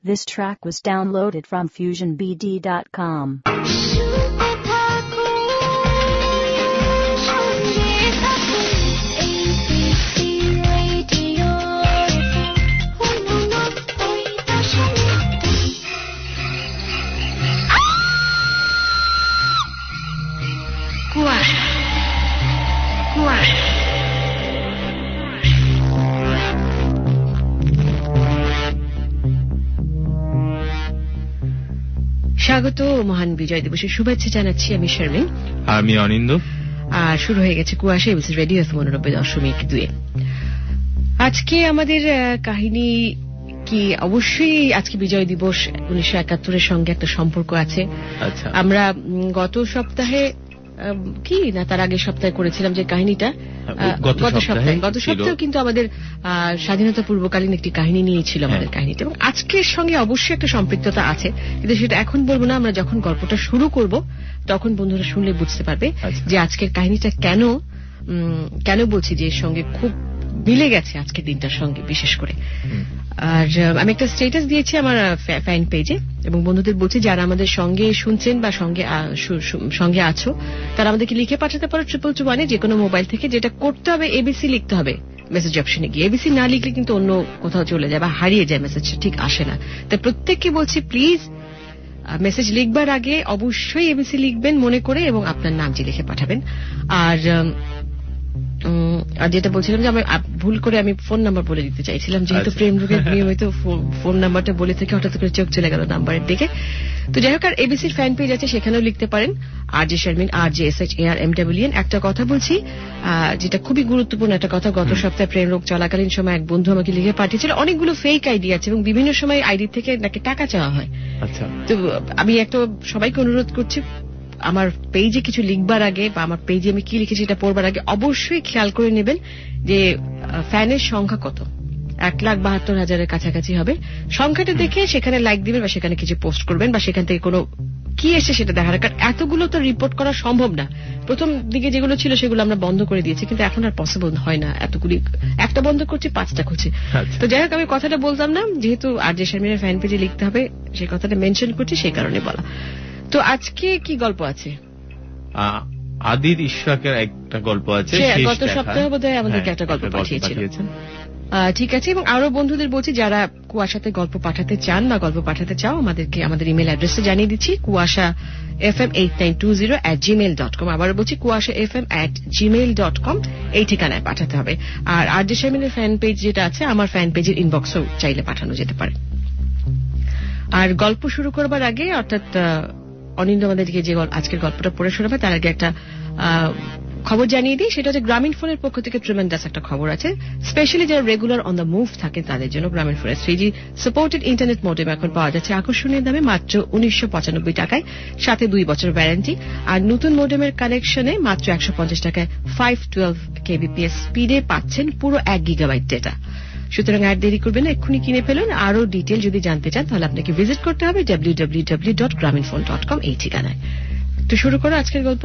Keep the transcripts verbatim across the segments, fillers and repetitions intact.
This track was downloaded from fusion b d dot com. স্বাগত মহান বিজয় দিবসের শুভেচ্ছা জানাচ্ছি আমি শারমিন, আমি অনিন্দ। আর শুরু হয়ে গেছে কুয়াশা এবিসি রেডিও এফ উননব্বই দশমিক দুই। আজকে আমাদের কাহিনী কি অবশ্যই আজকে বিজয় দিবস উনিশশো একাত্তরের সঙ্গে একটা সম্পর্ক আছে। আচ্ছা, আমরা গত সপ্তাহে কি না তার আগের সপ্তাহে করেছিলাম যে কাহিনীটা, গত সপ্তাহে গত সপ্তাহে কিন্তু আমাদের স্বাধীনতা পূর্বকালীন একটি কাহিনী নিয়েছিল আমাদের কাহিনীটা, এবং আজকের সঙ্গে অবশ্যই একটা সম্পৃক্ততা আছে, কিন্তু সেটা এখন বলবো না। আমরা যখন গল্পটা শুরু করব তখন বন্ধুরা শুনলে বুঝতে পারবে যে আজকের কাহিনীটা কেন কেন বলছি যে এর সঙ্গে খুব মিলে গেছে আজকের দিনটার সঙ্গে বিশেষ করে। আর আমি একটা স্ট্যাটাস দিয়েছি আমার ফ্যান পেজে, এবং বন্ধুদের বলছি যারা আমাদের সঙ্গে শুনছেন বা সঙ্গে সঙ্গে আছো তারা আমাদেরকে লিখে পাঠাতে পারো ট্রিপল টু ওয়ানে যে কোনো মোবাইল থেকে। যেটা করতে হবে এবিসি লিখতে হবে মেসেজ অপশনে গিয়ে। এবিসি না লিখলে কিন্তু অন্য কোথাও চলে যায় বা হারিয়ে যায়, মেসেজটা ঠিক আসে না। তাই প্রত্যেককে বলছি প্লিজ মেসেজ লিখবার আগে অবশ্যই এবিসি লিখবেন মনে করে, এবং আপনার নামটি লিখে পাঠাবেন। আর আর যেটা বলছিলাম যে আমি ভুল করে আমি ফোন নাম্বার বলে দিতে চাইছিলাম, যেহেতু প্রেম রোগের নিয়মিত ফোন নাম্বারটা বলে থেকে হঠাৎ করে চোখ চলে গেল নাম্বারের দিকে। তো যাই হোক, আর এবিসির ফ্যান পেজ আছে, সেখানেও লিখতে পারেন R J Sharmin, R J S H A R M W N. একটা কথা বলছি যেটা খুবই গুরুত্বপূর্ণ একটা কথা, গত সপ্তাহে প্রেম রোগ চলাকালীন সময় এক বন্ধু আমাকে লিখে পাঠিয়েছিল অনেকগুলো ফেক আইডি আছে এবং বিভিন্ন সময় আইডি থেকে নাকি টাকা চাওয়া হয়। আচ্ছা, তো আমি একটা সবাইকে অনুরোধ করছি, আমার পেজে কিছু লিখবার আগে বা আমার পেজে আমি কি লিখেছি এটা পড়বার আগে অবশ্যই খেয়াল করে নেবেন যে ফ্যানের সংখ্যা কত। এক লাখ বাহাত্তর হাজারের কাছাকাছি হবে। সংখ্যাটা দেখে সেখানে লাইক দিবেন বা সেখানে কিছু পোস্ট করবেন বা সেখান থেকে কোনো কি এসে সেটা দেখার, কারণ এতগুলো তো রিপোর্ট করা সম্ভব না। প্রথম দিকে যেগুলো ছিল সেগুলো আমরা বন্ধ করে দিয়েছি, কিন্তু এখন আর পসিবল হয় না এতগুলি। একটা বন্ধ করছি, পাঁচটা করছি। তো যাই হোক, আমি কথাটা বলতাম না, যেহেতু আর জে শারমিনের ফ্যান পেজে লিখতে হবে সেই কথাটা মেনশন করছি, সেই কারণে বলা। তো আজকে কি গল্প আছে? আদির ইশরাকের একটা গল্প আছে, গত সপ্তাহে বোধহয় আমাদেরকে একটা গল্প পাঠিয়েছিল। ঠিক আছে, এবং আরো বন্ধুদের বলছি যারা কুয়াশাতে গল্প পাঠাতে চান বা গল্প পাঠাতে চাও আমাদেরকে আমাদের ইমেল অ্যাড্রেসটা জানিয়ে দিচ্ছি, Kuasha F M eight nine two zero at Gmail dot com. আবার বলছি Kuasha F M at Gmail dot com, এই ঠিকানায় পাঠাতে হবে। আর আর জে শারমিনের ফ্যান পেজ যেটা আছে, আমার ফ্যান পেজের ইনবক্সও চাইলে পাঠানো যেতে পারে। আর গল্প শুরু করবার আগে, অর্থাৎ অনিন্দ আমাদেরকে যে আজকের গল্পটা পড়ে শোনাবে তার আগে একটা খবর জানিয়ে দিই। সেটা হচ্ছে গ্রামীণ ফোনের পক্ষ থেকে ট্রিমেন্ডাস একটা খবর আছে, স্পেশালি যারা রেগুলার অন দ্য মুভ থাকে তাদের জন্য। গ্রামীণ ফোনের three G supported internet modem এখন পাওয়া যাচ্ছে আকর্ষণীয় দামে মাত্র উনিশশো পঁচানব্বই টাকায়, সাথে দুই বছর ওয়ারেন্টি। আর নতুন মডেমের কানেকশনে মাত্র একশো পঞ্চাশ টাকায় ফাইভ টুয়েলভ কেবিপিএস স্পিডে পাচ্ছেন পুরো এক গিগাবাইট ডেটা। সুতরাং আর দেরি করবেন না, এক্ষুনি কিনে ফেলুন। আরো ডিটেল যদি জানতে চান তাহলে আপনাকে ভিজিট করতে হবে W W W dot Grameen phone dot com, এই ঠিকানায়। তো শুরু করো আজকের গল্প।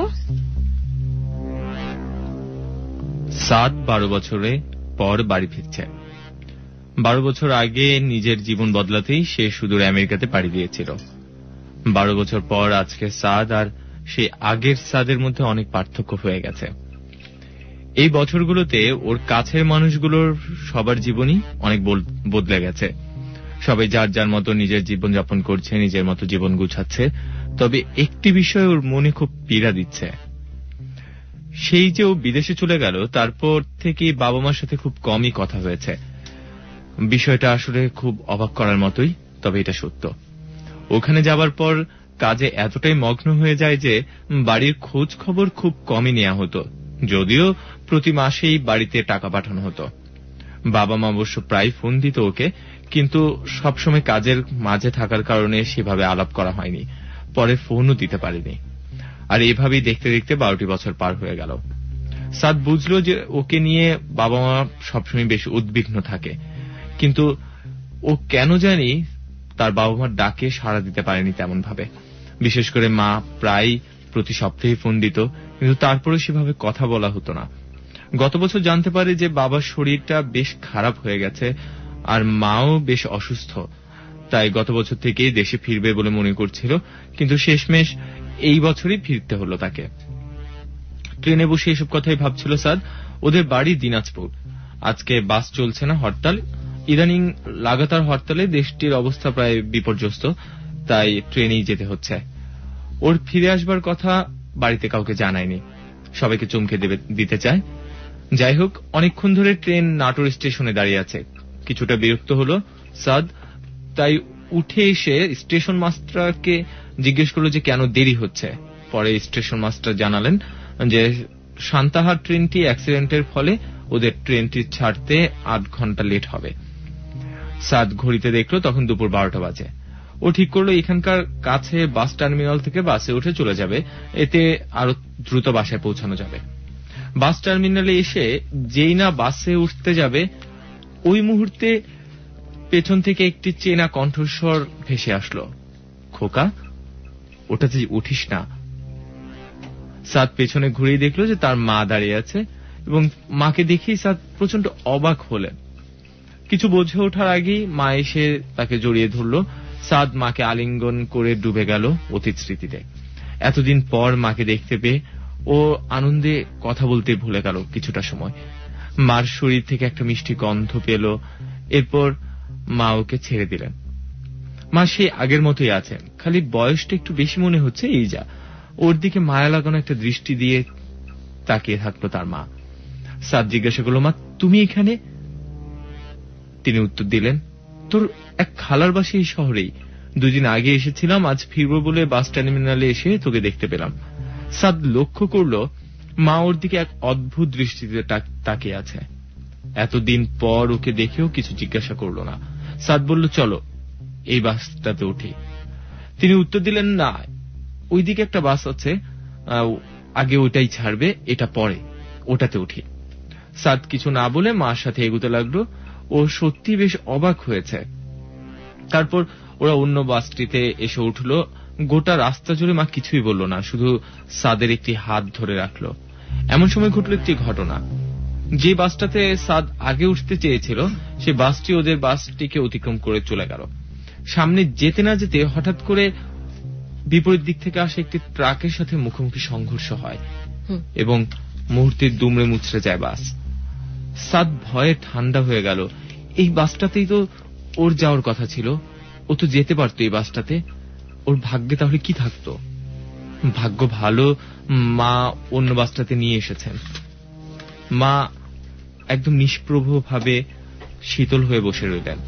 সাত বারো বছরে পর বাড়ি ফিরছে। বারো বছর আগে নিজের জীবন বদলাতেই সে সুদূর আমেরিকাতে পাড়ি দিয়েছিল। বারো বছর পর আজকে সাদ আর সেই আগের সাদের মধ্যে অনেক পার্থক্য হয়ে গেছে। এই বছরগুলোতে ওর কাছের মানুষগুলোর সবার জীবনই অনেক বদলে গেছে। সবাই যার যার মতো নিজের জীবন যাপন করছে, নিজের মতো জীবন গুছাচ্ছে। তবে একটি বিষয় ওর মনে খুব পীড়া দিচ্ছে। সেই যে ও বিদেশে চলে গেল, তারপর থেকে বাবা মার সাথে খুব কমই কথা হয়েছে। বিষয়টা আসলে খুব অবাক করার মতোই, তবে এটা সত্য। ওখানে যাবার পর কাজে এতটাই মগ্ন হয়ে যায় যে বাড়ির খোঁজ খবর খুব কমই নেওয়া হতো, যদিও প্রতি মাসেই বাড়িতে টাকা পাঠানো হতো। বাবা মা অবশ্য প্রায় ফোন দিত ওকে, কিন্তু সবসময় কাজের মাঝে থাকার কারণে সেভাবে আলাপ করা হয়নি, পরে ফোনও দিতে পারেনি। আর এভাবেই দেখতে দেখতে বারোটি বছর পার হয়ে গেল। সাদ বুঝল যে ওকে নিয়ে বাবা মা সবসময় বেশ উদ্বিগ্ন থাকে, কিন্তু ও কেন জানি তার বাবা মার ডাকে সাড়া দিতে পারেনি তেমন ভাবে। বিশেষ করে মা প্রায় প্রতি সপ্তাহে ফোন দিত, কিন্তু তারপরে সেভাবে কথা বলা হতো না। গত বছর জানতে পারে যে বাবার শরীরটা বেশ খারাপ হয়ে গেছে আর মাও বেশ অসুস্থ। তাই গত বছর থেকেই দেশে ফিরবে বলে মনে করছিল, কিন্তু শেষমেশ এই বছরই ফিরতে হলো তাকে। ট্রেনে বসে এসব কথাই ভাবছিল সাদ। ওদের বাড়ি দিনাজপুর। আজকে বাস চলছে না, হরতাল। ইদানিং লাগাতার হরতালে দেশটির অবস্থা প্রায় বিপর্যস্ত, তাই ট্রেনেই যেতে হচ্ছে। ওর ফিরে আসবার কথা বাড়িতে কাউকে জানায়নি, সবাইকে চমকে দিতে চায়। যাই হোক, অনেকক্ষণ ধরে ট্রেন নাটোর স্টেশনে দাঁড়িয়ে আছে। কিছুটা বিরক্ত হলো সাদ, তাই উঠে এসে স্টেশন মাস্টারকে জিজ্ঞেস করলো যে কেন দেরি হচ্ছে। পরে স্টেশন মাস্টার জানালেন যে সান্তাহার ট্রেনটি অ্যাক্সিডেন্টের ফলে ওদের ট্রেনটি ছাড়তে আট ঘন্টা লেট হবে। সাদ ঘড়িতে দেখলো তখন দুপুর বারোটা বাজে। ও ঠিক করলো এখানকার কাছে বাস টার্মিনাল থেকে বাসে উঠে চলে যাবে, এতে আরো দ্রুত বাসায় পৌঁছানো যাবে। বাস টার্মিনালে এসে যেই না বাসে উঠতে যাবে, ওই মুহূর্তে পেছন থেকে একটি চেনা কণ্ঠস্বর ভেসে আসলো, খোকা, ওটাতে উঠিস না। সাদ পেছনে ঘুরিয়ে দেখলো যে তার মা দাঁড়িয়ে আছে, এবং মাকে দেখেই সাদ প্রচন্ড অবাক হলেন। কিছু বোঝে ওঠার আগেই মা এসে তাকে জড়িয়ে ধরল। সাদ মাকে আলিঙ্গন করে ডুবে গেল অতীত স্মৃতিতে। এতদিন পর মাকে দেখতে পেয়ে ও আনন্দে কথা বলতে ভুলে গেল কিছুটা সময়। মার শরীর থেকে একটা মিষ্টি গন্ধ পেল। এরপর মা ওকে ছেড়ে দিলেন। মা সে আগের মতোই আছেন, খালি বয়সটা একটু বেশি মনে হচ্ছে, এই যা। ওর দিকে মায়া লাগানো একটা দৃষ্টি দিয়ে তাকিয়ে থাকলো তার মা। সাদ জিজ্ঞাসা করলো, মা তুমি এখানে? তিনি উত্তর দিলেন, তোর এক খালার বাসা এই শহরেই। দুদিন আগে এসেছিলাম, আজ ফিরবো বলে বাস টার্মিনালে এসে তোকে দেখতে পেলাম। সাদ লক্ষ্য করলো মা ওর দিকে এক অদ্ভুত দৃষ্টিতে তাকিয়ে আছে। এতদিন পর ওকে দেখেও কিছু জিজ্ঞাসা করলো না। সাদ বলল, চলো এই বাসটাতে উঠি। তিনি উত্তর দিলেন, না, ওইদিকে একটা বাস আছে, আগে ওইটাই ছাড়বে, এটা পরে, ওটাতে উঠি। সাদ কিছু না বলে মার সাথে এগুতে লাগলো। ও সত্যি বেশ অবাক হয়েছে। তারপর ওরা অন্য বাসটিতে এসে উঠল। গোটা রাস্তা জুড়ে মা কিছুই বলল না, শুধু সাদের একটি হাত ধরে রাখলো। এমন সময় ঘটল একটি ঘটনা। যে বাসটাতে সাদ আগে উঠতে চেয়েছিল, সে বাসটি ওদের বাসটিকে অতিক্রম করে চলে গেল। সামনে যেতে না যেতে হঠাৎ করে বিপরীত দিক থেকে আসে একটি ট্রাকের সাথে মুখোমুখি সংঘর্ষ হয় এবং মুহূর্তে দুমড়ে মুচড়ে যায় বাস। সাদ ভয়ে ঠান্ডা হয়ে গেল। এই বাসটাতেই তো ওর যাওয়ার কথা ছিল, ও তো যেতে পারতো এই বাসটাতে। ওর ভাগ্যে তাহলে কি থাকতো? ভাগ্য ভালো মা অন্য বাসটাতে নিয়ে এসেছেন। মা একদম নিষ্প্রভ ভাবে শীতল হয়ে বসে রইলেন।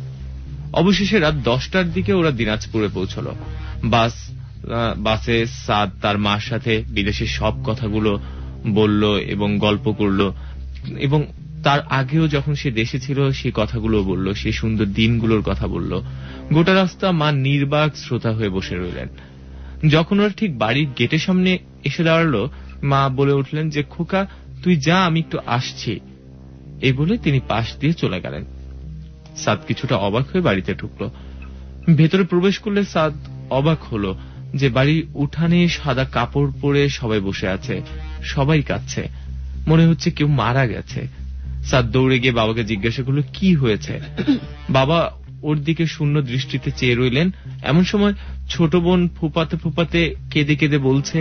অবশেষে রাত দশটার দিকে ওরা দিনাজপুরে পৌঁছল। বাস বাসে সাদ তার মার সাথে বিদেশের সব কথাগুলো বলল এবং গল্প করল, এবং তার আগেও যখন সে দেশে ছিল সেই কথাগুলো বলল, সেই সুন্দর দিনগুলোর কথা বলল। গোটা রাস্তা মা নির্বাক শ্রোতা হয়ে বসে রইলেন। যখন ওরা ঠিক বাড়ির গেটের সামনে এসে দাঁড়ালো, মা বলে উঠলেন যে, খোকা তুই যা, আমি একটু আসছি। এই বলে তিনি পাশ দিয়ে চলে গেলেন। সাদ কিছুটা অবাক হয়ে বাড়িতে ঢুকলো। ভেতরে প্রবেশ করলে সাদ অবাক হলো যে বাড়ির উঠানে সাদা কাপড় পরে সবাই বসে আছে, সবাই কাঁদছে, মনে হচ্ছে কেউ মারা গেছে। সাদ দৌড়ে গিয়ে বাবাকে জিজ্ঞাসা করলো কি হয়েছে। বাবা ওর দিকে শূন্য দৃষ্টিতে চেয়ে রইলেন। এমন সময় ছোট বোন ফুপাতে ফুপাতে কেঁদে কেঁদে বলছে,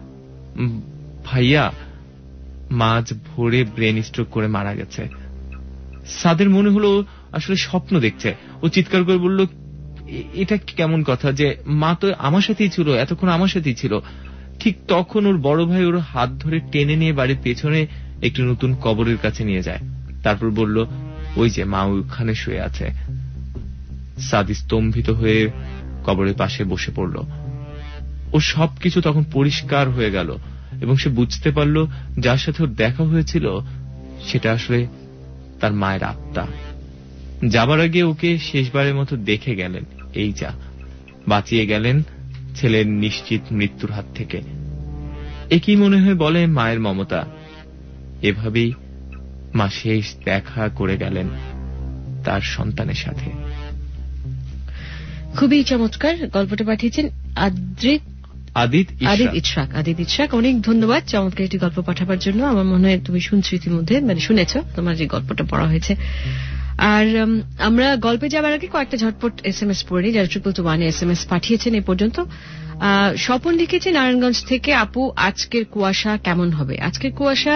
ভাইয়া মাঝ ভোরে ব্রেন স্ট্রোক করে মারা গেছে। সাদের মনে হলো আসলে স্বপ্ন দেখছে। ও চিৎকার করে বলল, এটা কেমন কথা যে মা তো আমার সাথেই ছিল, এতক্ষণ আমার সাথেই ছিল। ঠিক তখন ওর বড় ভাই ওর হাত ধরে টেনে নিয়ে বাড়ির পেছনে একটি নতুন কবরের কাছে নিয়ে যায়। তারপর বলল, ওই যে মা ওখানে শুয়ে আছে। সাদ স্তম্ভিত হয়ে কবরের পাশে বসে পড়ল। ও সবকিছু তখন পরিষ্কার হয়ে গেল এবং সে বুঝতে পারল যার সাথে ওর দেখা হয়েছিল সেটা আসলে তার মায়ের আত্মা। যাবার আগে ওকে শেষবারের মতো দেখে গেলেন, এই যা, বাঁচিয়ে গেলেন ছেলের নিশ্চিত মৃত্যুর হাত থেকে। একই মনে হয় বলে মায়ের মমতা। এভাবেই মা শেষ দেখা করে গেলেন তার সন্তানের সাথে। খুবই চমৎকার গল্পটা পাঠিয়েছেন আদ্রিত আদিত আদিত ইশরাক। আদিত ইশরাক, অনেক ধন্যবাদ চমৎকার একটি গল্প পাঠাবার জন্য। আমার মনে হয় তুমি শুনছো ইতিমধ্যে, মানে শুনেছ, তোমার যে গল্পটা পড়া হয়েছে। আর আমরা গল্পে যাবার আগে কয়েকটা ঝটপট এস এম এস পড়ে নিই যারা ট্রিপল টু ওয়ানে এস এম এস পাঠিয়েছেন এ পর্যন্ত। স্বপন লিখেছে নারায়ণগঞ্জ থেকে, আপু আজকের কুয়াশা কেমন হবে? আজকের কুয়াশা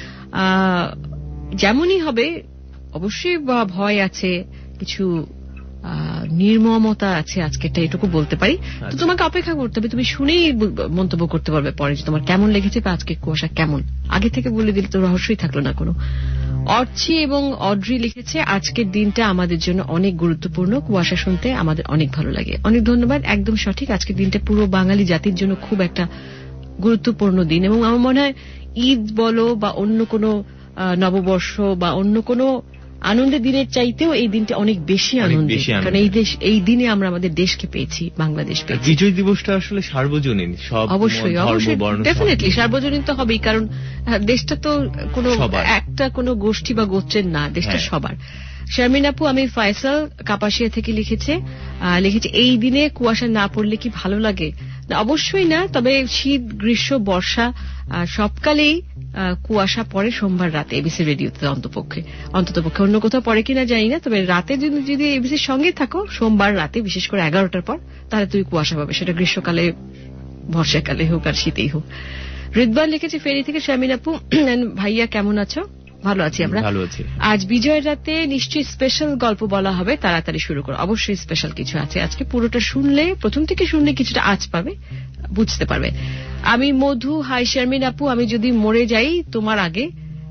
যেমনই হবে, অবশ্যই ভয় আছে, কিছু নির্মমতা আছে আজকেরটা, এটুকু বলতে পারি। তো তোমাকে অপেক্ষা করতে হবে, তুমি শুনেই মন্তব্য করতে পারবে পরে যে তোমার কেমন লেগেছে বা আজকের কুয়াশা কেমন। আগে থেকে বলে দিলে তো রহস্যই থাকলো না কোনো। অর্চি এবং অড্রি লিখেছে, আজকের দিনটা আমাদের জন্য অনেক গুরুত্বপূর্ণ, কুয়াশা শুনতে আমাদের অনেক ভালো লাগে। অনেক ধন্যবাদ, একদম সঠিক। আজকের দিনটা পুরো বাঙালি জাতির জন্য খুব একটা গুরুত্বপূর্ণ দিন, এবং আমার মনে হয় ঈদ বলো বা অন্য কোনো নববর্ষ বা অন্য কোনো আনন্দের দিনের চাইতেও এই দিনটা অনেক বেশি আনন্দের, কারণ এই দেশ, এই দিনে আমরা আমাদের দেশকে পেয়েছি, বাংলাদেশ পেয়েছি। বিজয় দিবসটা আসলে সার্বজনীন, সব অবশ্যই অবশ্যই ডেফিনেটলি সার্বজনীন তো হবেই, কারণ দেশটা তো কোনো একটা কোনো গোষ্ঠী বা গোত্রের না, দেশটা সবার। শারমিন আপু, আমি ফয়সাল কাপাসিয়া থেকে লিখেছে লিখেছে এই দিনে কুয়াশা না পড়লে কি ভালো লাগে? না, অবশ্যই না। তবে শীত, গ্রীষ্ম, বর্ষা সবকালেই কুয়াশা পড়ে সোমবার রাতে এবিসি রেডিওতে, অন্তপক্ষে অন্ততপক্ষে অন্য কোথাও পড়ে কিনা জানি না, তবে রাতে যদি যদি এবিসির সঙ্গে থাকো সোমবার রাতে, বিশেষ করে এগারোটার পর, তাহলে তুমি কুয়াশা পাবে, সেটা গ্রীষ্মকালে, বর্ষাকালে হোক আর শীতেই হোক। রিদওয়ান লিখেছে ফেরি থেকে, শারমিন আপু ভাইয়া কেমন আছো? ভালো আছি আমরা। আজ বিজয়ের রাতে নিশ্চয়ই স্পেশাল গল্প বলা হবে, তাড়াতাড়ি শুরু করো। অবশ্যই স্পেশাল কিছু আছে আজকে, পুরোটা শুনলে, প্রথম থেকে শুনলে কিছুটা আজ পাবে, বুঝতে পারবে। আমি মধু, হাই শারমিন আপু, আমি যদি মরে যাই তোমার আগে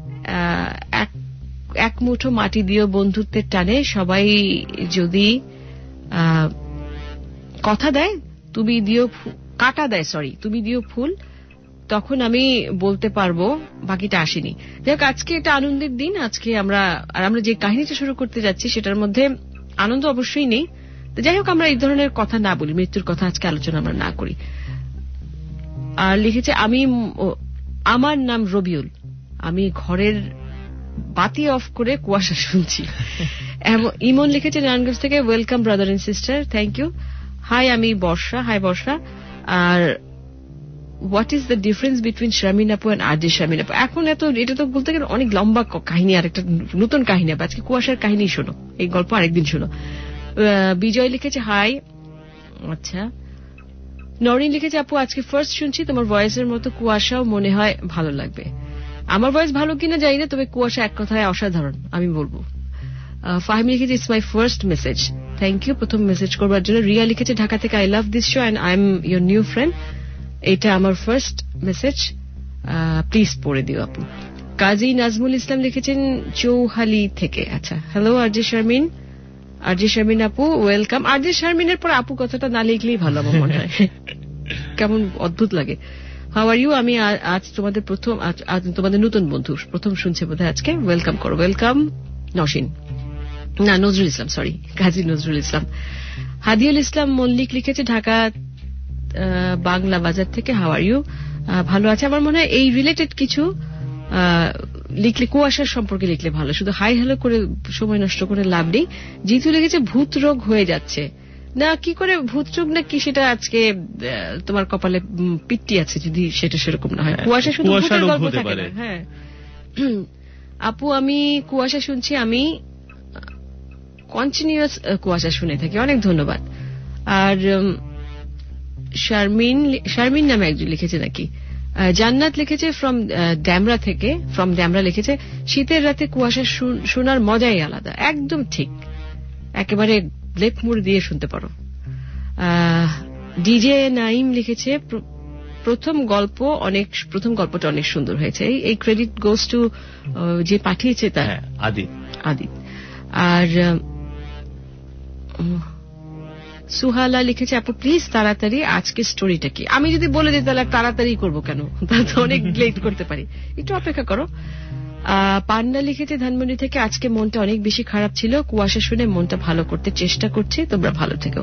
এক মুঠো মাটি দিও বন্ধুত্বের টানে, সবাই যদি কথা দেয় তুমি দিও, কাটা দেয় সরি তুমি দিও ফুল, তখন আমি বলতে পারবো বাকিটা আসেনি। যাক, আজকে এটা আনন্দের দিন। আজকে আমরা আর আমরা যে কাহিনীটা শুরু করতে যাচ্ছি সেটার মধ্যে আনন্দ অবশ্যই নেই। তো যাই হোক, আমরা এই ধরনের কথা না বলি, মৃত্যুর কথা আজকে আলোচনা আমরা না করি। আর লিখেছে, আমি আমার নাম রবিউল, আমি ঘরের বাতি অফ করে কুয়াশা শুনছি। ইমন লিখেছে নারায়ণগঞ্জ থেকে, welcome brother and sister, thank you. Hi, আমি বর্ষা। হাই বর্ষা। আর what is the difference between Sharmin আপু এন্ড আরজে শারমিন আপু? এখন এত এটা তো বলতে গেলে অনেক লম্বা কাহিনী, আর একটা নতুন কাহিনী হবে। আজকে কুয়াশার কাহিনী শোনো, এই গল্প আরেকদিন শোনো। বিজয় লিখেছে হাই। আচ্ছা, নরিন লিখেছে, আপু আজকে ফার্স্ট শুনছি, তোমার ভয়েসের মতো কুয়াশাও মনে হয় ভালো লাগবে। আমার ভয়েস ভালো কিনা জানি না, তবে কুয়াশা এক কথায় অসাধারণ আমি বলবো। ফাহিম লিখেছে, it's my first message, thank you প্রথম মেসেজ করবার জন্য। রিয়া লিখেছে ঢাকা থেকে, I love this show and I am your new friend, এটা আমার ফার্স্ট মেসেজ, প্লিজ পড়ে দিও আপু। কাজী নাজমুল ইসলাম লিখেছেন চৌহালি থেকে। আচ্ছা, hello RJ Sharmin, RJ Sharmin আপু ওয়েলকাম। আরজে শারমিনের পর আপু কথাটা না লিখলেই ভালো আমার মনে হয়, কেমন অদ্ভুত লাগে। How are you? আমি আজ তোমাদের প্রথম, আজ তোমাদের নতুন বন্ধু প্রথম শুনছে বোধহয় আজকে, ওয়েলকাম করো। ওয়েলকাম নসীন, না নজরুল ইসলাম, সরি কাজী নজরুল ইসলাম। হাদিউল ইসলাম মল্লিক লিখেছে ঢাকা বাংলা বাজার থেকে, হাউ আর ইউ? ভালো আছে। আমার মনে হয় এই রিলেটেড কিছু লিখলে, কুয়াশার সম্পর্কে লিখলে ভালো, শুধু হাই হ্যালো করে সময় নষ্ট করে লাভ নেই। জিতু লিখেছে ভূত রোগ হয়ে যাচ্ছে, না কি করে ভূত রোগ না কি সেটা আজকে তোমার কপালে পিত্তি আছে, যদি সেটা সেরকম না হয়। কুয়াশা শুধু ভূতের গল্প থাকে না। হ্যাঁ আপু, আমি কুয়াশা শুনছি, আমি কন্টিনিউয়াস কুয়াশা শুনে থাকি, অনেক ধন্যবাদ। আর শারমিন, শারমিন নামে একজন লিখেছে নাকি, জান্নাত লিখেছে ফ্রম ড্যামরা থেকে, ফ্রম ড্যামরা লিখেছে শীতের রাতে কুয়াশা শোনার মজাই আলাদা। একদম ঠিক, একেবারে লেপ মুড় দিয়ে শুনতে পারো। ডিজে নাইম লিখেছে প্রথম গল্প অনেক, প্রথম গল্পটা অনেক সুন্দর হয়েছে। এই ক্রেডিট গোস টু যে পাঠিয়েছে তার, আদিত আদিত। আর সুহালা লিখেছে আপু প্লিজ তাড়াতাড়ি আজকে স্টোরিটা কি? আমি যদি বলে দিই তাহলে তাড়াতাড়ি করবো কেন, তাহলে তো অনেক লেট করতে পারি, একটু অপেক্ষা করো। পান্না লিখেছে ধানমন্ডি থেকে, আজকে মনটা অনেক বেশি খারাপ ছিল, কুয়াশা শুনে মনটা ভালো করতে চেষ্টা করছি, তোমরা ভালো থেকো।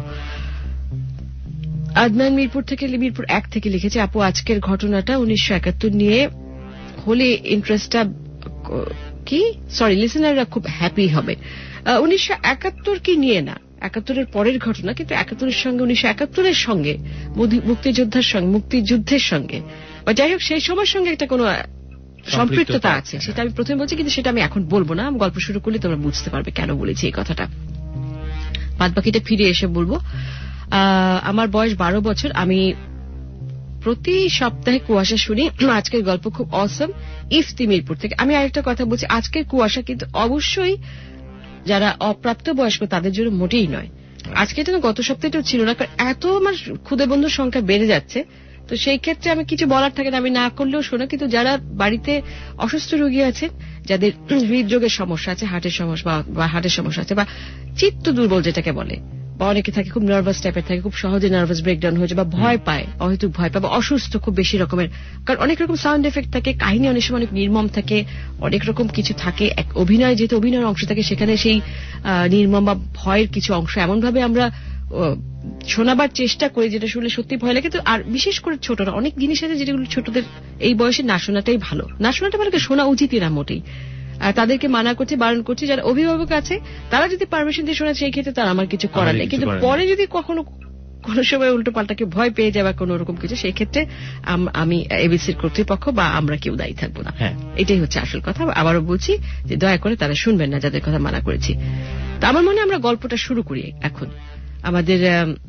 আদনান মিরপুর থেকে, মিরপুর এক থেকে লিখেছে আপু আজকের ঘটনাটা উনিশশো একাত্তর নিয়ে হলে ইন্টারেস্টটা কি, সরি লিসেনাররা খুব হ্যাপি হবে। উনিশশো একাত্তর কি নিয়ে না, একাত্তরের পরের ঘটনা, কিন্তু একাত্তরের সঙ্গে উনিশশো একাত্তরের সঙ্গে মুক্তিযোদ্ধার সঙ্গে, মুক্তিযুদ্ধের সঙ্গে, বা যাই হোক সেই সময়ের সঙ্গে একটা কোনো সম্পৃক্ততা আছে, সেটা আমি প্রথমে বলছি, কিন্তু সেটা আমি এখন বলবো না। আমি গল্প শুরু করলে তোমরা বুঝতে পারবে কেন বলেছি এই কথাটা। বাদ বাকিটা ফিরে এসে বলবো। আমার বয়স বারো বছর। আমি প্রতি সপ্তাহে কুয়াশা শুনি। আজকের গল্প খুব অসম, ইফতি মিরপুর থেকে। আমি আরেকটা কথা বলছি, আজকের কুয়াশা কিন্তু অবশ্যই যারা অপ্রাপ্ত বয়স্ক তাদের জন্য মোটেই নয়। আজকে এটা গত সপ্তাহেটাও ছিল না, কারণ এত আমার ক্ষুদে বন্ধুর সংখ্যা বেড়ে যাচ্ছে, তো সেই ক্ষেত্রে আমি কিছু বলার থাকে না, আমি না করলেও শোনা। কিন্তু যারা বাড়িতে অসুস্থ রোগী আছেন, যাদের হৃদরোগের সমস্যা আছে, হার্টের সমস্যা বা হার্টের সমস্যা আছে, বা চিত্ত দুর্বল যেটাকে বলে, বা অনেকে থাকে খুব নার্ভাস টাইপের থাকে, খুব সহজে নার্ভাস ব্রেকডাউন হয়েছে, বা ভয় পায়, অহেতুক ভয় পায়, বা অসুস্থ খুব বেশি রকমের, কারণ অনেক রকম সাউন্ড এফেক্ট থাকে, কাহিনী অনেক সময় অনেক নির্মম থাকে, অনেক রকম কিছু থাকে। এক অভিনয় যেহেতু অভিনয়ের অংশ থাকে, সেখানে সেই নির্মম বা ভয়ের কিছু অংশ এমন ভাবে আমরা শোনাবার চেষ্টা করি যেটা শুনলে সত্যি ভয় লাগে। তো আর বিশেষ করে ছোটরা, অনেক জিনিস আছে যেগুলো ছোটদের এই বয়সে না শোনাটাই ভালো, না শোনাটা ভালো, শোনা উচিতই না মোটেই। আর তাদেরকে মানা করছে, বারণ করছে। যারা অভিভাবক আছে তারা যদি পারমিশন দিয়ে শোনা, সেই ক্ষেত্রে তার আমার কিছু করার নেই। কিন্তু পরে যদি কখনো কোন সময় উল্টো পাল্টাকে ভয় পেয়ে যাবে কোন রকম কিছু, সেই ক্ষেত্রে আমি এবিসির কর্তৃপক্ষ বা আমরা কেউ দায়ী থাকবো না। এটাই হচ্ছে আসল কথা। আবারও বলছি যে দয়া করে তারা শুনবেন না যাদের কথা মানা করেছি। তো আমার মনে আমরা গল্পটা শুরু করি এখন। আমাদের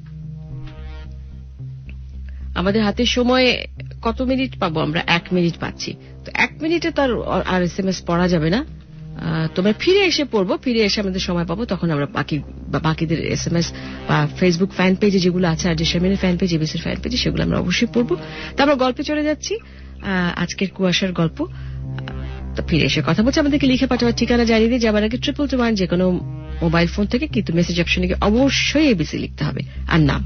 আমাদের হাতে সময় কত মিনিট পাবো আমরা? এক মিনিট পাচ্ছি। তো এক মিনিটে তার আর এস এম এস পড়া যাবে না, তোমরা ফিরে এসে পড়বো। ফিরে এসে আমাদের সময় পাবো, তখন আমরা বাকি বাকিদের এস এম এস বা ফেসবুক ফ্যান পেজে যেগুলো আছে, আর যে শামিনের ফ্যান পেজ, এবিসির ফ্যান পেজে, সেগুলো আমরা অবশ্যই পড়বো। তারপর গল্পে চলে যাচ্ছি, আজকের কুয়াশার গল্প। তো ফিরে এসে কথা বলছি। আমাদেরকে লিখে পাঠাবার ঠিকানা জানিয়ে দিয়ে যাবার আগে ট্রিপল টু ওয়ান যে কোনো মোবাইল ফোন থেকে, কিন্তু মেসেজ অপশনে গিয়ে অবশ্যই এবিসি লিখতে হবে আর নাম।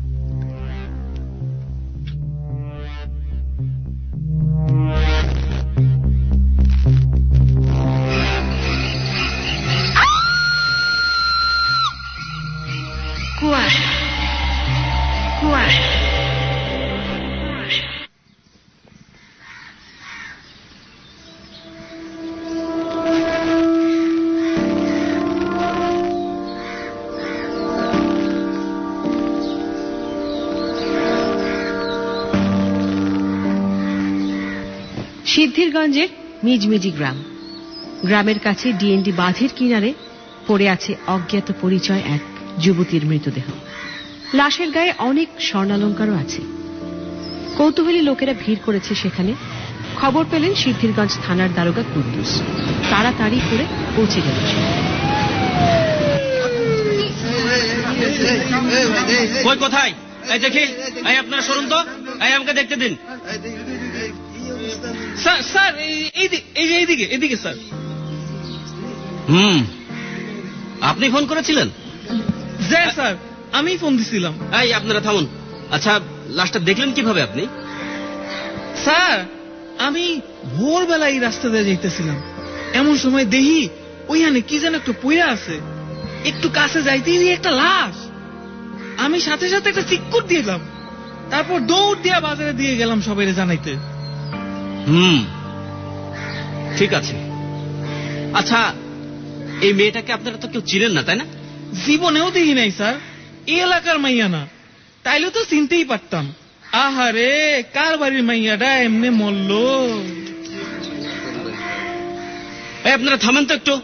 কুয়াশা কুয়াশা সিদ্ধিরগঞ্জের মিজমিজি গ্রাম। গ্রামের কাছে ডিএনডি বাঁধের কিনারে পড়ে আছে অজ্ঞাত পরিচয় এক যুবতীর মৃতদেহ। লাশের গায়ে অনেক স্বর্ণালঙ্কারও আছে। কৌতূহলী লোকেরা ভিড় করেছে সেখানে। খবর পেলেন সিদ্ধিরগঞ্জ থানার দারোগা কুদ্দুস। তাড়াতাড়ি করে পৌঁছে গেল। কই কোথায়? এই দেখি, এই আপনারা শুনুন তো, এই আমাকে দেখতে দিন। স্যার স্যার এইদিকে এইদিকে স্যার। হুম, আপনি ফোন করেছিলেন? হ্যাঁ স্যার, আমি ফোন দিছিলাম। এই আপনারা থামুন। আচ্ছা, লাশটা দেখলেন কিভাবে আপনি? স্যার, আমি ভোরবেলা এই রাস্তা দিয়ে যাইতেছিলাম, এমন সময় দেখি ওইখানে কি যেন একটু পইরা আছে। একটু কাছে যাইতেই একটা লাশ। আমি সাথে সাথে একটা চিৎকার দিলাম, তারপর দৌড় দিয়া বাজারে দিয়ে গেলাম সবাই জানাইতে। হুম, ঠিক আছে। আচ্ছা, এই মেয়েটাকে আপনারা তো কেউ চিনেন না, তাই না? জীবনেও দেখি নাই স্যার, এই এলাকার মাইয়া না, তাইলে তো চিনতেই পারতাম। আহারে, কার বাড়ির মাইয়াটা এমনি মরল। আপনারা থামেন তো একটু।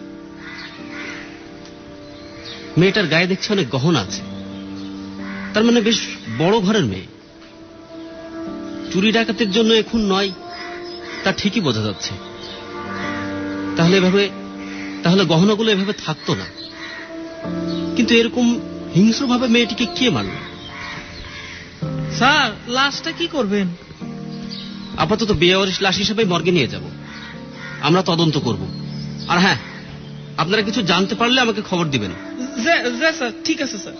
মেয়েটার গায়ে দেখছি অনেক গহনা আছে, তার মানে বেশ বড় ঘরের মেয়ে। চুরি ডাকাতের জন্য এখন নয়, তা ঠিকই বোঝা যাচ্ছে। তাহলে এভাবে তাহলে গহনাগুলো এভাবে থাকতো না। কিন্তু এরকম হিংস্রভাবে মেয়েটিকে কে মারল? স্যার, লাশটা কি করবেন? আপাতত বেওয়ারিশ লাশ হিসেবে মর্গে নিয়ে যাব, আমরা তদন্ত করব। আর হ্যাঁ, আপনারা কিছু জানতে পারলে আমাকে খবর দিবেন। স্যার, ঠিক আছে স্যার।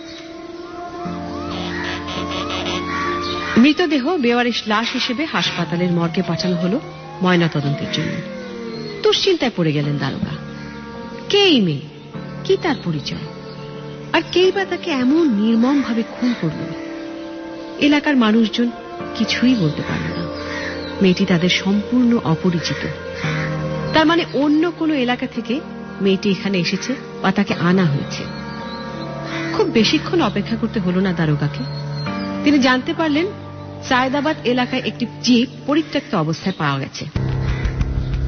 মৃতদেহ বেওয়ারিশ লাশ হিসেবে হাসপাতালের মর্গে পাঠানো হলো ময়না তদন্তের জন্য। দুশ্চিন্তায় পড়ে গেলেন দারোগা। কে এই মেয়ে, কি তার পরিচয়, আর কেই বা তাকে এমন নির্মম ভাবে খুন করল? এলাকার মানুষজন কিছুই বলতে পারল না। মেয়েটি তাদের সম্পূর্ণ অপরিচিত। তার মানে অন্য কোনো এলাকা থেকে মেয়েটি এখানে এসেছে বা তাকে আনা হয়েছে। খুব বেশিক্ষণ অপেক্ষা করতে হলো না দারোগাকে। তিনি জানতে পারলেন সায়েদাবাদ এলাকায় একটি জিপ পরিত্যক্ত অবস্থায় পাওয়া গেছে।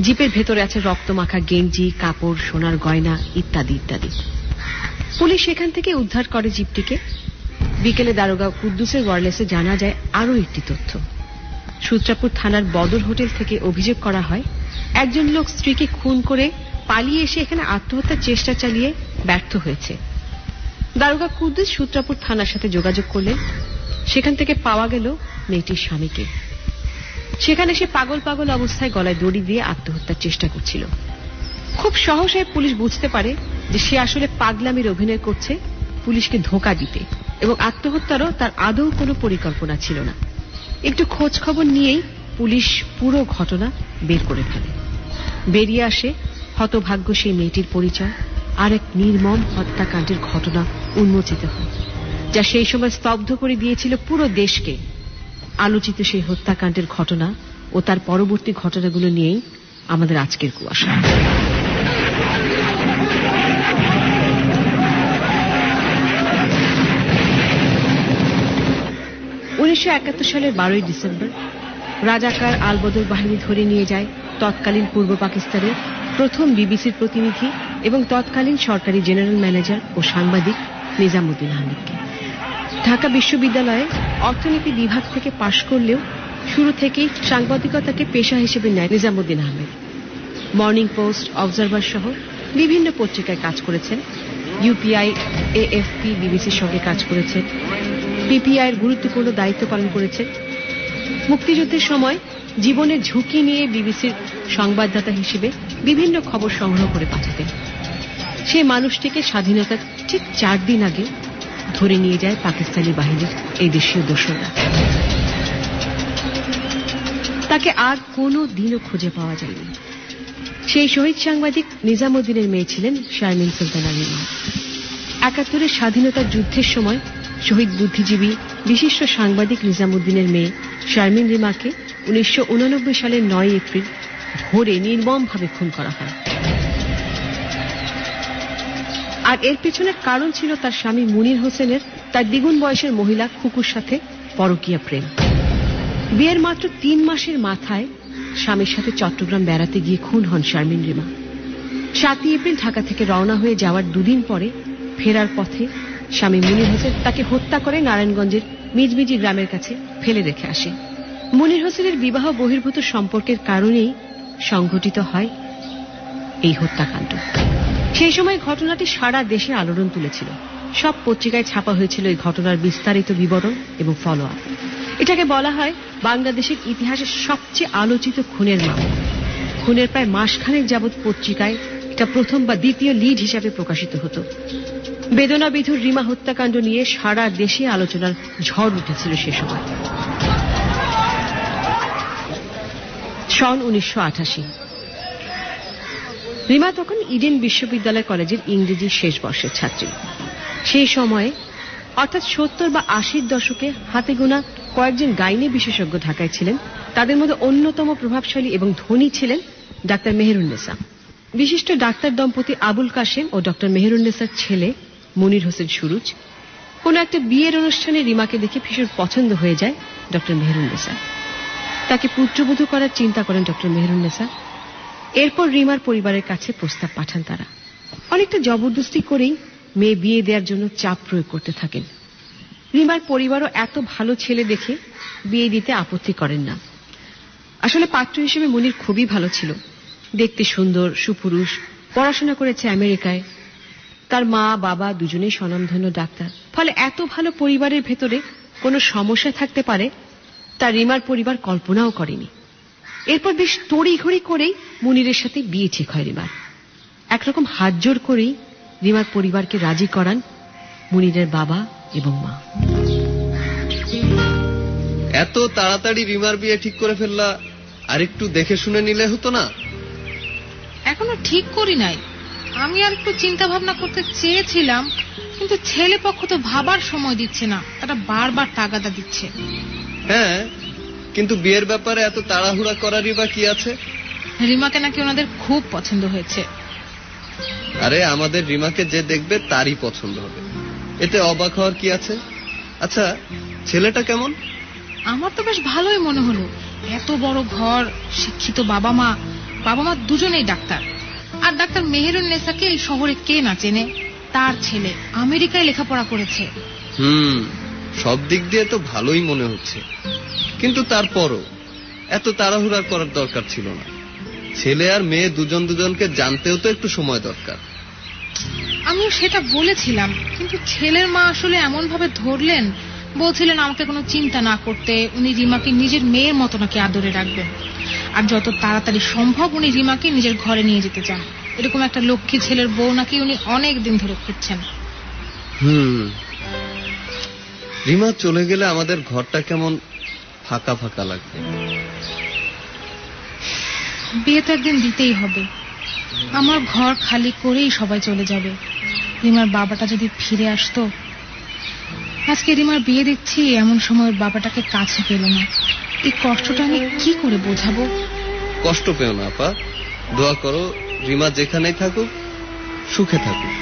জিপের ভেতরে আছে রক্তমাখা গেঞ্জি, কাপড়, সোনার গয়না ইত্যাদি ইত্যাদি। পুলিশ সেখান থেকে উদ্ধার করে জিপটিকে। বিকেলে দারোগা কুদ্দুসের ওয়্যারলেসে জানা যায় আরও একটি তথ্য। সূত্রাপুর থানার বদর হোটেল থেকে অভিযোগ করা হয় একজন লোক স্ত্রীকে খুন করে পালিয়ে এসে এখানে আত্মহত্যার চেষ্টা চালিয়ে ব্যর্থ হয়েছে। দারোগা কুদ্দুস সূত্রাপুর থানার সাথে যোগাযোগ করলেন। সেখান থেকে পাওয়া গেল মেয়েটির স্বামীকে। সেখানে সে পাগল পাগল অবস্থায় গলায় দড়ি দিয়ে আত্মহত্যার চেষ্টা করছিল। খুব সহসায় পুলিশ বুঝতে পারে যে সে আসলে পাগলামির অভিনয় করছে পুলিশকে ধোঁকা দিতে, এবং আত্মহত্যারও তার আদৌ কোনো পরিকল্পনা ছিল না। একটু খোঁজ খবর নিয়েই পুলিশ পুরো ঘটনা বের করে ফেলে। বেরিয়ে আসে হতভাগ্য সেই মেয়েটির পরিচয়, আর এক নির্মম হত্যাকাণ্ডের ঘটনা উন্মোচিত হয়, যা সেই সময় স্তব্ধ করে দিয়েছিল পুরো দেশকে। আলোচিত সেই হত্যাকাণ্ডের ঘটনা ও তার পরবর্তী ঘটনাগুলো নিয়েই আমাদের আজকের কুয়াশা। উনিশশো একাত্তর সালের বারোই ডিসেম্বর রাজাকার আলবদর বাহিনী ধরে নিয়ে যায় তৎকালীন পূর্ব পাকিস্তানের প্রথম বিবিসির প্রতিনিধি এবং তৎকালীন সরকারি জেনারেল ম্যানেজার ও সাংবাদিক নিজামুদ্দিন আহমেদকে। ঢাকা বিশ্ববিদ্যালয়ে অর্থনীতি বিভাগ থেকে পাশ করলেও শুরু থেকেই সাংবাদিকতাকে পেশা হিসেবে নেয় Nizamuddin Ahmed. Morning Post, Observer সহ বিভিন্ন পত্রিকায় কাজ করেছেন। ইউপিআই, এএফপি, বিবিসির সঙ্গে কাজ করেছেন। পিপিআইয়ের গুরুত্বপূর্ণ দায়িত্ব পালন করেছেন। মুক্তিযুদ্ধের সময় জীবনের ঝুঁকি নিয়ে বিবিসির সংবাদদাতা হিসেবে বিভিন্ন খবর সংগ্রহ করে পাঠাতেন। সেই মানুষটিকে স্বাধীনতার ঠিক চার দিন আগে ধরে নিয়ে যায় পাকিস্তানি বাহিনীর এই দেশীয় দোসররা। তাকে আর কোনো দিনও খুঁজে পাওয়া যায়নি। সেই শহীদ সাংবাদিক নিজামুদ্দিনের মেয়ে ছিলেন শারমিন সুলতানা রিমা। একাত্তরের স্বাধীনতার যুদ্ধের সময় শহীদ বুদ্ধিজীবী বিশিষ্ট সাংবাদিক নিজামুদ্দিনের মেয়ে শারমিন রিমাকে উনিশশো উনানব্বই সালের নয় এপ্রিল ভোরে নির্মমভাবে খুন করা হয়। আর এর পেছনের কারণ ছিল তার স্বামী মুনির হোসেনের তার দ্বিগুণ বয়সের মহিলা খুকুর সাথে পরকীয়া প্রেম। বিয়ের মাত্র তিন মাসের মাথায় স্বামীর সাথে চট্টগ্রাম বেড়াতে গিয়ে খুন হন শারমিন রিমা। সাতই এপ্রিল ঢাকা থেকে রওনা হয়ে যাওয়ার দুদিন পরে ফেরার পথে স্বামী মুনির হোসেন তাকে হত্যা করে নারায়ণগঞ্জের মিজমিজি গ্রামের কাছে ফেলে রেখে আসে। মুনির হোসেনের বিবাহ বহির্ভূত সম্পর্কের কারণেই সংঘটিত হয় এই হত্যাকাণ্ড। সেই সময় ঘটনাটি সারা দেশে আলোড়ন তুলেছিল। সব পত্রিকায় ছাপা হয়েছিল এই ঘটনার বিস্তারিত বিবরণ এবং ফলো আপ। এটাকে বলা হয় বাংলাদেশের ইতিহাসের সবচেয়ে আলোচিত খুনের মামলা। খুনের প্রায় মাসখানেক যাবৎ পত্রিকায় এটা প্রথম বা দ্বিতীয় লিড হিসাবে প্রকাশিত হতো। বেদনাবিধুর রিমা হত্যাকাণ্ড নিয়ে সারা দেশে আলোচনার ঝড় উঠেছিল সে সময়। সন উনিশশো আটাশি। রিমা তখন ইডেন বিশ্ববিদ্যালয় কলেজের ইংরেজি শেষ বর্ষের ছাত্রী। সেই সময়ে অর্থাৎ সত্তর বা আশির দশকে হাতে গোনা কয়েকজন গাইনি বিশেষজ্ঞ ঢাকায় ছিলেন। তাদের মধ্যে অন্যতম প্রভাবশালী এবং ধনী ছিলেন ডাক্তার মেহেরুন্নেসা। বিশিষ্ট ডাক্তার দম্পতি আবুল কাশেম ও ডক্টর মেহেরুন্নেসার ছেলে মুনির হোসেন সুরুজ। কোন একটা বিয়ের অনুষ্ঠানে রিমাকে দেখে ভীষণ পছন্দ হয়ে যায় ডক্টর মেহেরুন্নেসা। তাকে পুত্রবধূ করার চিন্তা করেন ডক্টর মেহেরুন্নেসা। এরপর রিমার পরিবারের কাছে প্রস্তাব পাঠান তারা। অনেকটা জবরদস্তি করেই মেয়ে বিয়ে দেওয়ার জন্য চাপ প্রয়োগ করতে থাকেন। রিমার পরিবারও এত ভালো ছেলে দেখে বিয়ে দিতে আপত্তি করেন না। আসলে পাত্র হিসেবে মুনির খুবই ভালো ছিল। দেখতে সুন্দর, সুপুরুষ, পড়াশোনা করেছে আমেরিকায়। তার মা বাবা দুজনেই স্বনামধন্য ডাক্তার। ফলে এত ভালো পরিবারের ভেতরে কোনো সমস্যা থাকতে পারে তা রিমার পরিবার কল্পনাও করেনি। এরপর বেশ তড়িঘড়ি করেই মুনিরের সাথে বিয়ে ঠিক হয় রিমার। একরকম হাত জোর করেই রিমার পরিবারকে রাজি করান মুনিরের বাবা এবং মা। এত তাড়াতাড়ি রিমার বিয়ে ঠিক করে ফেললা, আর একটু দেখে শুনে নিলে হতো না? এখনো ঠিক করি নাই। আমি আর একটু চিন্তা ভাবনা করতে চেয়েছিলাম, কিন্তু ছেলে পক্ষ তো ভাবার সময় দিচ্ছে না। তারা বারবার তাগাদা দিচ্ছে। হ্যাঁ, কিন্তু বিয়ের ব্যাপারে এত তাড়াহুড়া করারই বা কি আছে? রিমাকে নাকি ওনাদের খুব পছন্দ হয়েছে। আরে আমাদের রিমাকে যে দেখবে তারই পছন্দ হবে, এতে অবাক হওয়ার কি আছে? আচ্ছা, ছেলেটা কেমন? আমার তো বেশ ভালোই মনে হলো। এত বড় ঘর, শিক্ষিত বাবা মা, বাবা মা দুজনেই ডাক্তার। আর ডাক্তার মেহেরুন্নেসাকে এই শহরে কে না চেনে? তার ছেলে আমেরিকায় লেখাপড়া করেছে। হুম, সব দিক দিয়ে তো ভালোই মনে হচ্ছে, কিন্তু তারপরও এত তাড়াহুড়া করার দরকার ছিল না। ছেলে আর মেয়ে দুজন দুজনকে জানতেও তো একটু সময় দরকার। আমিও সেটা বলেছিলাম, কিন্তু ছেলের মা আসলে এমন ভাবে ধরলেন, বলছিলেন আমাকে কোনো চিন্তা না করতে, উনি রিমাকে নিজের মেয়ের মতো নাকি আদরে রাখবেন, আর যত তাড়াতাড়ি সম্ভব উনি রিমাকে নিজের ঘরে নিয়ে যেতে চান। এরকম একটা লক্ষ্মী ছেলের বউ নাকি উনি অনেক দিন ধরে খুঁজছেন। হুম, রিমা চলে গেলে আমাদের ঘরটা কেমন ফাঁকা ফাঁকা লাগবে। বিয়ে তো একদিন দিতেই হবে। আমার ঘর খালি করেই সবাই চলে যাবে। রিমার বাবাটা যদি ফিরে আসতো। আজকে রিমার বিয়ে দিচ্ছি, এমন সময় বাবাটাকে কাছে পেল না। এই কষ্টটা আমি কি করে বোঝাবো? কষ্ট পেও না আপা, দোয়া করো রিমা যেখানেই থাকুক সুখে থাকুক।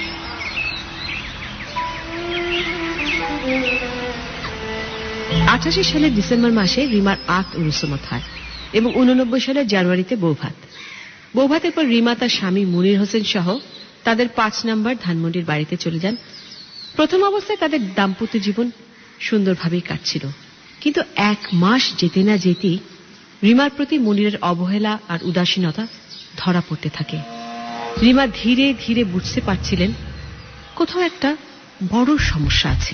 আটাশি সালের ডিসেম্বর মাসে রিমার আট রুসুমত হয় এবং উননব্বই সালের জানুয়ারিতে বৌভাত। বৌভাতের পর রিমা তার স্বামী মুনির হোসেন সহ তাদের পাঁচ নম্বর ধানমন্ডির বাড়িতে চলে যান। প্রথম অবস্থায় তাদের দাম্পত্য জীবন সুন্দরভাবেই কাটছিল, কিন্তু এক মাস যেতে না যেতেই রিমার প্রতি মুনিরের অবহেলা আর উদাসীনতা ধরা পড়তে থাকে। রিমা ধীরে ধীরে বুঝতে পারছিলেন কোথাও একটা বড় সমস্যা আছে।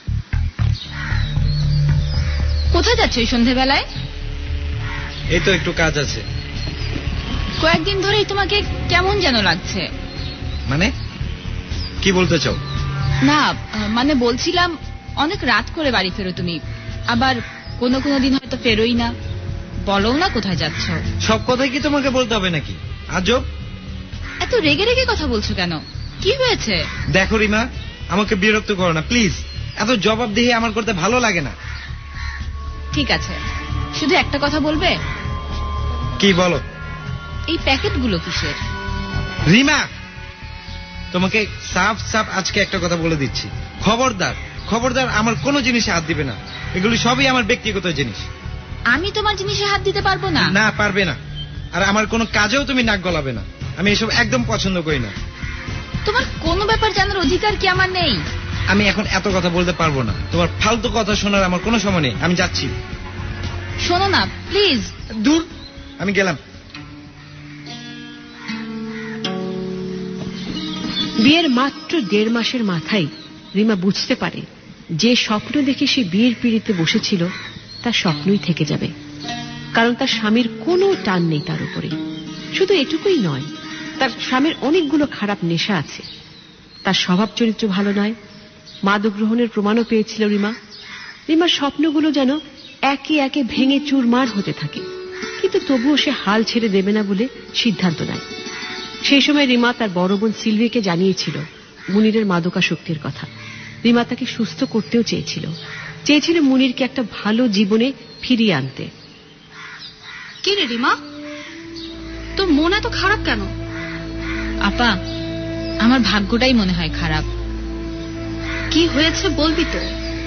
কোথায় যাচ্ছ এই সন্ধ্যেবেলায়? এই তো একটু কাজ আছে। কয়েকদিন ধরেই তোমাকে কেমন যেন লাগছে। মানে কি বলতে চাও? না মানে বলছিলাম, অনেক রাত করে বাড়ি ফেরো তুমি, আবার কোনো কোনো দিন হয়তো ফেরোই না। বলো না কোথায় যাচ্ছ। সব কথাই কি তোমাকে বলতে হবে নাকি? আজব, এত রেগে রেগে কথা বলছো কেন? কি হয়েছে? দেখো রিমা, আমাকে বিরক্ত করো না প্লিজ। এত জবাবদিহি আমার করতে ভালো লাগে না। ঠিক আছে, শুধু একটা কথা বলবে? কি বলো? এই প্যাকেটগুলো কিসের? রিমা, তোমাকে সাফ সাফ আজকে একটা কথা বলে দিচ্ছি, খবরদার খবরদার আমার কোনো জিনিসে হাত দিবে না। এগুলি সবই আমার ব্যক্তিগত জিনিস। আমি তোমার জিনিসে হাত দিতে পারবো না। না, পারবে না। আর আমার কোনো কাজেও তুমি নাক গলাবে না। আমি এসব একদম পছন্দ করি না। তোমার কোনো ব্যাপার জানার অধিকার কি আমার নেই? আমি এখন এত কথা বলতে পারবো না। তোমার ফালতু কথা শোনার আমার কোনো সময় নেই। আমি যাচ্ছি। শোনো না প্লিজ। দূর, আমি গেলাম। বিয়ের মাত্র দেড় মাসের মাথায় রিমা বুঝতে পারে যে স্বপ্ন দেখে সে বিয়ের পিঁড়িতে বসেছিল তার স্বপ্নই থেকে যাবে, কারণ তার স্বামীর কোনো টান নেই তার উপরে। শুধু এটুকুই নয়, তার স্বামীর অনেকগুলো খারাপ নেশা আছে, তার স্বভাব চরিত্র ভালো নয়, মাদক গ্রহণের প্রমাণও পেয়েছিল রিমা। রিমার স্বপ্নগুলো যেন একে একে ভেঙে চুরমার হতে থাকে, কিন্তু তবুও সে হাল ছেড়ে দেবে না বলে সিদ্ধান্ত নেয়। সেই সময় রিমা তার বড় বোন সিলভিকে জানিয়েছিল মুনিরের মাদকাসক্তির কথা। রিমা তাকে সুস্থ করতেও চেয়েছিল, চেয়েছিল মুনিরকে একটা ভালো জীবনে ফিরিয়ে আনতে। কি রে রিমা, তোর মন এত খারাপ কেন? আপা, আমার ভাগ্যটাই মনে হয় খারাপ। কি হয়েছে বলবি তো?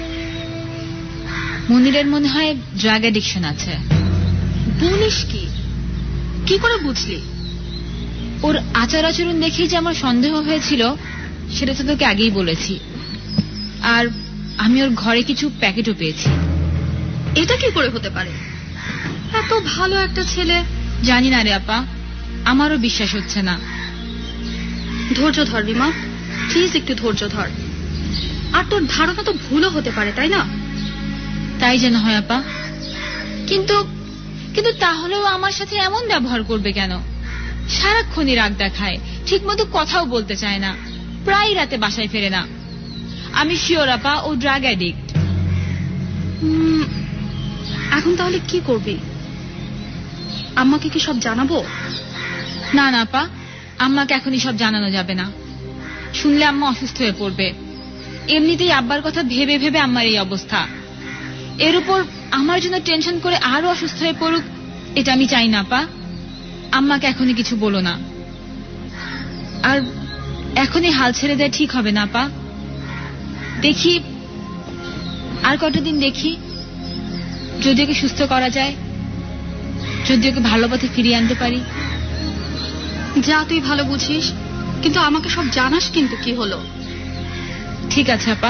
মুনিরের মনে হয় ড্রাগ অ্যাডিকশন আছে। বলিস কি? কি করে বুঝলি? ওর আচার আচরণ দেখেই যে আমার সন্দেহ হয়েছিল সেটা তো তোকে আগেই বলেছি। আর আমি ওর ঘরে কিছু প্যাকেটও পেয়েছি। এটা কি করে হতে পারে? এত ভালো একটা ছেলে। জানি না রে আপা, আমারও বিশ্বাস হচ্ছে না। ধৈর্য ধর রিমা, প্লিজ একটু ধৈর্য ধর। আর তোর ধারণা তো ভুলও হতে পারে, তাই না? তাই যেন হয় আপা। কিন্তু কিন্তু তাহলেও আমার সাথে এমন ব্যবহার করবে কেন? সারাক্ষণই রাগ দেখায়, ঠিক মতো কথাও বলতে চায় না, প্রায় রাতে বাসায় ফেরে না। আমি শিওর আপা ও ড্রাগ অ্যাডিক্ট। এখন তাহলে কি করবি? আম্মাকে কি সব জানাবো? না না আপা, আম্মাকে এখনই সব জানানো যাবে না। শুনলে আম্মা অসুস্থ হয়ে পড়বে। এমনিতেই আব্বার কথা ভেবে ভেবে আম্মার এই অবস্থা। এর উপর আমার জন্য টেনশন করে আরো অসুস্থ হয়ে পড়ুক, এটা আমি চাই না আপা। আম্মাকে এখনই কিছু বলো না। আর এখনই হাল ছেড়ে দেয় ঠিক হবে না আপা। দেখি আর কটা দিন দেখি, যদি ওকে সুস্থ করা যায়, যদি ওকে ভালো পথে ফিরিয়ে আনতে পারি। যা তুই ভালো বুঝিস, কিন্তু আমাকে সব জানাস কিন্তু কি হলো। ঠিক আছে আপা।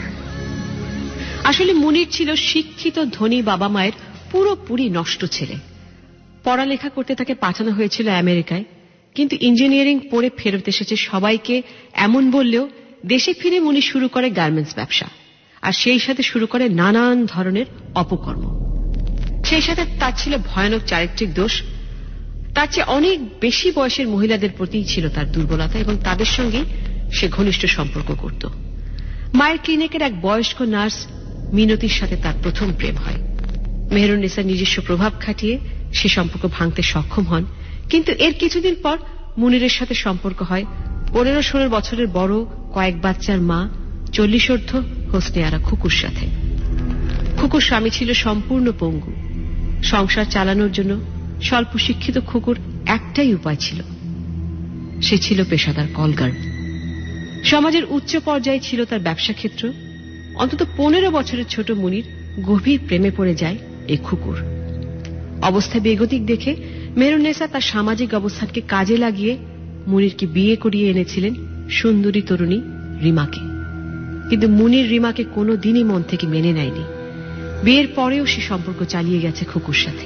আসলে মুনির ছিল শিক্ষিত ধনী বাবা মায়ের পুরোপুরি নষ্ট ছেলে। পড়ালেখা করতে তাকে পাঠানো হয়েছিল আমেরিকায়, কিন্তু ইঞ্জিনিয়ারিং পড়ে ফেরত এসেছে সবাইকে এমন বললেও দেশে ফিরে মুনির শুরু করে গার্মেন্টস ব্যবসা, আর সেই সাথে শুরু করে নানান ধরনের অপকর্ম। সেই সাথে তার ছিল ভয়ানক চারিত্রিক দোষ। তার চেয়ে অনেক বেশি বয়সের মহিলাদের প্রতি ছিল তার দুর্বলতা, এবং তাদের সঙ্গে সে ঘনিষ্ঠ সম্পর্ক করত। মায়ের ক্লিনিকের এক বয়স্ক নার্স মিনতির সাথে তার প্রথম প্রেম হয়। মেহেরুন্নেসার নিজস্ব প্রভাব খাটিয়ে সে সম্পর্ক ভাঙতে সক্ষম হন, কিন্তু এর কিছুদিন পর মুনিরের সাথে সম্পর্ক হয় পনেরো ষোলো বছরের বড় কয়েক বাচ্চার মা চল্লিশোর্ধ হোসনে আরা খুকুর সাথে। খুকুর স্বামী ছিল সম্পূর্ণ পঙ্গু। সংসার চালানোর জন্য স্বল্প শিক্ষিত খুকুর একটাই উপায় ছিল, সে ছিল পেশাদার কলগার্ল। সমাজের উচ্চ পর্যায়ে ছিল তার ব্যবসা ক্ষেত্র। অন্তত পনেরো বছরের ছোট মুনির গভীর প্রেমে পড়ে যায় এই খুকুর। অবস্থা বেগতিক দেখে মেহেরুন্নেসা তার সামাজিক অবস্থানকে কাজে লাগিয়ে মুনিরকে বিয়ে করিয়ে এনেছিলেন সুন্দরী তরুণী রিমাকে। কিন্তু মুনির রিমাকে কোনো দিনই মন থেকে মেনে নেয়নি। বিয়ের পরেও সে সম্পর্ক চালিয়ে গেছে খুকুর সাথে।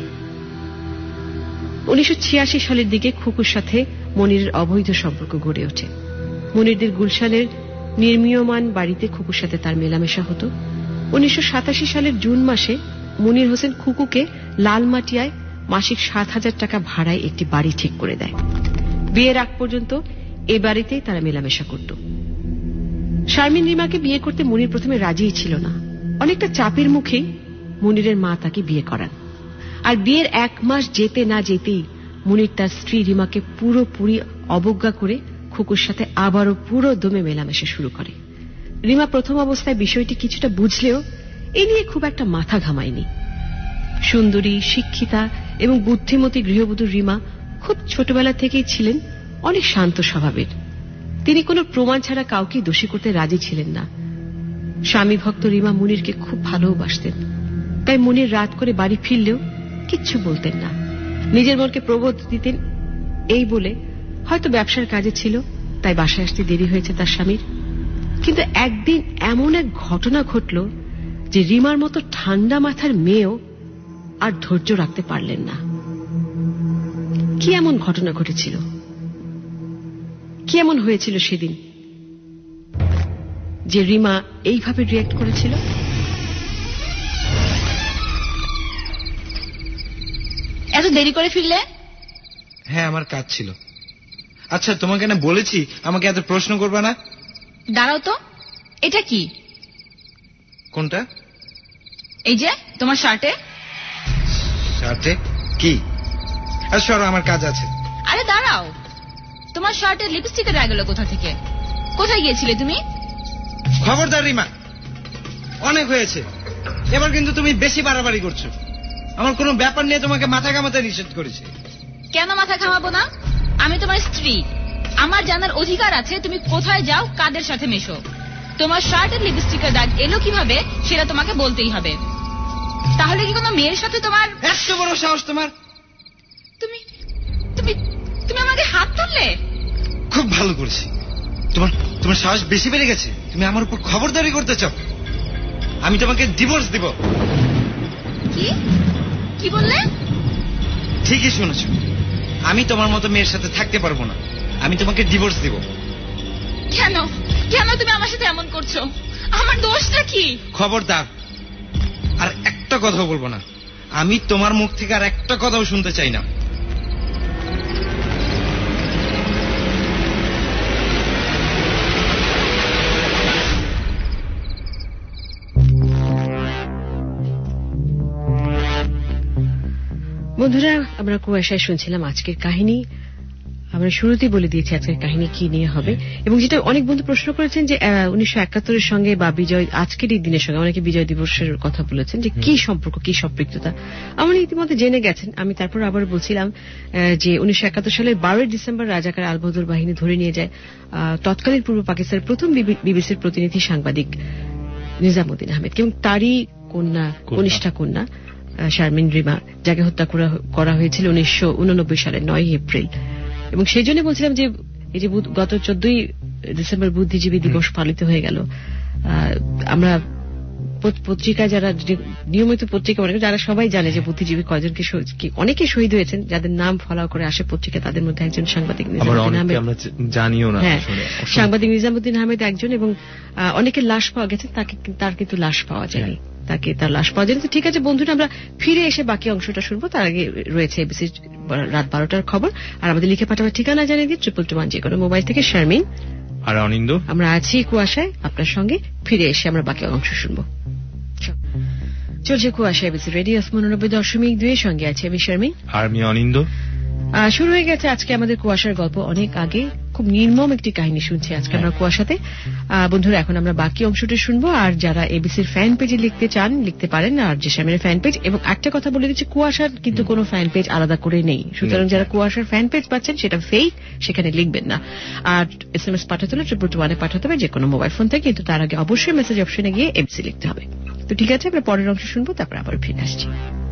উনিশশো ছিয়াশি সালের দিকে খুকুর সাথে মনিরের অবৈধ সম্পর্ক গড়ে ওঠে। মনিরদের গুলশানের নির্মীয়মান বাড়িতে খুকুর সাথে তার মেলামেশা হতো। উনিশশো সাতাশি সালের জুন মাসে মুনির হোসেন খুকুকে লালমাটিয়ায় মাসিক সাত হাজার টাকা ভাড়ায় একটি বাড়ি ঠিক করে দেয়। বিয়ের আগ পর্যন্ত এই বাড়িতেই তারা মেলামেশা করত। শারমিন রিমাকে বিয়ে করতে মুনির প্রথমে রাজিই ছিল না। অনেকটা চাপের মুখেই মুনিরের মা তাকে বিয়ে করান। আর বিয়ের এক মাস যেতে না যেতেই মুনির তার স্ত্রী রিমাকে পুরোপুরি অবজ্ঞা করে খুকুর সাথে আবারও পুরো দমে মেলামেশা শুরু করে। রিমা প্রথম অবস্থায় বিষয়টি কিছুটা বুঝলেও এ নিয়ে খুব একটা মাথা ঘামায়নি। সুন্দরী, শিক্ষিতা এবং বুদ্ধিমতী গৃহবধূ রিমা খুব ছোটবেলা থেকেই ছিলেন অনেক শান্ত স্বভাবের। তিনি কোনো প্রমাণ ছাড়া কাউকে দোষী করতে রাজি ছিলেন না। স্বামী ভক্ত রিমা মুনিরকে খুব ভালোবাসতেন, তাই মুনির রাত করে বাড়ি ফিরলেও কিচ্ছু বলতেন না। নিজের মনকে প্রবোধ দিতেন এই বলে হয়তো ব্যবসার কাজে ছিল, তাই বাসায় আসতে দেরি হয়েছে তার স্বামীর। কিন্তু একদিন এমন এক ঘটনা ঘটল যে রিমার মতো ঠান্ডা মাথার মেয়েও আর ধৈর্য রাখতে পারলেন না। কি এমন ঘটনা ঘটেছিল? কি এমন হয়েছিল সেদিন যে রিমা এইভাবে রিঅ্যাক্ট করেছিল? এত দেরি করে ফিরলে? হ্যাঁ, আমার কাজ ছিল। আচ্ছা, তোমাকে না বলেছি আমাকে এত প্রশ্ন করবে না? দাঁড়াও তো, এটা কি? কোনটা? এই যে তোমার শার্টে। শার্টে কি? আর সরো, আমার কাজ আছে। আরে দাঁড়াও, তোমার শার্টে লিপস্টিকের রাগ গেল কোথা থেকে? কোথায় গিয়েছিলে তুমি? খবরদার রিমা, অনেক হয়েছে। এবার কিন্তু তুমি বেশি বাড়াবাড়ি করছো। আমার কোনো ব্যাপার নিয়ে তোমাকে মাথা ঘামাতে নিষেধ করেছে। কেন মাথা ঘামাবো না? আমি তোমার স্ত্রী, আমার জানার অধিকার আছে তুমি কোথায় যাও, কাদের সাথে মেশো। তোমার শার্টের লিপস্টিকের দাগ এলো কিভাবে সেটা তোমাকে বলতেই হবে। তাহলে কি কোনো মেয়ের সাথে তোমার এত বড় সাহস তোমার? তুমি তুমি তুমি আমাকে হাত তুললে? খুব ভালো করেছি। তোমার তোমার সাহস বেশি বেড়ে গেছে। তুমি আমার উপর খবরদারি করতে চাও। আমি তোমাকে ডিভোর্স দিব। কি কি বললে? ঠিকই শুনেছ, আমি তোমার মতো মেয়ের সাথে থাকতে পারবো না। আমি তোমাকে ডিভোর্স দিব। কেন কেন তুমি আমার সাথে এমন করছো? আমার দোষটা কি? খবরদার, আর একটা কথাও বলবো না। আমি তোমার মুখ থেকে আর একটা কথাও শুনতে চাই না। বন্ধুরা, আমরা কুয়াশায় শুনছিলাম আজকের কাহিনী। আমরা শুরুতেই বলে দিয়েছি আজকের কাহিনী কি নিয়ে হবে, এবং যেটা অনেক বন্ধু প্রশ্ন করেছেন যে উনিশশো একাত্তরের সঙ্গে বা বিজয় আজকের এই দিনের সঙ্গে অনেকে বিজয় দিবসের কথা বলেছেন যে কি সম্পর্ক, কি সম্পৃক্ততা। আমরা ইতিমধ্যে জেনে গেছেন। আমি তারপর আবার বলছিলাম যে উনিশশো একাত্তর সালের বারোই ডিসেম্বর রাজাকার আল বদর বাহিনী ধরে নিয়ে যায় তৎকালীন পূর্ব পাকিস্তানের প্রথম বিবিসির প্রতিনিধি সাংবাদিক নিজামুদ্দিন আহমেদ এবং তারই কন্যা, কনিষ্ঠা কন্যা শারমিন রিমা, যাকে হত্যা করা হয়েছিল উনিশশো উননব্বই সালের নয় এপ্রিল এবং সেই জন্য বলছিলাম যে এই যে গত চোদ্দই ডিসেম্বর বুদ্ধিজীবী দিবস পালিত হয়ে গেল, আমরা পত্রিকায় যারা নিয়মিত পত্রিকা মনে যারা সবাই জানে যে বুদ্ধিজীবী কয়জনকে অনেকে শহীদ হয়েছেন, যাদের নাম ফলাও করে আসে পত্রিকা, তাদের মধ্যে একজন সাংবাদিক নিজামুদ্দিন আহমেদ। হ্যাঁ, সাংবাদিক নিজামুদ্দিন আহমেদ একজন, এবং অনেকের লাশ পাওয়া গেছে, তাকে তার কিন্তু লাশ পাওয়া যায়নি, তাকে তার লাশ পাওয়া যায়নি। ঠিক আছে বন্ধুরা, আমরা ফিরে এসে বাকি অংশটা শুনবো। তার আগে রয়েছে এবিসি রাত বারোটার খবর, আর আমাদের লিখে পাঠাবার ঠিকানা জানিয়ে দিই ট্রিপল টু ওয়ান যে কোনো মোবাইল থেকে। শারমিন আর অনিন্দ আমরা আছি কুয়াশায় আপনার সঙ্গে। ফিরে এসে আমরা বাকি অংশ শুনবো। চলছে কুয়াশা এবিসি রেডিও উননব্বই দশমিক দুই এর সঙ্গে আছে আমি শারমিন আর আমি অনিন্দ। শুরু হয়ে গেছে আজকে আমাদের কুয়াশার গল্প। অনেক আগে খুব নির্মম একটি কাহিনী শুনছি আজকে আমরা কুয়াশাতে। বন্ধুরা, এখন আমরা বাকি অংশটা শুনবো। আর যারা এবিসির ফ্যান পেজে লিখতে চান লিখতে পারেন, আর যে শারমিনের ফ্যান পেজ। এবং একটা কথা বলে দিচ্ছি, কুয়াশার কিন্তু কোনো ফ্যান পেজ আলাদা করে নেই, সুতরাং যারা কুয়াশার ফ্যান পেজ পাচ্ছেন সেটা ফেক, সেখানে লিখবেন না। আর এস এম এস পাঠাতে হলে ট্রিপল টু ওয়ানে পাঠাতে হবে যে কোনো মোবাইল ফোন থেকে, কিন্তু তার আগে অবশ্যই মেসেজ অপশনে গিয়ে এবিসি লিখতে হবে। তো ঠিক আছে, আমরা পরের অংশ শুনবো, তারপর আবার ফিরে আসছি।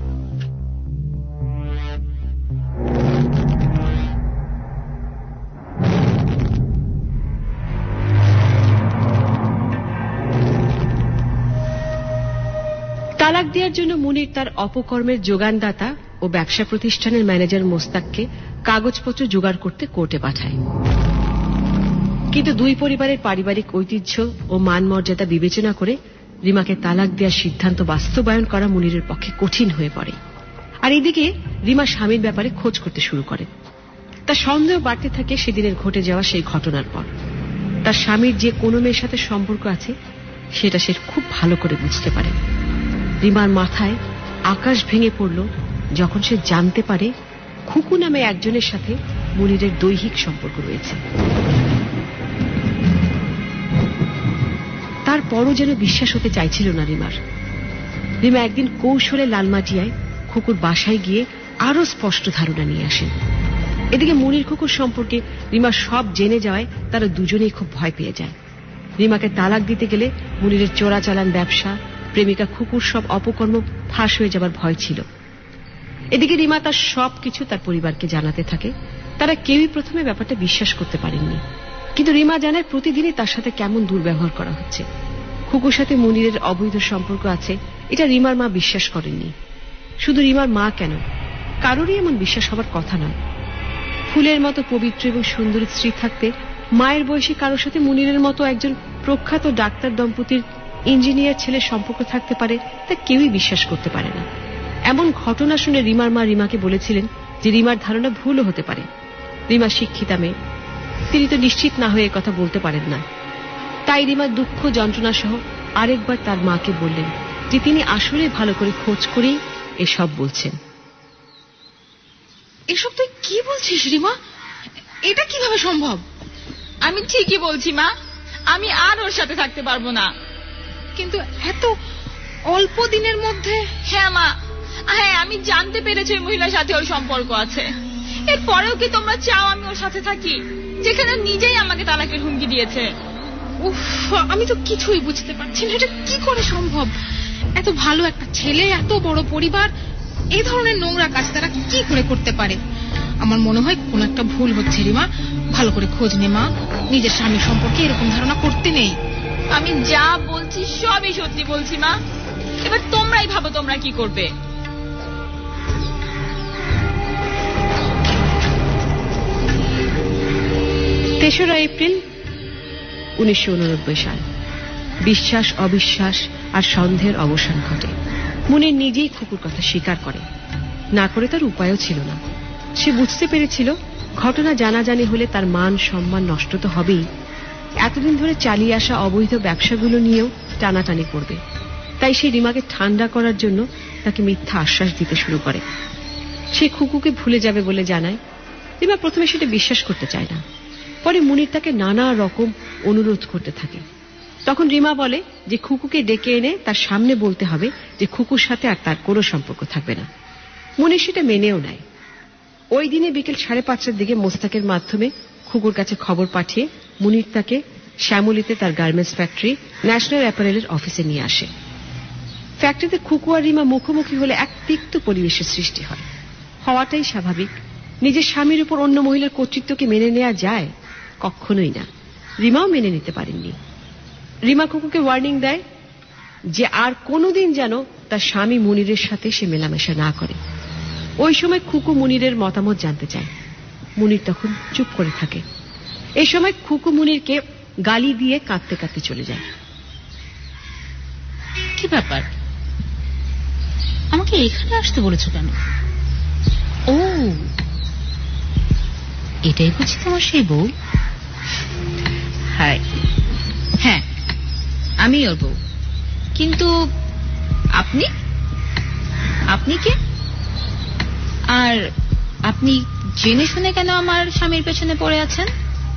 তালাক দেওয়ার জন্য মুনির তার অপকর্মের যোগানদাতা ও ব্যবসা প্রতিষ্ঠানের ম্যানেজার মোস্তাককে কাগজপত্র জোগাড় করতে কোর্টে পাঠায়। কিন্তু দুই পরিবারের পারিবারিক ঐতিহ্য ও মান মর্যাদা বিবেচনা করে রিমাকে তালাক দেওয়ার সিদ্ধান্ত বাস্তবায়ন করা মুনিরের পক্ষে কঠিন হয়ে পড়ে। আর এদিকে রিমা স্বামীর ব্যাপারে খোঁজ করতে শুরু করে। তার সন্দেহ বাড়তে থাকে সেদিনের ঘটে যাওয়া সেই ঘটনার পর। তার স্বামীর যে কোনো মেয়ের সাথে সম্পর্ক আছে সেটা সে খুব ভালো করে বুঝতে পারে। রিমার মাথায় আকাশ ভেঙে পড়ল যখন সে জানতে পারে খুকু নামে একজনের সাথে মুনিরের দৈহিক সম্পর্ক রয়েছে। তারপরও যেন বিশ্বাস হতে চাইছিল না রিমার। রিমা একদিন কৌশলে লালমাটিয়ায় খুকুর বাসায় গিয়ে আরো স্পষ্ট ধারণা নিয়ে আসেন। এদিকে মুনির খুকুর সম্পর্কে রিমা সব জেনে যাওয়ায় তারা দুজনেই খুব ভয় পেয়ে যায়। রিমাকে তালাক দিতে গেলে মুনিরের চোরাচালান ব্যবসা, প্রেমিকা খুকুর সব অপকর্ম ফাঁস হয়ে যাবার ভয় ছিল। এদিকে রিমা তার সবকিছু তার পরিবারকে জানাতে থাকে। তারা কেউই প্রথমে ব্যাপারটা বিশ্বাস করতে পারেননি, কিন্তু রিমা জানে প্রতিদিনই তার সাথে কেমন দুর্ব্যবহার করা হচ্ছে। খুকুর সাথে মুনিরের অবৈধ সম্পর্ক আছে এটা রিমার মা বিশ্বাস করেননি। শুধু রিমার মা কেন, কারোরই এমন বিশ্বাস হবার কথা নয়। ফুলের মতো পবিত্র এবং সুন্দরী স্ত্রী থাকতে মায়ের বয়সী কারোর সাথে মুনিরের মতো একজন প্রখ্যাত ডাক্তার দম্পতির ইঞ্জিনিয়ার ছেলের সম্পর্ক থাকতে পারে তা কেউই বিশ্বাস করতে পারে না। এমন ঘটনা শুনে রিমার মা রিমাকে বলেছিলেন যে রিমার ধারণা ভুলও হতে পারে। রিমা শিক্ষিতা মেয়ে, তিনি তো নিশ্চিত না হয়ে কথা বলতে পারেন না। তাই রিমা দুঃখ যন্ত্রণা সহ আরেকবার তার মাকে বললেন যে তিনি আসলে ভালো করে খোঁজ করেই এসব বলছেন। এসব তুই কি বলছিস রিমা? এটা কিভাবে সম্ভব? আমি ঠিকই বলছি মা, আমি আর ওর সাথে থাকতে পারবো না। কিন্তু এত অল্প দিনের মধ্যে? হ্যাঁ মা, হ্যাঁ আমি জানতে পেরেছি ওই মহিলার সাথে ওর সম্পর্ক আছে। এরপরেও কি তোমরা চাও আমি ওর সাথে থাকি, যেখানে নিজেই আমাকে তালাকের হুমকি দিয়েছে? উফ, আমি তো কিছুই বুঝতে পারছি না, এটা কি করে সম্ভব? এত ভালো একটা ছেলে, এত বড় পরিবার, এই ধরনের নোংরা কাজ তারা কি করে করতে পারে? আমার মনে হয় কোন একটা ভুল হচ্ছে রিমা। ভালো করে খোঁজ নে মা, নিজের স্বামী সম্পর্কে এরকম ধারণা করতে নেই। আমি যা বলছি সবই সত্যি বলছি মা, এবার তোমরাই ভাবো তোমরা কি করবে। তেসরা এপ্রিল উনিশশো উননব্বই সাল। বিশ্বাস অবিশ্বাস আর সন্দেহের অবসান ঘটে। মুনির নিজেই খুকুর কথা স্বীকার করে, না করে তার উপায়ও ছিল না। সে বুঝতে পেরেছিল ঘটনা জানাজানি হলে তার মান সম্মান নষ্ট তো হবেই, এতদিন ধরে চালিয়ে আসা অবৈধ ব্যবসাগুলো নিয়েও টানাটানি করবে। তাই সে রিমাকে ঠান্ডা করার জন্য তাকে মিথ্যা আশ্বাস দিতে শুরু করে। সে খুকুকে ভুলে যাবে বলে জানায়। রিমা প্রথমে সেটা বিশ্বাস করতে চায় না। পরে মুনির তাকে নানা রকম অনুরোধ করতে থাকে। তখন রিমা বলে যে খুকুকে ডেকে এনে তার সামনে বলতে হবে যে খুকুর সাথে আর তার কোনো সম্পর্ক থাকবে না। মুনির সেটা মেনেও নেয়। ওই দিনে বিকেল সাড়ে পাঁচটার দিকে মোস্তাকের মাধ্যমে খুকুর কাছে খবর পাঠিয়ে মুনির তাকে শ্যামলীতে তার গার্মেন্টস ফ্যাক্টরি ন্যাশনাল অ্যাপারেলের অফিসে নিয়ে আসে। ফ্যাক্টরিতে খুকু আর রিমা মুখোমুখি হলে এক তিক্ত পরিবেশের সৃষ্টি হয়। হওয়াটাই স্বাভাবিক, নিজের স্বামীর উপর অন্য মহিলার কর্তৃত্বকে মেনে নেওয়া যায়? কখনোই না। রিমাও মেনে নিতে পারেননি। রিমা খুকুকে ওয়ার্নিং দেয় যে আর কোনোদিন যেন তার স্বামী মুনিরের সাথে সে মেলামেশা না করে। ওই সময় খুকু মুনিরের মতামত জানতে চায়। মুনির তখন চুপ করে থাকে। এই সময় খুকু মুনিরকে গালি দিয়ে কাঁদতে কাঁদতে চলে যায়। কি ব্যাপার, আমাকে এখানে আসতে বলেছো কেন? ও, এটাই বুঝি তোমার সেই বউ? হাই, হ্যাঁ আমি ওর বউ। কিন্তু আপনি আপনি কে? আর আপনি জেনে শুনে কেন আমার স্বামীর পেছনে পড়ে আছেন?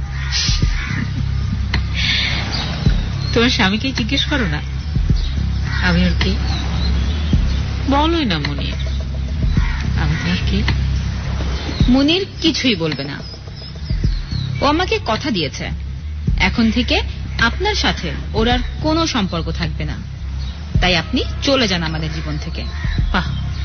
তোমার স্বামীকে জিজ্ঞেস করো না আমি ওর কে। বলোই না মুনির আমি তোমার কে। মুনির কিছুই বলবে না। ও আমাকে কথা দিয়েছে এখন থেকে আপনার সাথে ওর আর কোনো সম্পর্ক থাকবে না। তাই আপনি চলে যান আমাদের জীবন থেকে। বাহ,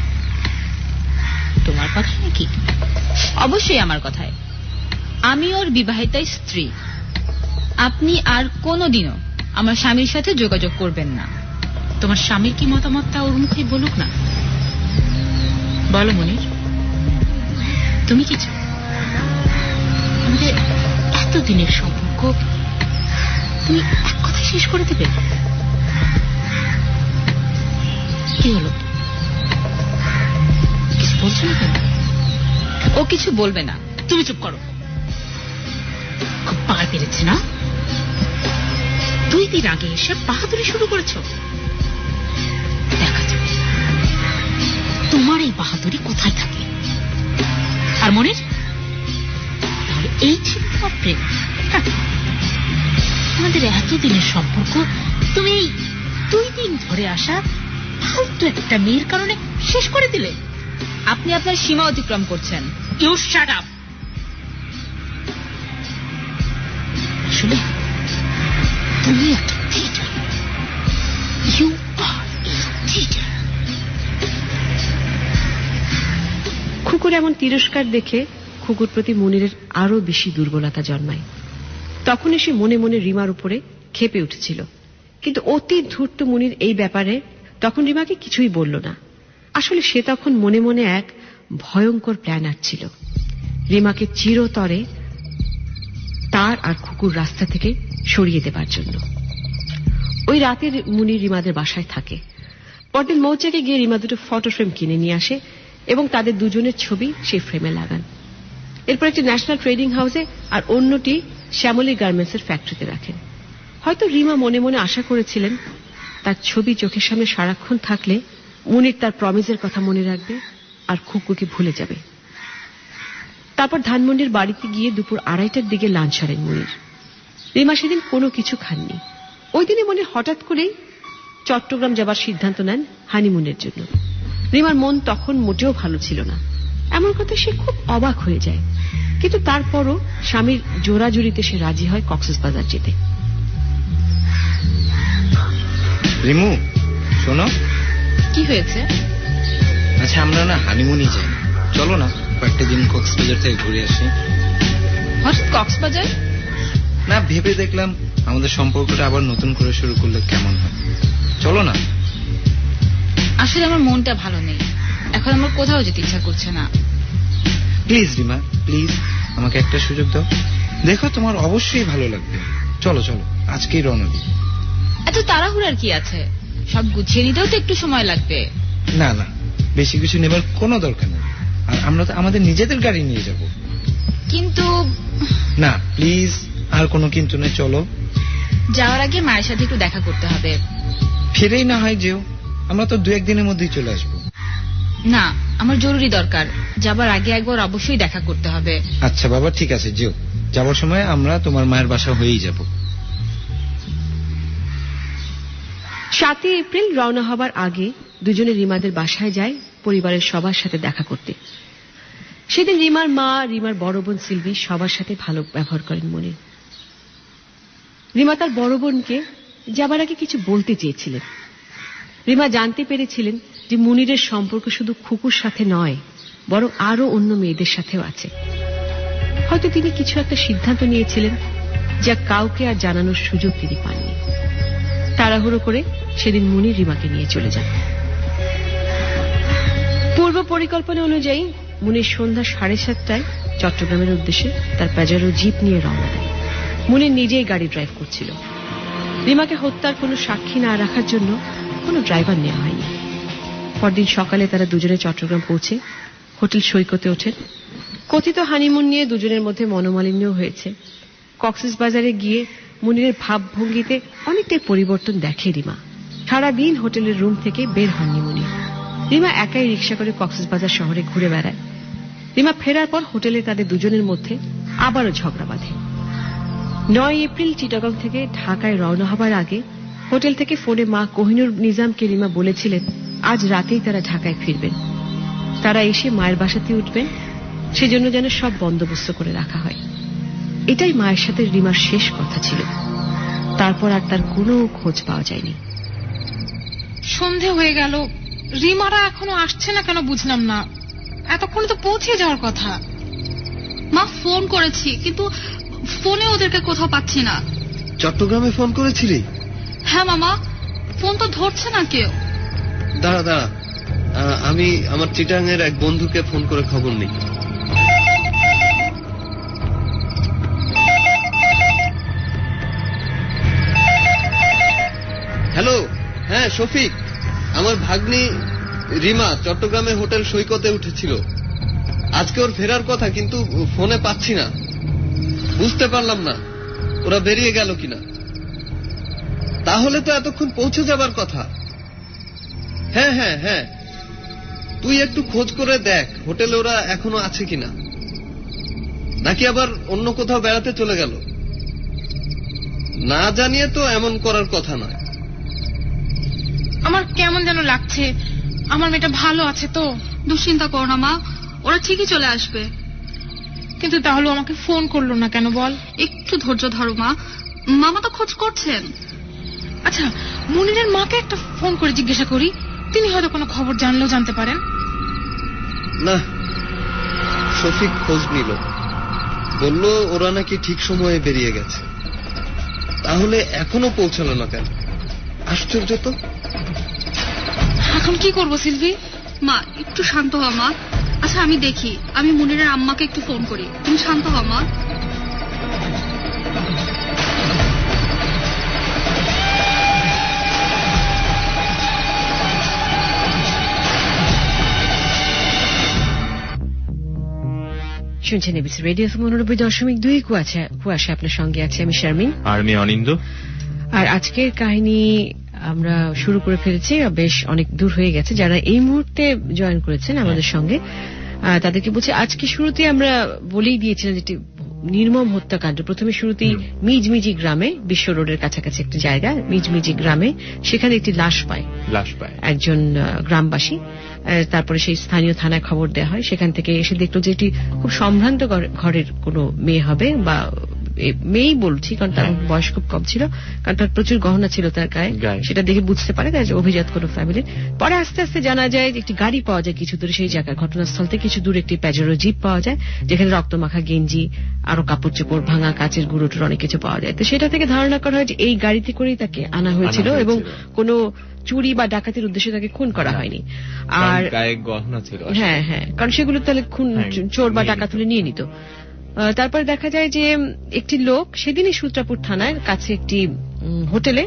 তোমার কথা নাকি? অবশ্যই আমার কথায়। আমি ওর বিবাহিতা স্ত্রী। আপনি আর কোনোদিনও আমার স্বামীর সাথে যোগাযোগ করবেন না। তোমার স্বামীর কি মতামত তা ওর মুখে বলুক না। বলো মুনির, তুমি কি চাও? আমাদের এতদিনের সম্পর্ক তুমি এক কথা শেষ করে দেবে? কি হলো, কিছু বলছো না কেন? ও কিছু বলবে না, তুমি চুপ করো। খুব পার পেরেছে না? দুই দিন আগে এসে বাহাদুরি শুরু করেছো। দেখা যাবে তোমার এই বাহাদুরি কোথায় থাকে। আর মনির, তাহলে এই ছিল তোমার প্রেম? আমাদের এতদিনের সম্পর্ক তুমি এই দুই দিন ধরে আসা ফালতু একটা মেয়ের কারণে শেষ করে দিলে। আপনি আপনার সীমা অতিক্রম করছেন। You shut up. আসলে তুমি একটা cheater. You are a cheater. খুকুর এমন তিরস্কার দেখে খুকুর প্রতি মুনিরের আরো বেশি দুর্বলতা জন্মায়। তখন সে মনে মনে রিমার উপরে ক্ষেপে উঠেছিল, কিন্তু অতি ধূর্ত মুনির এই ব্যাপারে তখন রিমাকে কিছুই বলল না। আসলে সে তখন মনে মনে এক ভয়ঙ্কর প্ল্যান আঁটছিল, রিমাকে চিরতরে তার আর খুকুর রাস্তা থেকে সরিয়ে দেবার জন্য। ওই রাতে মুনির রিমাদের বাসায় থাকে। পরদিন মৌচাকে গিয়ে রিমা দুটো ফটো ফ্রেম কিনে নিয়ে আসে এবং তাদের দুজনের ছবি সেই ফ্রেমে লাগান। এরপর একটি ন্যাশনাল ট্রেডিং হাউসে আর অন্যটি শ্যামলী গার্মেন্টস এর ফ্যাক্টরিতে রাখেন। হয়তো রিমা মনে মনে আশা করেছিলেন তার ছবি চোখের সামনে সারাক্ষণ থাকলে মুনির তার প্রমিসের কথা মনে রাখবে আর খুকুকে ভুলে যাবে। তারপর ধানমন্ডির বাড়িতে গিয়ে দুপুর আড়াইটার দিকে লাঞ্চ সারেন মুনির। রিমা সেদিন কোনো কিছু খাননি। ওই দিনে মনে হঠাৎ করেই চট্টগ্রাম যাবার সিদ্ধান্ত নেন হানিমুনের জন্য। রিমার মন তখন মোটেও ভালো ছিল না। এমন কথা সে খুব অবাক হয়ে যায়, কিন্তু তারপরও স্বামীর জোরাজুরিতে সে রাজি হয় কক্সবাজার যেতে। রিমু শোনো। কি হয়েছে? আচ্ছা আমরা না হানিমুনই যাই, চলো না কয়েকটা দিন কক্সবাজার থেকে ঘুরে আসি। হঠাৎ কক্সবাজার? না, ভেবে দেখলাম আমাদের সম্পর্কটা আবার নতুন করে শুরু করলে কেমন হয়, চলো না। আসলে আমার মনটা ভালো নেই, এখন আমার কোথাও যেতে ইচ্ছা করছে না। প্লিজ রিমা, প্লিজ আমাকে একটা সুযোগ দাও, দেখো তোমার অবশ্যই ভালো লাগবে। চলো চলো আজকেই রওনা দিই। এত তাড়াহুড়ার কি আছে? সব গুছিয়ে নিতেও তো একটু সময় লাগবে। না না, বেশি কিছু নেবার কোনো দরকার নেই, আর আমরা তো আমাদের নিজেদের গাড়ি নিয়ে যাব। কিন্তু না প্লিজ, আর কোনো কিন্তু নেই, চলো। যাওয়ার আগে মায়ের সাথে একটু দেখা করতে হবে। ফিরেই না হয় যেও, আমরা তো দু একদিনের মধ্যেই চলে আসবো। না, আমার জরুরি দরকার, যাবার আগে একবার অবশ্যই দেখা করতে হবে। আচ্ছা বাবা, ঠিক আছে যেও, যাবার সময় আমরা তোমার মায়ের বাসা হয়েই যাব। সাতই এপ্রিল রওনা হবার আগে দুজনে রিমাদের বাসায় যায় পরিবারের সবার সাথে দেখা করতে। সেদিন রিমার মা, রিমার বড় বোন সিলভি সবার সাথে ভালো ব্যবহার করেন মনির। রিমা তার বড় বোনকে যাবার আগে কিছু বলতে চেয়েছিলেন। রিমা জানতে পেরেছিলেন যে মুনিরের সম্পর্ক শুধু খুকুর সাথে নয়, বরং আরো অন্য মেয়েদের সাথেও আছে। হয়তো তিনি কিছু একটা সিদ্ধান্ত নিয়েছিলেন যা কাউকে আর জানানোর সুযোগ তিনি পাননি। তাড়াহুড়ো করে সেদিন মুনির রিমাকে নিয়ে চলে যান। পূর্ব পরিকল্পনা অনুযায়ী মুনির সন্ধ্যা সাড়ে সাতটায় চট্টগ্রামের উদ্দেশ্যে তার প্যাজারো জিপ নিয়ে রওনা দেয়। মুনির নিজেই গাড়ি ড্রাইভ করছিল। রিমাকে হত্যার কোনো সাক্ষী না রাখার জন্য কোনো ড্রাইভার নেওয়া হয়নি। পরদিন সকালে তারা দুজনে চট্টগ্রাম পৌঁছে হোটেল সৈকতে ওঠেন। কথিত হানিমুন নিয়ে দুজনের মধ্যে মনোমালিন্য হয়েছে। কক্সবাজারে গিয়ে মুনিরের ভাবভঙ্গিতে অনেকটাই পরিবর্তন দেখে রিমা। সারাদিন হোটেলের রুম থেকে বের হননি মুনির। রিমা একাই রিক্সা করে কক্সবাজার শহরে ঘুরে বেড়ায়। রিমা ফেরার পর হোটেলে তাদের দুজনের মধ্যে আবারও ঝগড়া বাঁধে। নয় এপ্রিল চিটাগং থেকে ঢাকায় রওনা হবার আগে হোটেল থেকে ফোনে মা কোহিনুর নিজামকে রিমা বলেছিলেন আজ রাতেই তারা ঢাকায় ফিরবেন। তারা এসে মায়ের বাসাতে উঠবেন, সেজন্য যেন সব বন্দোবস্ত করে রাখা হয়। এটাই মায়ের সাথে রিমার শেষ কথা ছিল। তারপর আর তার কোনো খোঁজ পাওয়া যায়নি। সন্ধে হয়ে গেল, রিমারা এখনো আসছে না কেন বুঝলাম না। এতক্ষণ তো পৌঁছে যাওয়ার কথা। মা ফোন করেছি, কিন্তু ফোনে ওদেরকে কোথাও পাচ্ছি না। চট্টগ্রামে ফোন করেছিলি? হ্যাঁ মামা, ফোন তো ধরছে না কেউ। দাঁড়া দাঁড়া, আমি আমার চিটাং এর এক বন্ধুকে ফোন করে খবর নিই। হ্যালো, হ্যাঁ শফিক, আমার ভাগ্নি রিমা চট্টগ্রামে হোটেল সৈকতে উঠেছিল। আজকে ওর ফেরার কথা, কিন্তু ফোনে পাচ্ছি না। বুঝতে পারলাম না ওরা বেরিয়ে গেল কিনা। তাহলে তো এতক্ষণ পৌঁছে যাবার কথা। হ্যাঁ হ্যাঁ হ্যাঁ, তুই একটু খোঁজ করে দেখ হোটেলে ওরা এখনো আছে কিনা, নাকি আবার অন্য কোথাও বেড়াতে চলে গেল। না জানিয়ে তো এমন করার কথা নয়। আমার কেমন যেন লাগছে। আমার মেয়েটা ভালো আছে তো? দুশ্চিন্তা করো না মা, ওরা ঠিকই চলে আসবে। কিন্তু তাহলে আমাকে ফোন করলো না কেন বল? একটু ধৈর্য ধরো মা, মামা তো খোঁজ করছেন। আচ্ছা, মুনিরের মাকে একটা ফোন করে জিজ্ঞাসা করি, তিনি হয়তো কোনো খবর জানলেও জানতে পারেন। না, শফিক খোঁজ নিল, বলল ওরা নাকি ঠিক সময়ে বেরিয়ে গেছে। তাহলে এখনো পৌঁছালো না কেন? আশ্চর্য তো। এখন কি করবো সিলভি? মা একটু শান্ত হও মা। আচ্ছা আমি দেখি, আমি মুনিরের আম্মাকে একটু ফোন করি। তুমি শান্ত হও মা। শুনছেন এবিসি রেডিও উননব্বই দশমিক দুই কুয়াশা। কুয়াশা আপনার সঙ্গে আছে আমি শারমিন, আর আমি অনিন্দ। আর আজকের কাহিনী আমরা শুরু করে ফেলেছি, বেশ অনেক দূর হয়ে গেছে। যারা এই মুহূর্তে জয়েন করেছেন আমাদের সঙ্গে তাদেরকে বলছি, আজকে শুরুতে আমরা বলেই দিয়েছিলাম যেটি নির্মম হত্যাকাণ্ড। প্রথমে শুরুতেই মিজমিজি গ্রামে, বিশ্ব রোডের কাছাকাছি একটি জায়গা, মিজমিজি গ্রামে, সেখানে একটি লাশ পায় লাশ পায় একজন গ্রামবাসী। তারপরে সেই স্থানীয় থানায় খবর দেওয়া হয়। সেখান থেকে এসে দেখলো যে এটি খুব সম্ভ্রান্ত ঘরের কোনো মেয়ে হবে, বা মেয়েই বলছি কারণ তার বয়স খুব কম ছিল, কারণ তার প্রচুর গহনা ছিল তার গায়ে, সেটা দেখে বুঝতে পারে যে অভিজাত কোনো ফ্যামিলির। পরে আস্তে আস্তে জানা যায় একটি গাড়ি পাওয়া যায় কিছু দূরে, সেই জায়গায় ঘটনাস্থল থেকে কিছু দূরে একটি প্যাজারো জিপ পাওয়া যায়, যেখানে রক্তমাখা গেঞ্জি, আরো কাপড় চোপড়, ভাঙা কাচের গুঁড়োটুর অনেক কিছু পাওয়া যায়। তো সেটা থেকে ধারণা করা হয় যে এই গাড়িতে করেই তাকে আনা হয়েছিল এবং কোনো চুরি বা ডাকাতির উদ্দেশ্যে তাকে খুন করা হয়নি। আর গায়ে গহনা ছিল, হ্যাঁ হ্যাঁ, কারণ সেগুলো তাহলে খুন চোর বা ডাকাত তুলে নিয়ে নিত। তারপরে দেখা যায় যে একটি লোক সেদিনই সূত্রাপুর থানার কাছে একটি হোটেলে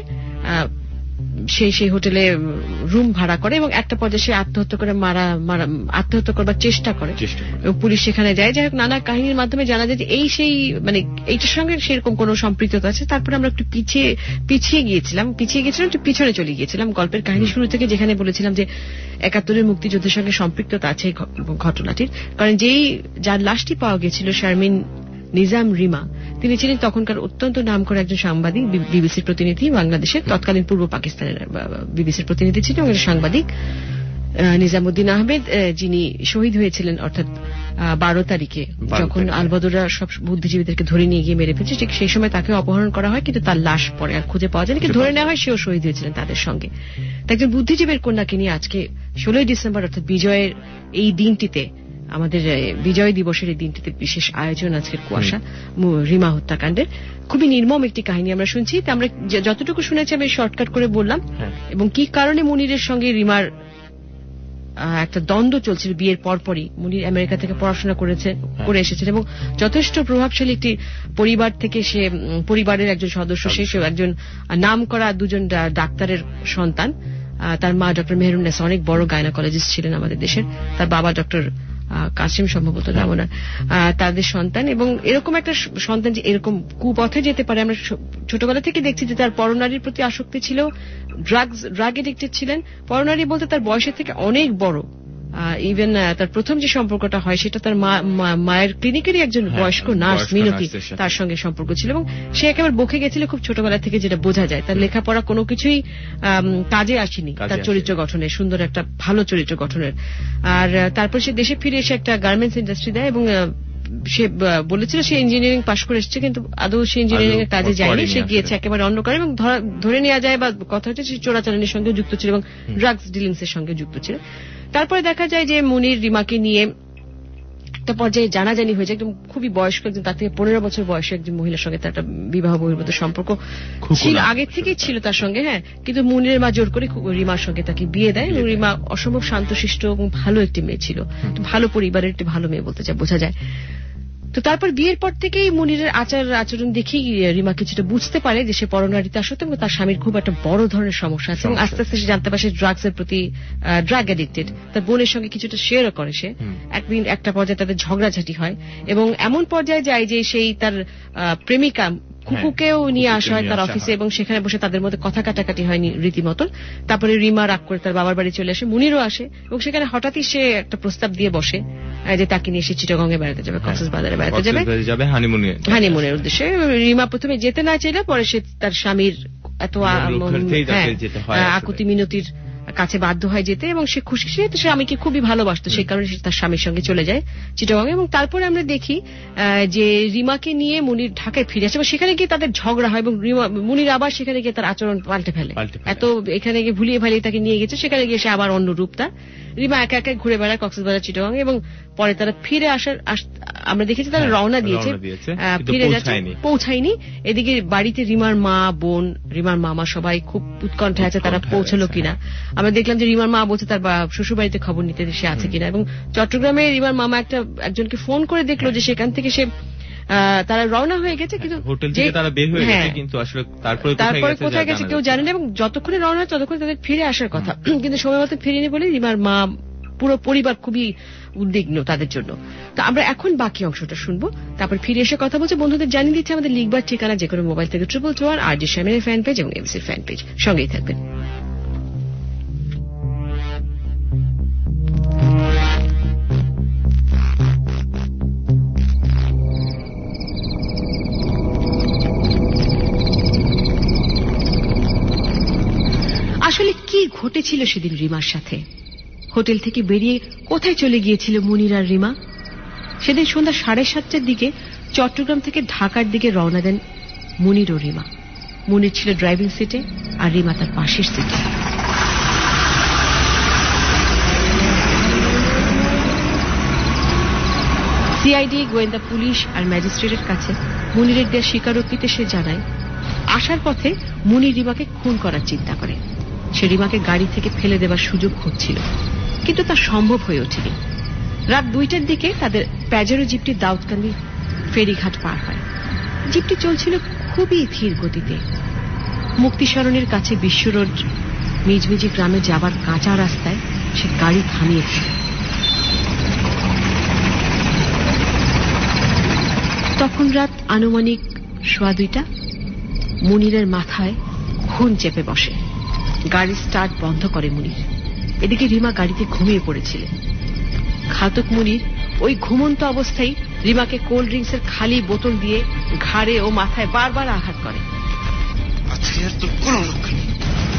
সে সেই হোটেলে রুম ভাড়া করে এবং একটা পর্যায়ে সে আত্মহত্যা করে মারা মারা আত্মহত্যা করবার চেষ্টা করে। পুলিশ সেখানে যায়। যাই হোক, নানা কাহিনীর মাধ্যমে জানা যায় যে এই সেই মানে এইটার সঙ্গে সেরকম কোন সম্পৃক্ততা আছে। তারপরে আমরা একটু পিছিয়ে পিছিয়ে গিয়েছিলাম পিছিয়ে গিয়েছিলাম একটু পিছনে চলে গিয়েছিলাম গল্পের কাহিনী শুরু থেকে, যেখানে বলেছিলাম যে একাত্তরের মুক্তিযুদ্ধের সঙ্গে সম্পৃক্ততা আছে ঘটনাটির। কারণ যেই যার লাশটি পাওয়া গেছিল, শারমিন নিজাম রিমা, তিনি ছিলেন তখনকার অত্যন্ত নামকরা একজন সাংবাদিক, বিবিসির প্রতিনিধি, বাংলাদেশের তৎকালীন পূর্ব পাকিস্তানের বিবিসির প্রতিনিধি ছিলেন একজন সাংবাদিক নিজামুদ্দিন আহমেদ, যিনি শহীদ হয়েছিলেন অর্থাৎ বারো তারিখে যখন আলবদররা সব বুদ্ধিজীবীদেরকে ধরে নিয়ে গিয়ে মেরে ফেলছে। ঠিক সেই সময় তাকে অপহরণ করা হয়, কিন্তু তার লাশ পরে আর খুঁজে পাওয়া যায়নি, কিন্তু ধরে নেওয়া হয় সেও শহীদ হয়েছিলেন তাদের সঙ্গে। একজন বুদ্ধিজীবীর কন্যাকে নিয়ে আজকে ষোলোই ডিসেম্বর অর্থাৎ বিজয়ের এই দিনটিতে আমাদের বিজয় দিবসের এই দিনটিতে বিশেষ আয়োজন আজকের কুয়াশা রিমা হত্যাকাণ্ডের। খুবই নির্মম একটি কাহিনী আমরা শুনছি। আমরা যতটুকু শুনেছি আমি শর্টকাট করে বললাম, এবং কি কারণে মুনিরের সঙ্গে রিমার একটা দ্বন্দ্ব চলছিল বিয়ের পরপরই। মুনির আমেরিকা থেকে পড়াশোনা করেছে করে এসেছেন এবং যথেষ্ট প্রভাবশালী একটি পরিবার থেকে সে পরিবারের একজন সদস্য, সে একজন নাম করা দুজন ডাক্তারের সন্তান। তার মা ডক্টর মেহরুন্নেসা অনেক বড় গাইনোকোলজিস্ট ছিলেন আমাদের দেশের, তার বাবা ডক্টর কাসিম সম্ভবত নাম ওনার, তাদের সন্তান। এবং এরকম একটা সন্তান যে এরকম কুপথে যেতে পারে, আমরা ছোটবেলা থেকে দেখছি যে তার পরনারীর প্রতি আসক্তি ছিল, ড্রাগস ড্রাগ এডিক্টেড ছিলেন। পরনারী বলতে তার বয়সের থেকে অনেক বড়। ইভেন তার প্রথম যে সম্পর্কটা হয় সেটা তার মায়ের ক্লিনিকেরই একজন বয়স্ক নার্স মিনতি, তার সঙ্গে সম্পর্ক ছিল এবং সে একেবারে বকে গেছিল খুব ছোটবেলা থেকে, যেটা বোঝা যায়। তার লেখাপড়া কোনো কিছুই কাজে আসেনি তার চরিত্র গঠনে, সুন্দর একটা ভালো চরিত্র গঠনের। আর তারপর সে দেশে ফিরে এসে একটা গার্মেন্টস ইন্ডাস্ট্রি দেয় এবং সে বলেছিল সে ইঞ্জিনিয়ারিং পাশ করে এসেছে, কিন্তু আদৌ সে ইঞ্জিনিয়ারিং এর কাজে যায়নি, সে গিয়েছে একেবারে অন্য কারণে। এবং ধরে নেওয়া যায় বা কথা হচ্ছে সে চোরাচালানির সঙ্গে যুক্ত ছিল এবং ড্রাগস ডিলিংস এর সঙ্গে যুক্ত ছিল। তারপরে দেখা যায় যে মুনির রিমাকে নিয়ে একটা পর্যায়ে জানাজানি হয়েছে। একদম খুবই বয়স্ক একজন, তার থেকে পনেরো বছর বয়সী একজন মহিলার সঙ্গে তার একটা বিবাহ বহির্ভূত সম্পর্ক ছিল, আগে থেকেই ছিল তার সঙ্গে। হ্যাঁ, কিন্তু মুনিরের মা জোর করে রিমার সঙ্গে তাকে বিয়ে দেয়। রিমা অসম্ভব শান্তশিষ্ট এবং ভালো একটি মেয়ে ছিল, ভালো পরিবারের একটি ভালো মেয়ে বলতে চায়, বোঝা যায়। তো তারপর বিয়ের পর থেকেই মুনিরের আচার আচরণ দেখেই রিমা কিছুটা বুঝতে পারে যে সে পরনারীতে আসক্ত এবং তার স্বামীর খুব একটা বড় ধরনের সমস্যা আছে। এবং আস্তে আস্তে সে জানতে পারে সে ড্রাগস এর প্রতি ড্রাগ অ্যাডিক্টেড। তার বোনের সঙ্গে কিছুটা শেয়ারও করে সে। একদিন একটা পর্যায়ে তাদের ঝগড়াঝাটি হয় এবং এমন পর্যায়ে যায় যে সেই তার প্রেমিকা কুকুকেও নিয়ে আসা হয় তার অফিসে এবং সেখানে বসে তাদের মধ্যে কথা কাটাকাটি হয়নি রীতিমতন। তারপরে রিমা রাগ করে তার বাবার বাড়ি চলে আসে, মুনিরও আসে এবং সেখানে হঠাৎই সে একটা প্রস্তাব দিয়ে বসে যে তাকে নিয়ে সে চিটাগংয়ে বেড়াতে যাবে, কক্সবাজারে বেড়াতে যাবে হানিমুনের উদ্দেশ্যে। রিমা প্রথমে যেতে না চাইলে পরে সে তার স্বামীর এত আকুতি মিনতির কাছে বাধ্য হয় যেতে এবং সে খুশি, সে তো স্বামীকে খুবই ভালোবাসতো, সেই কারণে সে তার স্বামীর সঙ্গে চলে যায় চিটাগংয়ে। এবং তারপরে আমরা দেখি যে রিমাকে নিয়ে মুনির ঢাকায় ফিরে আসে এবং সেখানে গিয়ে তাদের ঝগড়া হয় এবং মুনির আবার সেখানে গিয়ে তার আচরণ পাল্টে ফেলে। এত এখানে গিয়ে ভুলিয়ে ভালিয়ে তাকে নিয়ে গেছে, সেখানে গিয়ে সে আবার অন্য রূপ তার। রিমা একা একা ঘুরে বেড়ায় কক্সবাজার চিটাগং এবং পরে তারা ফিরে আসার আমরা দেখেছি তারা রওনা দিয়েছে, ফিরে যাচ্ছে, পৌঁছায়নি। এদিকে বাড়িতে রিমার মা, বোন, রিমার মামা সবাই খুব উৎকণ্ঠা আছে তারা পৌঁছলো কিনা। আমরা দেখলাম যে রিমার মা বলছে তার শ্বশুর বাড়িতে খবর নিতে সে আছে কিনা। এবং চট্টগ্রামে রিমার মামা একটা একজনকে ফোন করে দেখলো যে সেখান থেকে সে তারা রওনা হয়ে গেছে, কিন্তু হোটেল থেকে তারা বের হয়ে গেছে, কিন্তু আসলে তারপরে তারপরে কোথায় গেছে কেউ জানে না। এবং যতক্ষণে রওনা হয় ততক্ষণ তাদের ফিরে আসার কথা, কিন্তু সময় মতো ফিরেনি বলে রিমার মা, পুরো পরিবার খুবই উদ্বিগ্ন তাদের জন্য। তো আমরা এখন বাকি অংশটা শুনবো, তারপর ফিরে এসে কথা বলছে। বন্ধুদের জানিয়ে দিচ্ছে আমাদের লিখবার ঠিকানা যে কোনো মোবাইল থেকে ট্রিপল টু আর আরজি শামিনের ফ্যান পেজ এবং এবিসির ফ্যান পেজ, সঙ্গেই থাকবেন। আসলে কি ঘটেছিল সেদিন রিমার সাথে? হোটেল থেকে বেরিয়ে কোথায় চলে গিয়েছিল মুনির আর রিমা? সেদিন সন্ধ্যা সাড়ে সাতটার দিকে চট্টগ্রাম থেকে ঢাকার দিকে রওনা দেন মুনির ও রিমা। মুনির ছিল ড্রাইভিং সিটে আর রিমা তার পাশের সিটে। সিআইডি, গোয়েন্দা পুলিশ আর ম্যাজিস্ট্রেটের কাছে মুনিরের দেওয়া স্বীকারোক্তিতে সে জানায় আসার পথে মুনির রিমাকে খুন করার চিন্তা করে। সে রিমাকে গাড়ি থেকে ফেলে দেওয়ার সুযোগ খুঁজছিল, কিন্তু তা সম্ভব হয়ে ওঠেনি। রাত দুইটার দিকে তাদের প্যাজেরো জিপটি দাউদকান্দি ফেরিঘাট পার হয়। জিপটি চলছিল খুবই ধীর গতিতে। মুক্তিসরণের কাছে বিশ্বরোড মিজমিজি গ্রামে যাবার কাঁচা রাস্তায় সে গাড়ি থামিয়েছে। তখন রাত আনুমানিক সোয়া দুইটা। মুনিরের মাথায় খুন চেপে বসে। গাড়ি স্টার্ট বন্ধ করে মুনির। এদিকে রিমা গাড়িতে ঘুমিয়ে পড়েছিলেন। ঘাতক মুনির ওই ঘুমন্ত অবস্থায় রিমাকে কোল্ড ড্রিঙ্কস এর খালি বোতল দিয়ে ঘাড়ে ও মাথায় বারবার আঘাত করে। আজকে আর তোর কোনো রক্ষা নেই।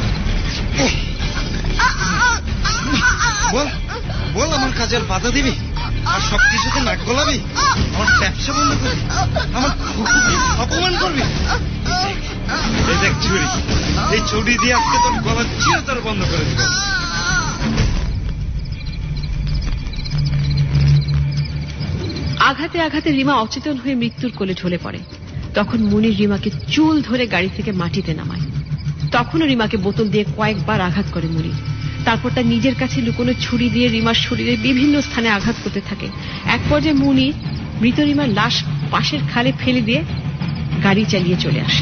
বল বল আমার কাজে আর বাধা দিবি আর সবকিছুতে নাক গলাবি, আমার ব্যবসা বন্ধ করবি, আমার অপমান করবি। এই দেখ ছুরি, এই ছুরি দিয়ে আজকে তোর গলা চিরতর বন্ধ করে দিবি। আঘাতে আঘাতে রিমা অচেতন হয়ে মৃত্যুর কোলে ঢলে পড়ে। তখন মুনির রিমাকে চুল ধরে গাড়ি থেকে মাটিতে নামায়। তখনও রিমাকে বোতল দিয়ে কয়েকবার আঘাত করে মুনির। তারপর তার নিজের কাছে লুকোনো ছুরি দিয়ে রিমার শরীরে বিভিন্ন স্থানে আঘাত করতে থাকে। এক পর্যায়ে মুনির মৃত রিমার লাশ পাশের খালে ফেলে দিয়ে গাড়ি চালিয়ে চলে আসে।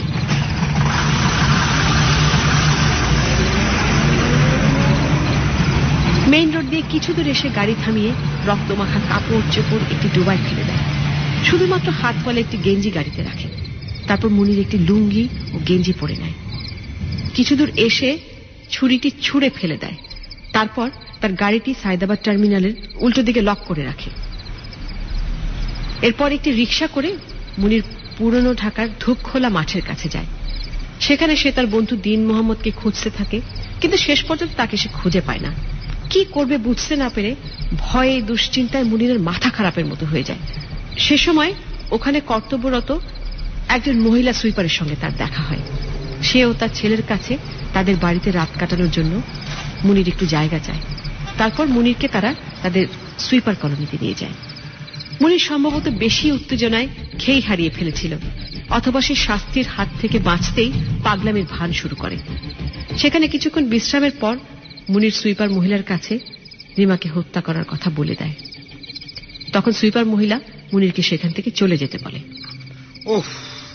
মেইন রোড দিয়ে কিছু দূর এসে গাড়ি থামিয়ে রক্তমাখা কাপড় চোপড় একটি ডোবায় ফেলে দেয়। শুধুমাত্র হাত পলে একটি গেঞ্জি গাড়িতে রাখে। তারপর মুনির একটি লুঙ্গি ও গেঞ্জি পরে নেয়। কিছু দূর এসে ছুরিটি ছুঁড়ে ফেলে দেয়। তারপর তার গাড়িটি সায়দাবাদ টার্মিনালের উল্টো দিকে লক করে রাখে। এরপর একটি রিকশা করে মুনির পুরনো ঢাকার ধূপখোলা মাঠের কাছে যায়। সেখানে সে তার বন্ধু দিন মোহাম্মদকে খুঁজতে থাকে, কিন্তু শেষ পর্যন্ত তাকে সে খুঁজে পায় না। কি করবে বুঝতে না পেরে ভয়ে দুশ্চিন্তায় মুনিরের মাথা খারাপের মতো হয়ে যায়। সে সময় ওখানে কর্তব্যরত একজন মহিলা সুইপারের সঙ্গে তার দেখা হয়। সে ও তার ছেলের কাছে তাদের বাড়িতে রাত কাটানোর জন্য মুনির একটু জায়গা চায়। তারপর মুনিরকে তারা তাদের সুইপার কলোনিতে নিয়ে যায়। মুনির সম্ভবত বেশি উত্তেজনায় খেই হারিয়ে ফেলেছিল, অথবা সে শাস্তির হাত থেকে বাঁচতেই পাগলামির ভান শুরু করে। সেখানে কিছুক্ষণ বিশ্রামের পর মুনির সুইপার মহিলার কাছে রিমাকে হত্যা করার কথা বলে দেয়। তখন সুইপার মহিলা মুনিরকে সেখান থেকে চলে যেতে বলে। ওহ,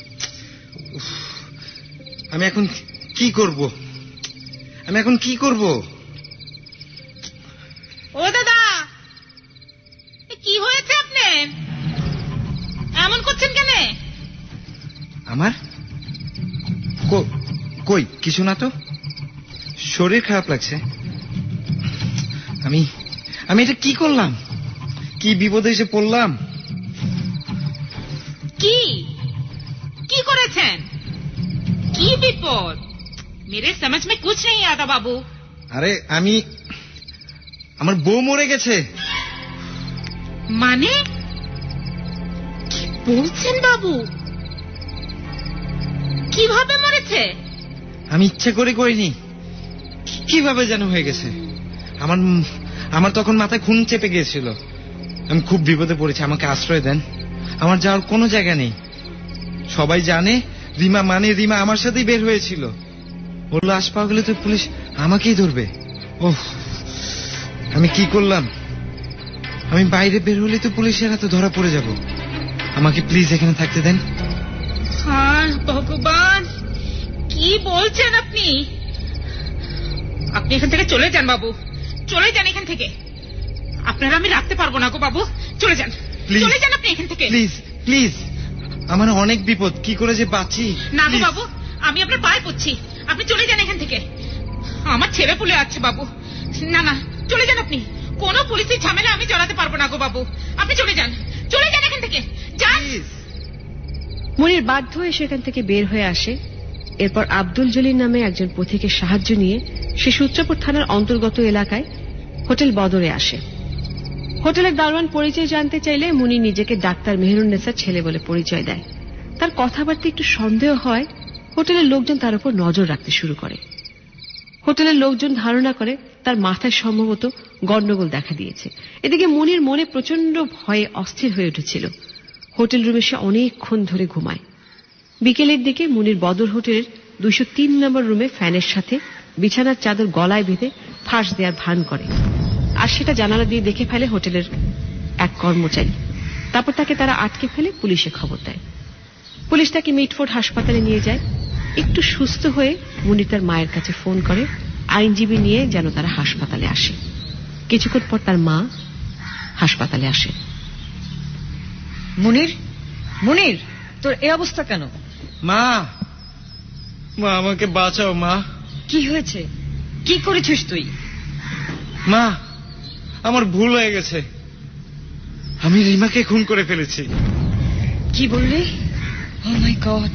আমি এখন কি করব? আমি এখন কি করব? ও দাদা, কি হয়েছে আপনার? এমন করছেন কেন? আমার কই কিছু না তো, শরীর খারাপ লাগছে। আমি আমি এটা কি করলাম? কি বিপদে এসে পড়লাম? কি কি করেছেন? কি বিপদ? মেরে समझ में कुछ नहीं आता বাবু। আরে আমি, আমার বউ মরে গেছে। মানে কি বলছেন বাবু? কিভাবে মরেছে? আমি ইচ্ছে করে করিনি, কিভাবে যেন হয়ে গেছে। আমার আমার তখন মাথায় খুন চেপে গিয়েছিল। আমি খুব বিপদে পড়েছি, আমাকে আশ্রয় দেন। আমার যাওয়ার কোনো জায়গা নেই। সবাই জানে রিমা মানে রিমা আমার সাথেই বের হয়েছিল। ওর লাশ পাওয়া গেলে তো পুলিশ আমাকেই ধরবে। ওহ, আমি কি করলাম? আমি বাইরে বের হলে তো পুলিশের হাতে ধরা পড়ে যাব। আমাকে প্লিজ এখানে থাকতে দেন। হ্যাঁ ভগবান, কি বলছেন আপনি? আপনি এখান থেকে চলে যান বাবু, চলে যান এখান থেকে। আপনারা আমি রাখতে পারবো না গো বাবু, চলে যান, চলে যান আপনি এখান থেকে। প্লিজ প্লিজ, আমার অনেক বিপদ, কি করে যে বাঁচি। না গো বাবু, আমি আপনার পায়ে পড়ছি, আপনি চলে যান এখান থেকে। আমার ছেলে পুলে আছে বাবু। না না, চলে যান আপনি। কোন পুলিশের ঝামেলা আমি জড়াতে পারবো না গো বাবু, আপনি চলে যান, চলে যান এখান থেকে, যান। মুনির বাধ্য হয়ে সেখান থেকে বের হয়ে আসে। এরপর আব্দুল জলিল নামে একজন পথিকের সাহায্য নিয়ে সে সূত্রপুর থানার অন্তর্গত এলাকায় হোটেল বদরে আসে। হোটেলের দারোয়ান পরিচয় জানতে চাইলে মুনির নিজেকে ডাক্তার মেহেরুন্নেসার ছেলে বলে পরিচয় দেয়। তার কথাবার্তা একটু সন্দেহ হয়। হোটেলের লোকজন তার উপর নজর রাখতে শুরু করে। হোটেলের লোকজন ধারণা করে তার মাথায় সম্ভবত গন্ডগোল দেখা দিয়েছে। এদিকে মুনির মনে প্রচন্ড ভয়ে অস্থির হয়ে উঠেছিল। হোটেল রুমে সে অনেকক্ষণ ধরে ঘুমায়। বিকেলের দিকে মুনির বদর হোটেলের দুইশো তিন নম্বর রুমে ফ্যানের সাথে বিছানার চাদর গলায় বেঁধে ফাঁস দেওয়ার ভান করে, আর সেটা জানালা দিয়ে দেখে ফেলে হোটেলের এক কর্মচারী। তারপর তাকে তারা আটকে ফেলে পুলিশে খবর দেয়। পুলিশ তাকে মিটফোর্ড হাসপাতালে নিয়ে যায়। একটু সুস্থ হয়ে মুনির তার মায়ের কাছে ফোন করে আইনজীবী নিয়ে যেন তারা হাসপাতালে আসে। কিছুক্ষণ পর তার মা হাসপাতালে আসে। মুনির, মুনির, তোর এই অবস্থা কেন? মা, মা আমাকে বাঁচাও মা। কি হয়েছে? কি করেছিস তুই? মা, আমার ভুল হয়ে গেছে। আমি রিমাকে খুন করে ফেলেছি। কি বললি? ও মাই গড।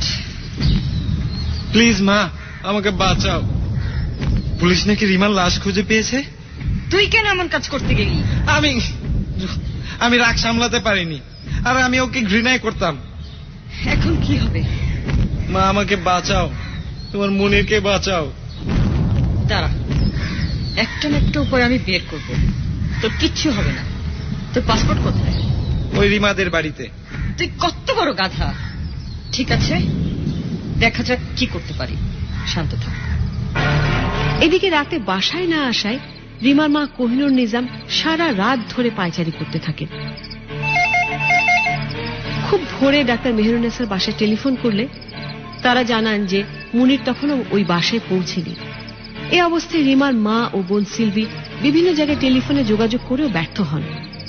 প্লিজ মা, আমাকে বাঁচাও। পুলিশ নাকি রিমার লাশ খুঁজে পেয়েছে। তুই কেন এমন কাজ করতে গেলি? আমি আমি রাগ সামলাতে পারিনি, আর আমি ওকে ঘৃণাই করতাম। এখন কি হবে? মা আমাকে বাঁচাও, তোমার মুনিরকে বাঁচাও। দাঁড়া, একটা না একটা উপায় আমি বের করবো। তোর কিচ্ছু হবে না। তোর পাসপোর্ট কোথায়? ওই রিমাদের বাড়িতে। তুই কত বড় গাধা! ঠিক আছে, দেখা যাক কি করতে পারি। শান্ত থাক। এদিকে রাতে বাসায় না আসায় রিমার মা কোহিনুর নিজাম সারা রাত ধরে পায়চারি করতে থাকেন। খুব ভোরে ডাক্তার মেহেরুন্নেসার বাসায় টেলিফোন করলে তারা জানান যে মুনির তখনও ওই বাসায় পৌঁছেনি। এই অবস্থায় রিমার মা ও বোন সিলভি বিভিন্ন জায়গায় টেলিফোনে যোগাযোগ করেও ব্যর্থ হন।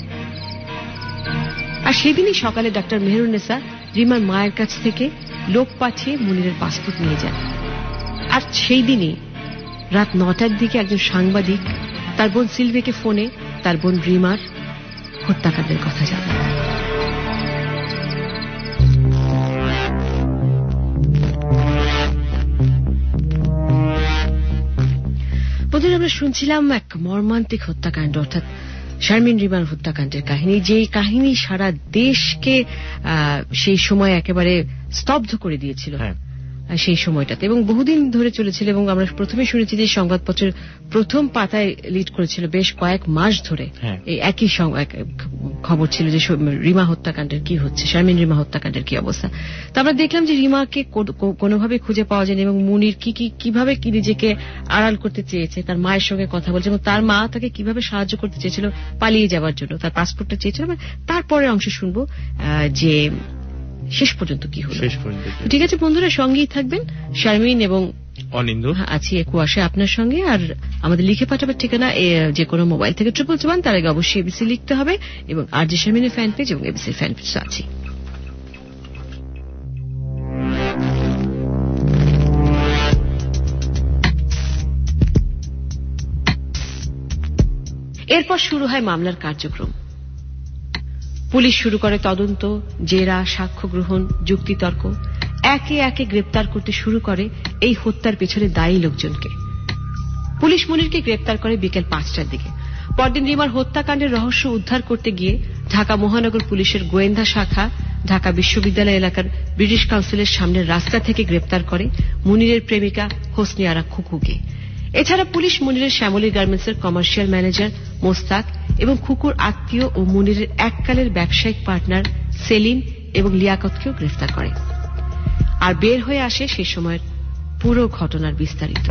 আর সেদিনই সকালে ডাক্তার মেহেরুন্নেসা রিমার মায়ের কাছ থেকে লোক পাঠিয়ে মুনিরের পাসপোর্ট নিয়ে যান। আর সেই দিনই রাত নটার দিকে একজন সাংবাদিক তার বোন সিলভিকে ফোনে তার বোন রিমার হত্যাকাণ্ডের কথা জানান। বন্ধুরা, আমরা শুনছিলাম এক মর্মান্তিক হত্যাকাণ্ড, অর্থাৎ শারমিন রিমার হত্যাকাণ্ডের কাহিনী, যে কাহিনী সারা দেশকে সেই সময় একেবারে স্তব্ধ করে দিয়েছিল সেই সময়টাতে, এবং বহুদিন ধরে চলেছিল। এবং আমরা প্রথমে শুনেছি যে সংবাদপত্রের প্রথম পাতায় লিড করেছিল বেশ কয়েক মাস ধরে এই একই খবর ছিল যে রিমা হত্যাকাণ্ডের কি হচ্ছে, শারমিন রিমা হত্যাকাণ্ডের কি অবস্থা। তো আমরা দেখলাম যে রিমাকে কোনোভাবে খুঁজে পাওয়া যায়নি এবং মুনির কি কি কিভাবে কি নিজেকে আড়াল করতে চেয়েছে, তার মায়ের সঙ্গে কথা বলছে এবং তার মা তাকে কিভাবে সাহায্য করতে চেয়েছিল পালিয়ে যাওয়ার জন্য, তার পাসপোর্টটা চেয়েছিল। তারপরে অংশ শুনবো যে শেষ পর্যন্ত কি হলো। ঠিক আছে বন্ধুরা, সঙ্গেই থাকবেন। শারমিন এবং অনিন্দু আছি কুয়াশা আপনার সঙ্গে। আর আমাদের লিখে পাঠাবার ঠিকানা যে কোনো মোবাইল থেকে ট্রিপল ওয়ান, তার আগে অবশ্যই এবিসি লিখতে হবে এবং আর যে শারমিনের ফ্যান পেজ এবং এবিসির ফ্যান পেজ আছে। এরপর শুরু হয় মামলার কার্যক্রম। পুলিশ শুরু করে তদন্ত, জেরা, সাক্ষ্য গ্রহণ, যুক্তিতর্ক। একে একে গ্রেপ্তার করতে শুরু করে এই হত্যার পেছনে দায়ী লোকজনকে। পুলিশ মুনিরকে গ্রেপ্তার করে বিকেল পাঁচটার দিকে। পরদিন রিমার হত্যাকাণ্ডের রহস্য উদ্ধার করতে গিয়ে ঢাকা মহানগর পুলিশের গোয়েন্দা শাখা ঢাকা বিশ্ববিদ্যালয় এলাকার ব্রিটিশ কাউন্সিলের সামনের রাস্তা থেকে গ্রেপ্তার করে মুনিরের প্রেমিকা হোসনি আরা খুকুকে। এছাড়া পুলিশ মুনিরের শ্যামলী গার্মেন্টসের কমার্শিয়াল ম্যানেজার মোস্তাক এবং খুকুর আত্মীয় ও মুনিরের এককালের ব্যবসায়িক পার্টনার সেলিম এবং লিয়াকতকেও গ্রেফতার করে। আর বের হয়ে আসে সে সময়ের পুরো ঘটনার বিস্তারিত।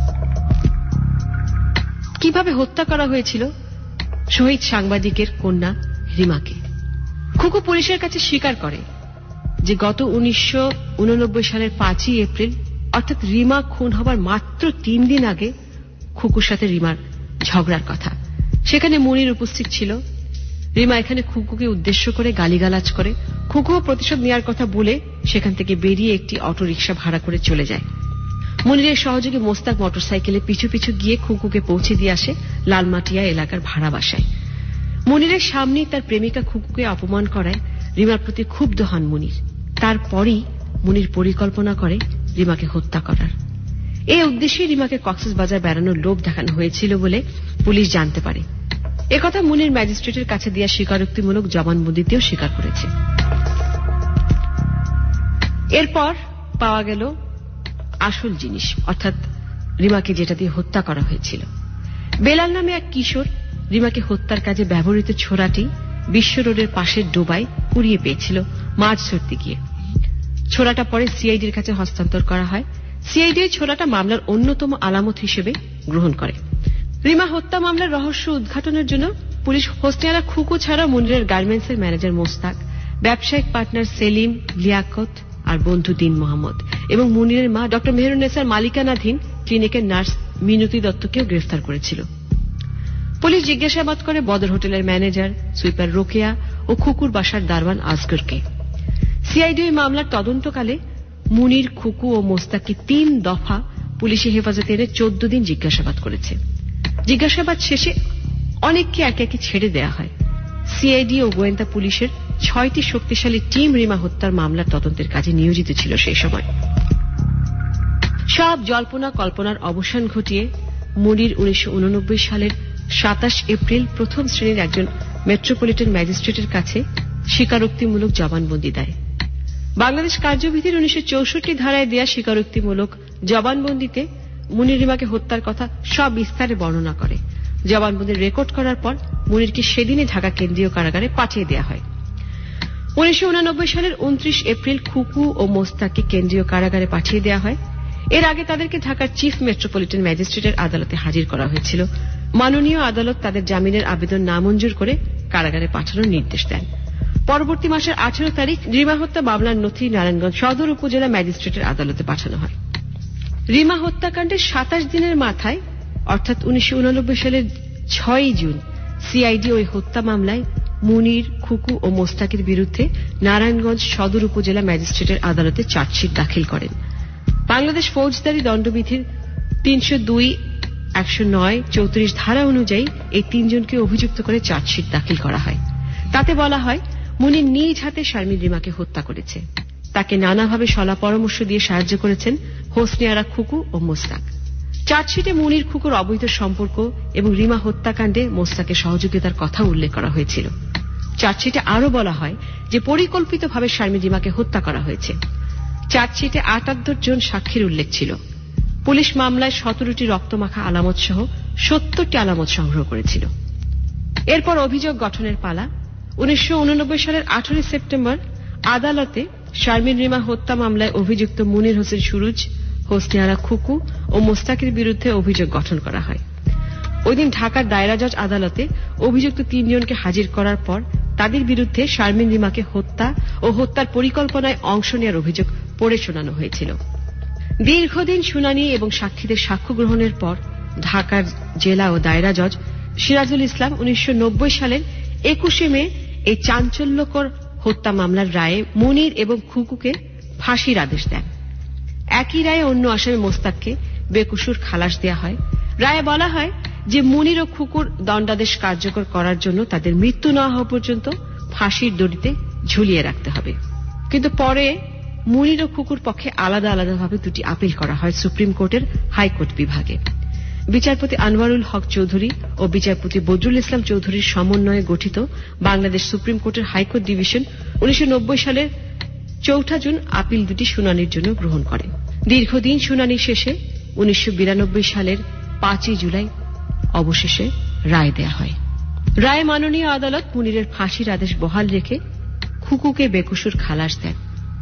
কিভাবে হত্যা করা হয়েছিল শহীদ সাংবাদিকের কন্যা রিমাকে। খুকু পুলিশের কাছে স্বীকার করে যে গত উনিশশো উননব্বই সালের পাঁচই এপ্রিল, অর্থাৎ রিমা খুন হবার মাত্র তিন দিন আগে খুকুর সাথে রিমার ঝগড়ার কথা। সেখানে মুনির উপস্থিত ছিল। রিমা এখানে খুকুকে উদ্দেশ্য করে গালিগালাজ করে। খুকুও প্রতিশোধ নেওয়ার কথা বলে সেখান থেকে বেরিয়ে একটি অটো রিকশা ভাড়া করে চলে যায়। মুনিরের সহযোগী মোস্তাক মোটরসাইকেলে পিছু পিছু গিয়ে খুকুকে পৌঁছে দিয়ে আসে লালমাটিয়া এলাকার ভাড়া বাসায়। মুনিরের সামনেই তার প্রেমিকা খুকুকে অপমান করায় রিমার প্রতি ক্ষুব্ধ হন মুনির। তারপরই মুনির পরিকল্পনা করে রিমাকে হত্যা করার। এই উদ্দেশ্যে রিমাকে কক্সবাজার বেড়ানোর লোভ দেখানো হয়েছিল বলে পুলিশ জানতে পারে। একথা মুনির ম্যাজিস্ট্রেটের কাছে দেওয়া স্বীকারোক্তিমূলক জবানবন্দিতেও স্বীকার করেছে। এরপর পাওয়া গেল আসল জিনিস, অর্থাৎ রিমাকে যেটা দিয়ে হত্যা করা হয়েছিল। বেলাল নামে এক কিশোর রিমাকে হত্যার কাজে ব্যবহৃত ছোরাটি বিশ্ব রোডের পাশের ডোবায় কুড়িয়ে পেয়েছিল মাছ ধরতে গিয়ে। ছোরাটা পরে সিআইডির কাছে হস্তান্তর করা হয়। সিআইডি ছোরাটা মামলার অন্যতম আলামত হিসেবে গ্রহণ করে। রিমা হত্যা মামলার রহস্য উদ্ঘাটনের জন্য পুলিশ হোসনি আরা খুকু ছাড়া মুনিরের গার্মেন্টসের ম্যানেজার মোস্তাক, ব্যবসায়িক পার্টনার সেলিম, লিয়াকত আর বন্ধু দিন মোহাম্মদ এবং মুনিরের মা ডক্টর মেহেরুন্নেসার মালিকানাধীন ক্লিনিকের নার্স মিনতি দত্তকেও গ্রেফতার করেছিল। পুলিশ জিজ্ঞাসাবাদ করে বদর হোটেলের ম্যানেজার, সুইপার রোকেয়া ও খুকুর বাসার দারওয়ান আসগরকে। সিআইডি ওই মামলার তদন্তকালে মুনির, খুকু ও মোস্তাককে তিন দফা পুলিশি হেফাজতে এনে চোদ্দ দিন জিজ্ঞাসাবাদ করেছে। জিজ্ঞাসাবাদ শেষে অনেককে একে একে ছেড়ে দেওয়া হয়। সিআইডি ও গোয়েন্দা পুলিশের ছয়টি শক্তিশালী টিম রিমা হত্যার মামলার তদন্তের কাজে নিয়োজিত ছিল সেই সময়। সব জল্পনা কল্পনার অবসান ঘটিয়ে মুনির উনিশশো উননব্বই সালের সাতাশ এপ্রিল প্রথম শ্রেণীর একজন মেট্রোপলিটন ম্যাজিস্ট্রেটের কাছে স্বীকারোক্তিমূলক জবানবন্দি দেয়। বাংলাদেশ কার্যবিধির উনিশশো চৌষট্টি ধারায় দেয়া স্বীকারোক্তিমূলক জবানবন্দিতে মুনির রিমাকে হত্যার কথা সব বিস্তারে বর্ণনা করে। জবানবন্দি রেকর্ড করার পর মুনিরকে সেদিনে ঢাকা কেন্দ্রীয় কারাগারে পাঠিয়ে দেওয়া হয়। উনিশশো উনানব্বই সালের উনত্রিশ এপ্রিল খুকু ও মোস্তাককে কেন্দ্রীয় কারাগারে পাঠিয়ে দেওয়া হয়। এর আগে তাদেরকে ঢাকার চিফ মেট্রোপলিটন ম্যাজিস্ট্রেটের আদালতে হাজির করা হয়েছিল। মাননীয় আদালত তাদের জামিনের আবেদন নামঞ্জুর করে কারাগারে পাঠানোর নির্দেশ দেন। পরবর্তী মাসের আঠারো তারিখ রিমা হত্যা মামলার নথি নারায়ণগঞ্জ সদর উপজেলা ম্যাজিস্ট্রেটের আদালতে পাঠানো হয়। রিমা হত্যাকাণ্ডের সাতাশ দিনের মাথায় অর্থাৎ উনিশশো উনানব্বই সালের ছয়ই জুন সিআইডি ওই হত্যা মামলায় মুনির, খুকু ও মোস্তাকের বিরুদ্ধে নারায়ণগঞ্জ সদর উপজেলা ম্যাজিস্ট্রেটের আদালতে চার্জশিট দাখিল করেন। বাংলাদেশ ফৌজদারি দণ্ডবিধির তিনশো দুই একশো নয় চৌত্রিশ ধারা অনুযায়ী এই তিনজনকে অভিযুক্ত করে চার্জশিট দাখিল করা হয়। তাতে বলা হয়, মুনির নিজ হাতে শারমিন রিমাকে হত্যা করেছে। তাকে নানাভাবে সলা পরামর্শ দিয়ে সাহায্য করেছেন হোসনে আরা খুকু ও মোস্তাক। চার্জশিটে মুনির খুকুর অবৈধ সম্পর্ক এবং রিমা হত্যাকাণ্ডে মোস্তাকের সহযোগিতার কথা উল্লেখ করা হয়েছিল। চার্জশিটে আরও বলা হয় যে পরিকল্পিতভাবে শারমিন রিমাকে হত্যা করা হয়েছে। চার্জশিটে আটাত্তর জন সাক্ষীর উল্লেখ ছিল। পুলিশ মামলায় সতেরোটি রক্তমাখা আলামত সহ সত্তরটি আলামত সংগ্রহ করেছিল। এরপর অভিযোগ গঠনের পালা। উনিশশো উননব্বই সালের আঠারোই সেপ্টেম্বর আদালতে শারমিন রিমা হত্যা মামলায় অভিযুক্ত মুনির হোসেন সুরুজ, হোসনে আরা খুকু ও মোস্তাকের বিরুদ্ধে অভিযোগ গঠন করা হয়। ওইদিন ঢাকার দায়রা জজ আদালতে অভিযুক্ত তিনজনকে হাজির করার পর তাদের বিরুদ্ধে শারমিন রিমাকে হত্যা ও হত্যার পরিকল্পনায় অংশ নেওয়ার অভিযোগ পড়ে শোনানো হয়েছিল। দীর্ঘদিন শুনানি এবং সাক্ষীদের সাক্ষ্য গ্রহণের পর ঢাকার জেলা ও দায়রা জজ সিরাজুল ইসলাম উনিশশো নব্বই সালের একুশে মে এই চাঞ্চল্যকর হত্যা মামলার রায়ে মুনির এবং খুকুকে ফাঁসির আদেশ দেন। একই রায়ে অন্য আসামি মোস্তাককে বেকসুর খালাস দেওয়া হয়। রায়ে বলা হয় যে মুনির ও খুকুর দণ্ডাদেশ কার্যকর করার জন্য তাদের মৃত্যু না হওয়া পর্যন্ত ফাঁসির দড়িতে ঝুলিয়ে রাখতে হবে। কিন্তু পরে মুনির ও খুকুর পক্ষে আলাদা আলাদাভাবে দুটি আপিল করা হয় সুপ্রিম কোর্টের হাইকোর্ট বিভাগে। বিচারপতি আনোয়ারুল হক চৌধুরী ও বিচারপতি বদরুল ইসলাম চৌধুরীর সমন্বয়ে গঠিত বাংলাদেশ সুপ্রিম কোর্টের হাইকোর্ট ডিভিশন উনিশশো নব্বই সালের চৌঠা জুন আপিল দুটি শুনানির জন্য গ্রহণ করে। দীর্ঘদিন শুনানি শেষে উনিশশো বিরানব্বই সালের পাঁচই জুলাই অবশেষে রায় দেয়া হয়। রায়ে মাননীয় আদালত মুনিরের ফাঁসির আদেশ বহাল রেখে খুকুকে বেকসুর খালাস দেন।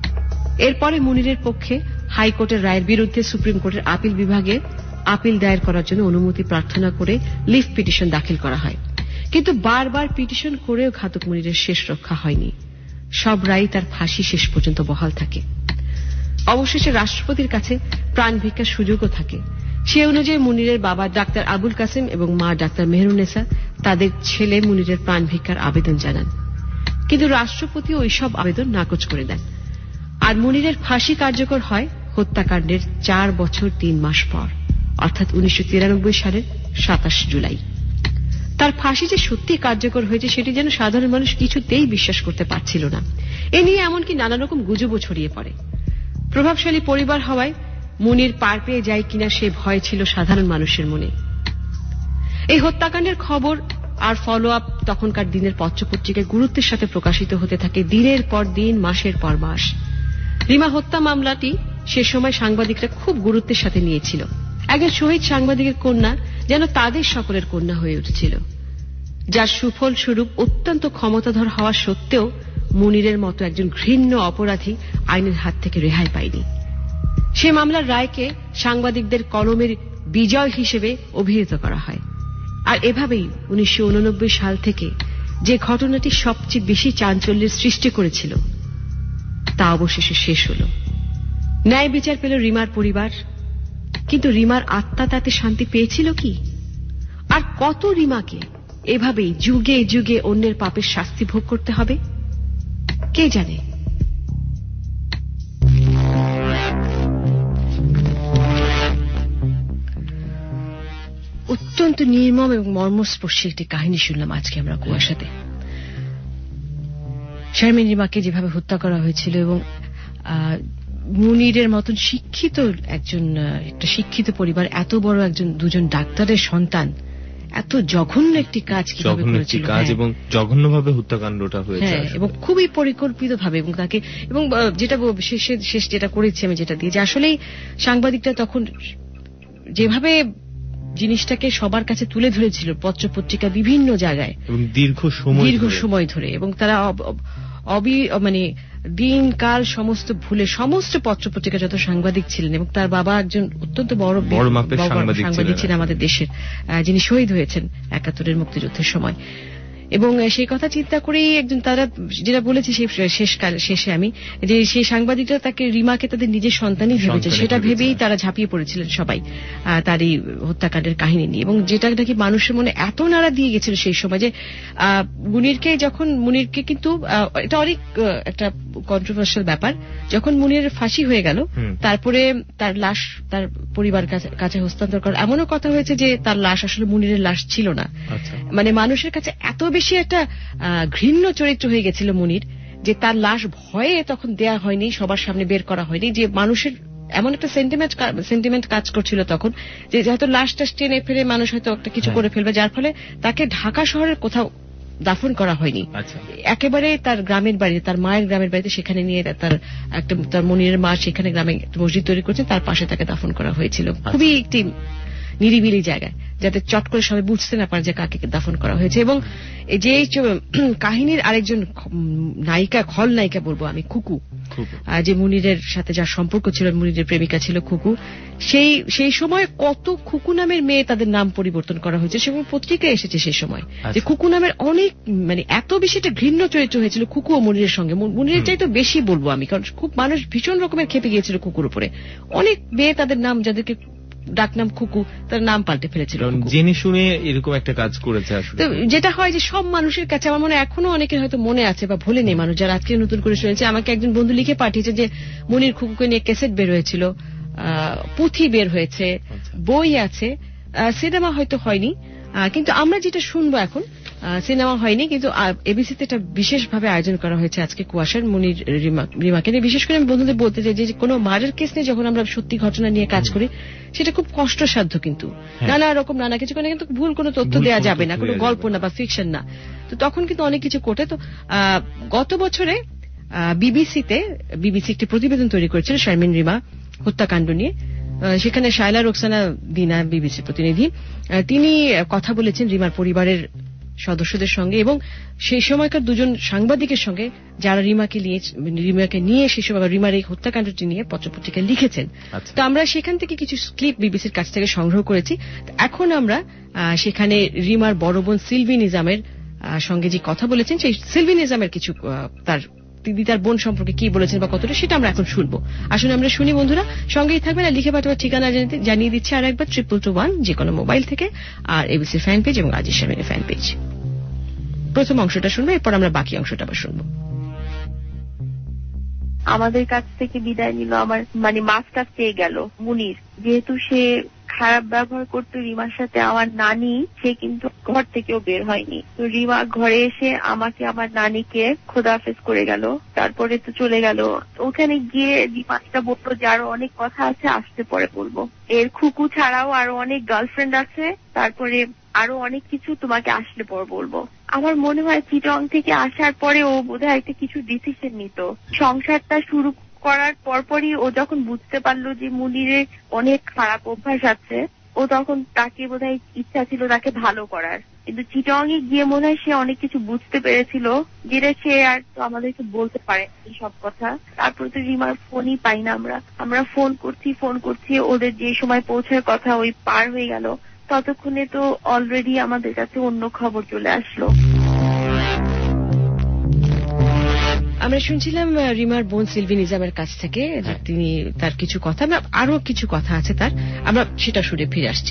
এরপরে মুনিরের পক্ষে হাইকোর্টের রায়ের বিরুদ্ধে সুপ্রিম কোর্টের আপিল বিভাগে আপিল দায়ের করার জন্য অনুমতি প্রার্থনা করে লিভ পিটিশন দাখিল করা হয়। কিন্তু বারবার পিটিশন করেও ঘাতক মুনিরের শেষ রক্ষা হয়নি। সব রায় তার ফাঁসি শেষ পর্যন্ত বহাল থাকে। অবশেষে রাষ্ট্রপতির কাছে প্রাণ ভিক্ষার সুযোগও থাকে। সে অনুযায়ী মুনিরের বাবা ডাক্তার আবুল কাসেম এবং মা ডাক্তার মেহরুন্নেসা তাদের ছেলে মুনিরের প্রাণ ভিক্ষার আবেদন জানান। কিন্তু রাষ্ট্রপতি ওইসব আবেদন নাকচ করে দেন। আর মুনিরের ফাঁসি কার্যকর হয় হত্যাকাণ্ডের চার বছর তিন মাস পর, অর্থাৎ উনিশশো তিরানব্বই সালের সাতাশ জুলাই। তার ফাঁসি যে সত্যি কার্যকর হয়েছে সেটি যেন সাধারণ মানুষ কিছুতেই বিশ্বাস করতে পারছিল না। এ নিয়ে এমনকি নানা রকম গুজবও ছড়িয়ে পড়ে। প্রভাবশালী পরিবার হওয়ায় মুনির পার পেয়ে যায় কিনা সে ভয় ছিল সাধারণ মানুষের মনে। এই হত্যাকাণ্ডের খবর আর ফলো আপ তখনকার দিনের পত্রপত্রিকায় গুরুত্বের সাথে প্রকাশিত হতে থাকে দিনের পর দিন, মাসের পর মাস। রিমা হত্যা মামলাটি সে সময় সাংবাদিকরা খুব গুরুত্বের সাথে নিয়েছিল। একজন শহীদ সাংবাদিকের কন্যা যেন তাদের সকলের কন্যা হয়ে উঠেছিল, যার সুফল স্বরূপ অত্যন্ত ক্ষমতাধর হওয়া সত্ত্বেও মুনিরের মতো একজন ঘৃণ্য অপরাধী আইনের হাত থেকে রেহাই পায়নি। সে মামলার রায়কে সাংবাদিকদের কলমের বিজয় হিসেবে অভিহিত করা হয়। আর এভাবেই উনিশশো উননব্বই সাল থেকে যে ঘটনাটি সবচেয়ে বেশি চাঞ্চল্যের সৃষ্টি করেছিল তা অবশেষে শেষ হল। ন্যায় বিচার পেল রিমার পরিবার, কিন্তু রিমার আত্মা তাতে শান্তি পেয়েছিল কি? আর কত রিমাকে এভাবেই যুগে যুগে অন্যের পাপের শাস্তি ভোগ করতে হবে কে জানে। অত্যন্ত নির্মম এবং মর্মস্পর্শী একটি কাহিনী শুনলাম আজকে আমরা কুয়াশাতে। শারমিন রিমাকে যেভাবে হত্যা করা হয়েছিল এবং মুনিরের মতন শিক্ষিত একজন একটা শিক্ষিত পরিবার, এত বড় একজন দুজন ডাক্তারের সন্তান এত জঘন্য একটি কাজ কিভাবে করেছিল এবং জঘন্যভাবে হত্যাকাণ্ডটা হয়েছে এবং খুবই পরিকল্পিতভাবে। এবং তাকে এবং যেটা শেষে শেষ যেটা করেছে আমি যেটা দিয়ে যে আসলেই সাংবাদিকরা তখন যেভাবে জিনিসটাকে সবার কাছে তুলে ধরেছিল পত্র পত্রিকা বিভিন্ন জায়গায় এবং দীর্ঘ সময় দীর্ঘ সময় ধরে, এবং তারা অবি মানে দিন কাল সমস্ত ভুলে সমস্ত পত্রপত্রিকা যত সাংবাদিক ছিলেন, এবং তার বাবা একজন অত্যন্ত বড় বড় মাপের সাংবাদিক ছিলেন আমাদের দেশের, যিনি শহীদ হয়েছেন একাত্তরের মুক্তিযুদ্ধের সময়। এবং সেই কথা চিন্তা করেই একজন তারা যেটা বলেছে সেই শেষকাল শেষে আমি যে সেই সাংবাদিকরা তাকে রিমাকে তাদের নিজের সন্তানই ভেবেছে, সেটা ভেবেই তারা ঝাঁপিয়ে পড়েছিলেন সবাই তার এই হত্যাকাণ্ডের কাহিনী নিয়ে। এবং যেটা নাকি মানুষের মনে এত নাড়া দিয়ে গেছিল সেই সময় যে মুনিরকে যখন মুনিরকে কিন্তু এটা অনেক একটা কন্ট্রোভার্সিয়াল ব্যাপার, যখন মুনিরের ফাঁসি হয়ে গেল তারপরে তার লাশ তার পরিবার কাছে হস্তান্তর করার এমনও কথা হয়েছে যে তার লাশ আসলে মুনিরের লাশ ছিল না। মানে মানুষের কাছে এত বেশি একটা ঘৃণ্য চরিত্র হয়ে গেছিল মুনির যে তার লাশ ভয়ে তখন দেয়া হয়নি, সবার সামনে বের করা হয়নি, যে মানুষের এমন একটা সেন্টিমেন্ট সেন্টিমেন্ট কাজ করছিল তখন যে হয়তো লাশটা টেনে ফেলে মানুষ হয়তো একটা কিছু করে ফেলবে, যার ফলে তাকে ঢাকা শহরের কোথাও দাফন করা হয়নি, একেবারে তার গ্রামের বাড়িতে, তার মায়ের গ্রামের বাড়িতে, সেখানে নিয়ে তার একটা তার মনিরের মা সেখানে গ্রামে মসজিদ তৈরি করেছেন, তার পাশে তাকে দাফন করা হয়েছিল খুবই একটি নিরিবিলি জায়গায়, যাতে চট করে সবাই বুঝতে না পারে যে কাকে দাফন করা হয়েছে। এবং যে কাহিনীর আরেকজন নায়িকা, খল নায়িকা বলবো আমি, খুকু, যে মুনিরের সাথে যার সম্পর্ক ছিল, মুনিরের প্রেমিকা ছিল খুকু, সেই সেই সময় কত খুকু নামের মেয়ে তাদের নাম পরিবর্তন করা হয়েছে, সেগুলো পত্রিকায় এসেছে সেই সময়, যে খুকু নামের অনেক মানে এত বেশি একটা ঘৃণ্য চরিত্র হয়েছিল খুকু ও মুনিরের সঙ্গে। মুনিরের চাইতে বেশি বলবো আমি, কারণ খুব মানুষ ভীষণ রকমের খেপে গিয়েছিল কুকুর উপরে। অনেক মেয়ে তাদের নাম, যাদেরকে ডাকনাম খুকু, তার নাম পাল্টে ফেলেছিল, জেনে শুনে এরকম একটা কাজ করেছে আসলে। যেটা হয় যে সব মানুষের কাছে আমার মনে এখনো অনেকের হয়তো মনে আছে বা ভুলে নেই মানুষ, যারা আজকে নতুন করে শুনেছে। আমাকে একজন বন্ধু লিখে পাঠিয়েছে যে মুনির খুকুকে নিয়ে ক্যাসেট বের হয়েছিল, পুঁথি বের হয়েছে, বই আছে, সিনেমা হয়তো হয়নি, কিন্তু আমরা যেটা শুনবো এখন সিনেমা হয়নি, কিন্তু এবিসিতে এটা বিশেষভাবে আয়োজন করা হয়েছে আজকে কুয়াশার মুনির রিমাকে নিয়ে। বিশেষ করে আমি বন্ধুদের বলতে চাই যে কোনো মার্ডার কেস নিয়ে যখন আমরা সত্যি ঘটনা নিয়ে কাজ করি সেটা খুব কষ্টসাধ্য, কিন্তু নানা রকম নানা কিছু করে কিন্তু ভুল কোনো তথ্য দেওয়া যাবে না, কোনো গল্প না বা ফিকশন না, তো তখন কিন্তু অনেক কিছু কোটে। তো গত বছরে বিবিসিতে বিবিসি একটি প্রতিবেদন তৈরি করেছিল শারমিন রিমা হত্যাকাণ্ড নিয়ে, সেখানে শায়লা রোকসানা দিনা বিবিসি প্রতিনিধি, তিনি কথা বলেছেন রিমার পরিবারের সদস্যদের সঙ্গে এবং সেই সময়কার দুজন সাংবাদিকের সঙ্গে যারা রিমাকে নিয়ে রিমাকে নিয়ে সেই সময় রিমার এই হত্যাকাণ্ডটি নিয়ে পত্রপত্রিকায় লিখেছেন। তো আমরা সেখান থেকে কিছু ক্লিপ বিবিসির কাছ থেকে সংগ্রহ করেছি। এখন আমরা সেখানে রিমার বড় বোন সিলভি নিজামের সঙ্গে যে কথা বলেছেন, সেই সিলভি নিজামের কিছু তার দিদি তার বোন সম্পর্কে কি বলেছেন বা কতটা, সেটা আমরা এখন শুনবো। আসলে আমরা শুনি বন্ধুরা, সঙ্গেই থাকবেন। আর লিখে পাঠাবার ঠিকানা জানিয়ে দিচ্ছে আর একবার, ট্রিপল টু ওয়ান যে কোনো মোবাইল থেকে, আর এবিসির ফ্যান পেজ এবং আজিজ শারমিনের ফ্যান পেজ। প্রথম অংশটা শুনবো, এরপর আমরা বাকি অংশটা আবার শুনবো। আমাদের কাছ থেকে বিদায় নিল, আমার মানে মাছটা চেয়ে গেল মুনির, যেহেতু সে খারাপ ব্যবহার করতো রিমার সাথে। আমার নানি সে কিন্তু ঘর থেকেও বের হয়নি, তো রিমা ঘরে এসে আমাকে আমার নানিকে খোদাহাফেজ করে গেল, তারপরে তো চলে গেল। ওখানে গিয়ে রিমাটা বলতো যে আরো অনেক কথা আছে, আসতে পরে বলবো। এর খুকু ছাড়াও আরো অনেক গার্লফ্রেন্ড আছে, তারপরে আরো অনেক কিছু তোমাকে আসলে পর বলবো। আমার মনে হয় চিটং থেকে আসার পরে ও বোধহয় একটা কিছু ডিসিশন নিত। সংসারটা শুরু করার পরপরই ও যখন বুঝতে পারলো যে মুনিরের অনেক খারাপ অভ্যাস আছে, ও তখন তাকে বোধহয় ইচ্ছা ছিল তাকে ভালো করার, কিন্তু চিটং এ গিয়ে মনে হয় সে অনেক কিছু বুঝতে পেরেছিল, যেটা সে আর তো আমাদেরকে বলতে পারে সব কথা। তারপরে তো রিমার ফোনই পাই না আমরা আমরা ফোন করছি ফোন করছি ওদের যে সময় পৌঁছার কথা ওই পার হয়ে গেল, ততক্ষণে তো অলরেডি আমাদের কাছে অন্য খবর চলে আসলো। আমরা শুনছিলাম রিমার বোন সিলভি নিজামের কাছ থেকে, তিনি তার কিছু কথা, আরো কিছু কথা আছে তার, আমরা সেটা শুনে ফিরে আসছি।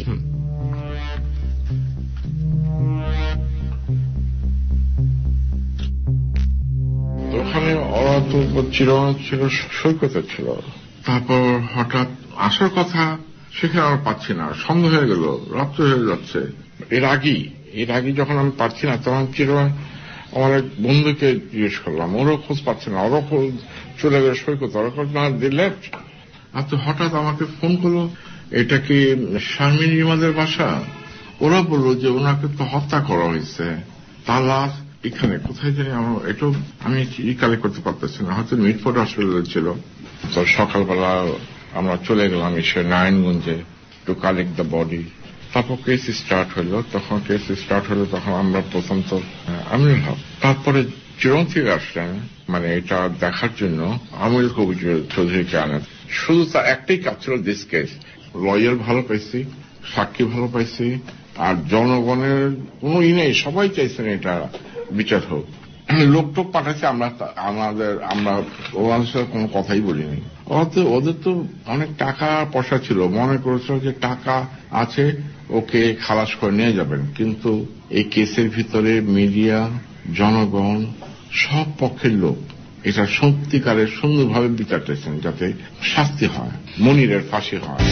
ওখানে ওরা তো চিরঞ্জ ছিল, সৈকতে ছিল, তারপর হঠাৎ আসার কথা, সেখানে আমরা পাচ্ছি না, সন্ধ্যা হয়ে গেল, রাত্র হয়ে যাচ্ছে। এর আগেই এর আগে যখন আমি পাচ্ছি না, তখন চিরঞ্জ আমার এক বন্ধুকে জিজ্ঞেস করলাম, ওরও খোঁজ পাচ্ছে না, ওরও খোঁজ চলে গেল সৈকত, ওরা না লেফট। আর তো হঠাৎ আমাকে ফোন করলো, এটা কি শারমিন রিমাদের বাসা? ওরা বললো যে ওনাকে তো হত্যা করা হয়েছে, তার লাশ এখানে কোথায় জানি, আমার এটাও আমি রিকালেক্ট করতে পারতেছি না, হয়তো মিটফোর্ড হসপিটালে ছিল। তো সকালবেলা আমরা চলে গেলাম এসে নারায়ণগঞ্জে টু কালেক্ট দ্য বডি। তারপর কেস স্টার্ট হলো, তখন কেস স্টার্ট হলো তখন আমরা প্রথম তো আমিনুল হক, তারপরে চিরং থেকে আসলেন মানে এটা দেখার জন্য আমির কবির চৌধুরীকে আনেন। শুধু তার একটাই কাজ ছিল দিস কেস, লয়ার ভালো পাইছি, সাক্ষী ভালো পাইছি, আর জনগণের কোন ই নেই, সবাই চাইছেন এটা বিচার হোক। লোকটোক পাঠাচ্ছে, আমরা আমাদের আমরা ওনাদের সাথে কোনো কথাই বলিনি। ওদের ওদের তো অনেক টাকা পয়সা ছিল, মনে করেছিল যে টাকা আছে ওকে খালাস করে নিয়ে যাবেন, কিন্তু এই কেসের ভিতরে মিডিয়া, জনগণ, সব পক্ষের লোক এটা সত্যিকারের সুন্দরভাবে বিচার চাইছেন যাতে শাস্তি হয়, মনিরের ফাঁসি হয়।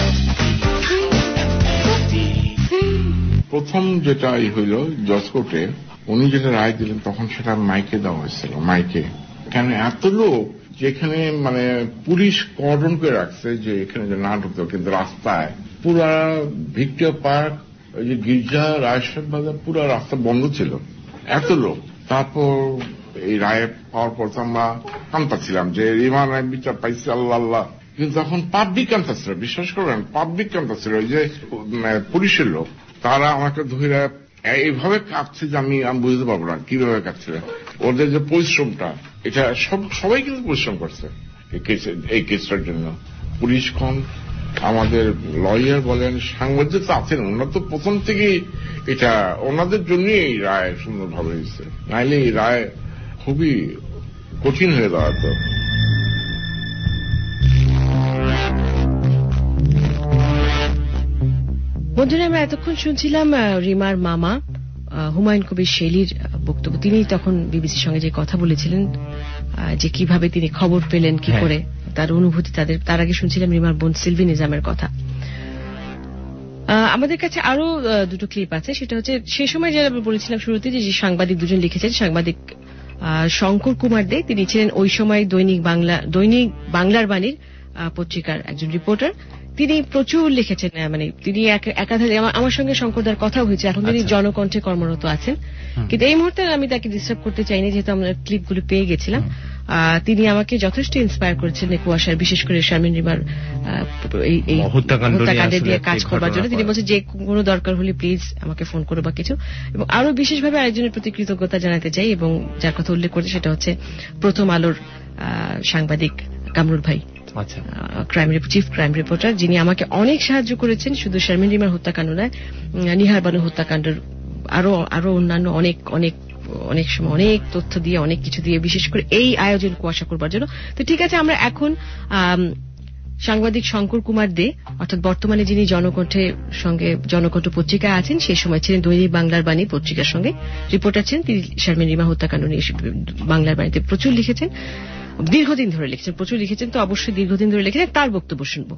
প্রথম যেটা হইল জজ কোর্টে উনি যেটা রায় দিলেন তখন সেটা মাইকে দেওয়া হয়েছিল, মাইকে। কেন এত লোক যেখানে মানে পুলিশ কর্ডন করে রাখছে যে এখানে যে না ঢুকতে, কিন্তু রাস্তায় পুরা ভিক্টোরিয়া পার্ক, ওই যে গির্জা, রায়সাহেব বাজার, পুরা রাস্তা বন্ধ ছিল, এত লোক। তারপর এই রায় পাওয়ার পর আমরা কান্তাছিলাম যে রিমান্ড রায় বিচার পাইছি, আল্লাহ আল্লাহ। কিন্তু তখন পাবলিক কান্তা ছিল, বিশ্বাস করবেন পাবলিক কান্তা ছিল। ওই যে পুলিশের লোক তারা আমাকে ধরে এইভাবে কাঁপছে যে আমি আমি বুঝতে পারবো না কিভাবে কাঁপছে। ওদের যে পরিশ্রমটা, এটা সব সবাই কিন্তু পরিশ্রম করছে এই কেসটার জন্য। পুলিশ খন, আমাদের লয়ার বলেন, সাংবাদিক তো আছেন, ওনারা তো প্রথম থেকেই এটা ওনাদের জন্যই এই রায় সুন্দরভাবে হয়েছে, নাইলে এই রায় খুবই কঠিন হয়ে দাঁড়াতো। বন্ধুরা, আমরা এতক্ষণ শুনছিলাম রিমার মামা হুমায়ুন কবির শেলির বক্তব্য। তিনি তখন বিবিসির সঙ্গে যে কথা বলেছিলেন, যে কিভাবে তিনি খবর পেলেন, কি করে তার অনুভূতি তাদের। তার আগে শুনছিলাম রিমার বোন সিলভি নিজামের কথা। আমাদের কাছে আরো দুটো ক্লিপ আছে, সেটা হচ্ছে সে সময় যেটা বলেছিলাম শুরুতে যে সাংবাদিক দুজন লিখেছেন। সাংবাদিক শঙ্কর কুমার দে, তিনি ছিলেন ওই সময় দৈনিক বাংলা দৈনিক বাংলার বাণীর পত্রিকার একজন রিপোর্টার। তিনি প্রচুর লিখেছেন, মানে তিনি একাধারে আমার সঙ্গে শঙ্করদার কথা হয়েছে। এখন তিনি জনকণ্ঠে কর্মরত আছেন, কিন্তু এই মুহূর্তে আমি তাকে ডিস্টার্ব করতে চাইনি, যেহেতু আমরা ক্লিপগুলো পেয়ে গেছিলাম। তিনি আমাকে যথেষ্ট ইন্সপায়ার করেছেন কুয়াশার, বিশেষ করে শারমিন রিমার এই হত্যাকাণ্ডে দিয়ে কাজ করবার জন্য। তিনি বলছেন যে কোনো দরকার হলে প্লিজ আমাকে ফোন করো বা কিছু। এবং আরো বিশেষভাবে আরেকজনের প্রতি কৃতজ্ঞতা জানাতে চাই, এবং যার কথা উল্লেখ করেছে সেটা হচ্ছে প্রথম আলোর সাংবাদিক কামরুল ভাই, ক্রাইম চিফ ক্রাইম রিপোর্টার, যিনি আমাকে অনেক সাহায্য করেছেন। শুধু শারমিন রিমার হত্যাকাণ্ড নয়, নিহার বানু হত্যাকাণ্ডের আরো আরো অন্যান্য অনেক অনেক অনেক সময় অনেক তথ্য দিয়ে, অনেক কিছু দিয়ে, বিশেষ করে এই আয়োজন কুয়াশা করবার জন্য। তো ঠিক আছে, আমরা এখন সাংবাদিক শঙ্কর কুমার দে, অর্থাৎ বর্তমানে যিনি জনকণ্ঠের সঙ্গে জনকণ্ঠ পত্রিকায় আছেন, সেই সময় ছিলেন দৈনিক বাংলার বাণী পত্রিকার সঙ্গে রিপোর্টার ছিলেন। তিনি শারমিন রিমা হত্যাকাণ্ড নিয়ে বাংলার বাণীতে প্রচুর লিখেছেন, দীর্ঘদিন ধরে লিখেছেন, প্রচুর লিখেছেন। তো অবশ্যই দীর্ঘদিন ধরে লিখেছেন, তার বক্তব্য শুনবো।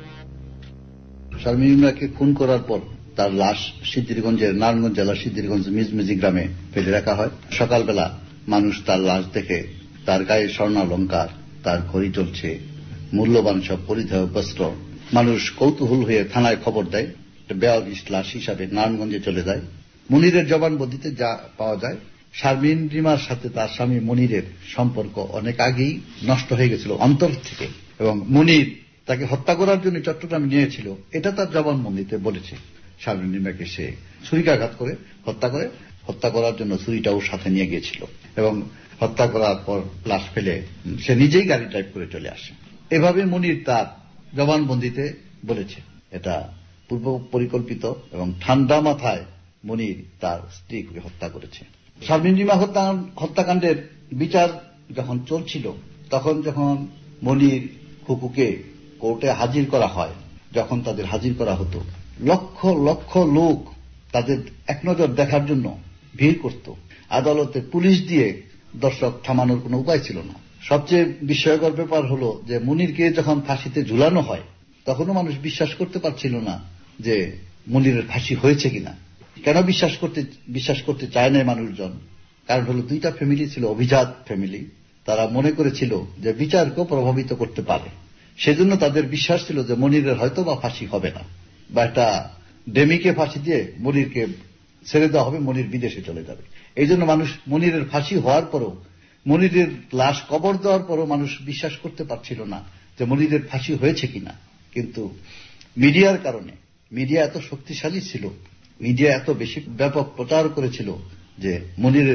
শারমিন রিমাকে খুন করার পর তার লাশ সিদ্ধিরগঞ্জের নারায়ণগঞ্জ জেলার সিদ্ধিরগঞ্জ মিজমিজি গ্রামে ফেলে রাখা হয়। সকালবেলা মানুষ তার লাশ দেখে, তার গায়ে স্বর্ণালঙ্কার, তার ঘড়ি চলছে, মূল্যবান সব পরিধেয় বস্ত্র। মানুষ কৌতূহল হয়ে থানায় খবর দেয়, বেয়াল্লিশ লাশ হিসাবে নারায়ণগঞ্জে চলে যায়। মনিরের জবানবন্দিতে যা পাওয়া যায়, শারমিন রিমার সাথে তার স্বামী মনিরের সম্পর্ক অনেক আগেই নষ্ট হয়ে গেছিল অন্তর থেকে, এবং মনির তাকে হত্যা করার জন্য চট্টগ্রামে নিয়েছিল, এটা তার জবানবন্দিতে বলেছে। শারমিন রিমাকে সে ছুরিকাঘাত করে হত্যা করে, হত্যা করার জন্য ছুরিটাও সাথে নিয়ে গিয়েছিল, এবং হত্যা করার পর লাশ ফেলে সে নিজেই গাড়ি ড্রাইভ করে চলে আসে। এভাবে মনির তার জবানবন্দিতে বলেছে। এটা পূর্ব পরিকল্পিত এবং ঠান্ডা মাথায় মনির তার স্ত্রীকে হত্যা করেছে। শারমিন রিমা হত্যাকাণ্ডের বিচার যখন চলছিল, তখন যখন মনির খুকুকে কোর্টে হাজির করা হয়, যখন তাদের হাজির করা হতো, লক্ষ লক্ষ লোক তাদের এক নজর দেখার জন্য ভিড় করত। আদালতে পুলিশ দিয়ে দর্শক থামানোর কোনো উপায় ছিল না। সবচেয়ে বিস্ময়কর ব্যাপার হলো যে মনিরকে যখন ফাঁসিতে ঝুলানো হয়, তখনও মানুষ বিশ্বাস করতে পারছিল না যে মনিরের ফাঁসি হয়েছে কিনা। কেন বিশ্বাস করতে বিশ্বাস করতে চায় না মানুষজন? কারণ হলো দুইটা ফ্যামিলি ছিল অভিজাত ফ্যামিলি, তারা মনে করেছিল যে বিচারকেও প্রভাবিত করতে পারে। সেজন্য তাদের বিশ্বাস ছিল যে মনিরের হয়তো বা ফাঁসি হবে না, বা একটা ডেমিকে ফাঁসি দিয়ে মনিরকে ছেড়ে দেওয়া হবে, মনির বিদেশে চলে যাবে। এই জন্য মানুষ মনিরের ফাঁসি হওয়ার পরও, মনিরের লাশ কবর দেওয়ার পরও মানুষ বিশ্বাস করতে পারছিল না যে মনিরের ফাঁসি হয়েছে কিনা। কিন্তু মিডিয়ার কারণে, মিডিয়া এত শক্তিশালী ছিল, মিডিয়া এত বেশি ব্যাপক প্রচার করেছিল যে মনিরের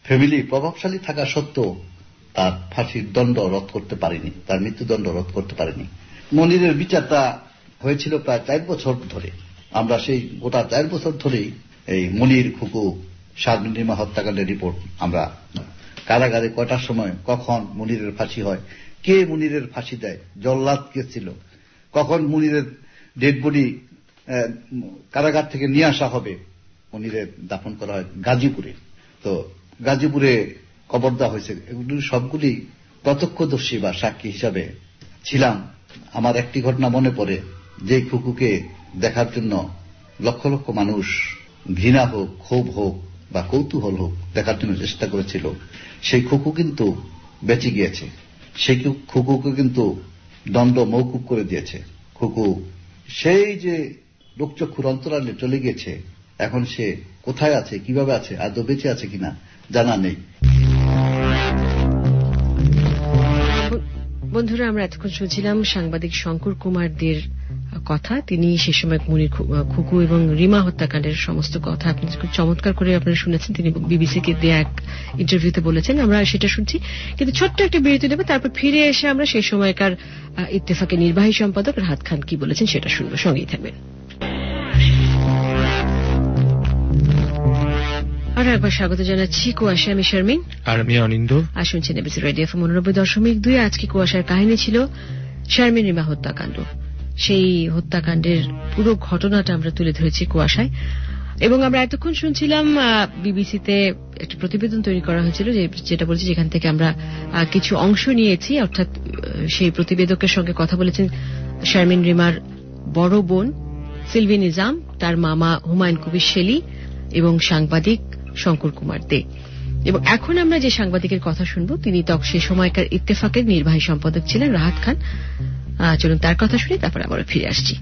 ফ্যামিলি প্রভাবশালী থাকা সত্ত্বেও তার ফাঁসির দণ্ড রদ করতে পারেনি, তার মৃত্যুদণ্ড রদ করতে পারেনি। মনিরের বিচারটা হয়েছিল প্রায় চার বছর ধরে। আমরা সেই গোটা চার বছর ধরেই এই মনির, খুকু, শারমিন রিমা হত্যাকাণ্ডের রিপোর্ট আমরা কারাগারে কয়টার সময় কখন মনিরের ফাঁসি হয়, কে মনিরের ফাঁসি দেয়, জল্লাদ কে ছিল, কখন মনিরের ডেড বডি কারাগার থেকে নিয়ে আসা হবে, মনিরের দাফন করা হয় গাজীপুরে, তো গাজীপুরে কবর দেওয়া হয়েছে। এগুলি সবগুলি প্রত্যক্ষদর্শী বা সাক্ষী হিসাবে ছিলাম। আমার একটি ঘটনা মনে পড়ে, যে খুকুকে দেখার জন্য লক্ষ লক্ষ মানুষ ঘৃণা হোক, ক্ষোভ হোক বা কৌতূহল হোক দেখার জন্য চেষ্টা করেছিল, সেই খুকু কিন্তু বেঁচে গিয়েছে। সেই খুকুকে কিন্তু দণ্ড মওকুফ করে দিয়েছে। খুকু সেই যে লোকচক্ষুর অন্তরালে চলে গিয়েছে, এখন সে কোথায় আছে, কিভাবে আছে, আদৌ বেঁচে আছে কিনা জানা নেই। বন্ধুরা, আমরা এতক্ষণ শুনছিলাম সাংবাদিক শঙ্কর কুমার দের কথা। তিনি সে সময় মনির, খুকু এবং রিমা হত্যাকাণ্ডের সমস্ত কথা আপনি খুব চমৎকার করে আপনারা শুনেছেন। তিনি বিবিসিকে দেয়া এক ইন্টারভিউতে বলেছেন, আমরা সেটা শুনছি। কিন্তু ছোট্ট একটা বিরতি দেবো, তারপর ফিরে এসে আমরা সেই সময়কার ইত্তেফাকের নির্বাহী সম্পাদক রাহাত খান কি বলেছেন সেটা শুনবো। সঙ্গেই থাকবেন। আর একবার স্বাগত জানাচ্ছি। কুয়াশা, আমি শারমিন আর আমি অনিন্দ। আর শুনছেন এবিসি রেডিও এফএম উননব্বই দশমিক দুই। আজকে কুয়াশার কাহিনী ছিল শারমিন রিমা হত্যাকাণ্ড। সেই হত্যাকাণ্ডের পুরো ঘটনাটা আমরা তুলে ধরেছি কুয়াশায়, এবং আমরা এতক্ষণ শুনছিলাম বিবিসিতে একটা প্রতিবেদন তৈরি করা হয়েছিল, যেটা বলছি যেখান থেকে আমরা কিছু অংশ নিয়েছি। অর্থাৎ সেই প্রতিবেদকের সঙ্গে কথা বলেছেন শারমিন রিমার বড় বোন সিলভি নিজাম, তার মামা হুমায়ুন কবির শেলী এবং সাংবাদিক শঙ্কর কুমার দে। এবং এখন আমরা যে সাংবাদিকের কথা শুনবো, তিনি তখন সে সময়কার ইত্তেফাকের নির্বাহী সম্পাদক ছিলেন রাহাত খান। চলুন তার কথা শুনে তারপর আমরা ফিরে আসছি।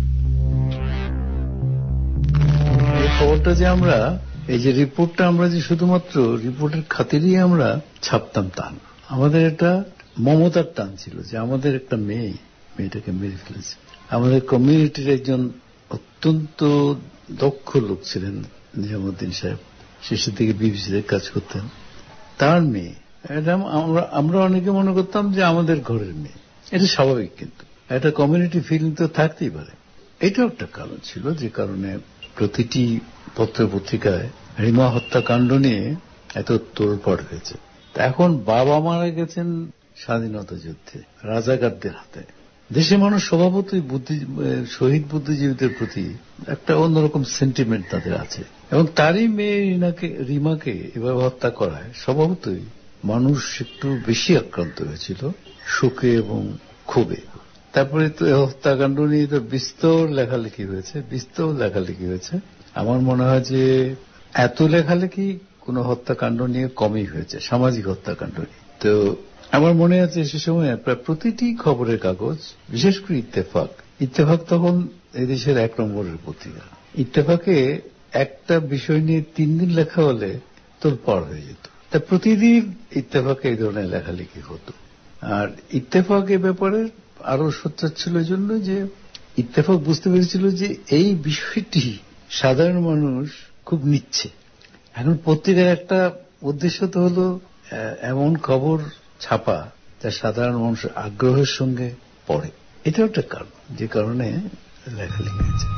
এই খবরটা যে আমরা, এই যে রিপোর্টটা আমরা যে শুধুমাত্র রিপোর্টের খাতিরই আমরা ছাপতাম তা না, আমাদের একটা মমতার টান ছিল যে আমাদের একটা মেয়ে, মেয়েটাকে মেরে ফেলেছে। আমাদের কমিউনিটির একজন অত্যন্ত দক্ষ লোক ছিলেন নিজামুদ্দিন সাহেব, শেষের দিকে বিবিসিতে কাজ করতেন, তার মেয়ে। এটা আমরা আমরা অনেকে মনে করতাম যে আমাদের ঘরের মেয়ে। এটা স্বাভাবিক, কিন্তু একটা কমিউনিটি ফিলিং তো থাকতেই পারে। এটাও একটা কারণ ছিল যে কারণে প্রতিটি পত্র পত্রিকায় রিমা হত্যাকাণ্ড নিয়ে এত তোড়পাড় হয়েছে। এখন বাবা মারা গেছেন স্বাধীনতা যুদ্ধে রাজাকারদের হাতে। দেশের মানুষ স্বভাবতই বুদ্ধি শহীদ বুদ্ধিজীবীদের প্রতি একটা অন্যরকম সেন্টিমেন্ট তাদের আছে, এবং তারই মেয়ে রিনাকে রিমাকে এভাবে হত্যা করায় স্বভাবতই মানুষ একটু বেশি আক্রান্ত হয়েছিল শোকে এবং ক্ষোভে। তারপরে তো হত্যাকাণ্ড নিয়ে তো বিস্তর লেখালেখি হয়েছে, বিস্তর লেখালেখি হয়েছে। আমার মনে হয় যে এত লেখালেখি কোন হত্যাকাণ্ড নিয়ে কমই হয়েছে, সামাজিক হত্যাকাণ্ড নিয়ে। তো আমার মনে আছে সে সময় প্রায় প্রতিটি খবরের কাগজ, বিশেষ করে ইত্তেফাক, ইত্তেফাক তখন এদেশের এক নম্বরের পত্রিকা, ইত্তেফাকে একটা বিষয় নিয়ে তিন দিন লেখা হলে তোর পার হয়ে যেত। তা প্রতিদিন ইত্তেফাকে এই ধরনের লেখালেখি হতো। আর ইত্তেফাক এ ব্যাপারে আরো সোচ্চার ছিল এই জন্য যে ইত্তেফাক বুঝতে পেরেছিল যে এই বিষয়টি সাধারণ মানুষ খুব নিচ্ছে। এখন পত্রিকার একটা উদ্দেশ্য তো হল এমন খবর ছাপা যা সাধারণ মানুষ আগ্রহের সঙ্গে পড়ে। এটাও একটা কারণ যে কারণে লেখালেখি হয়েছে।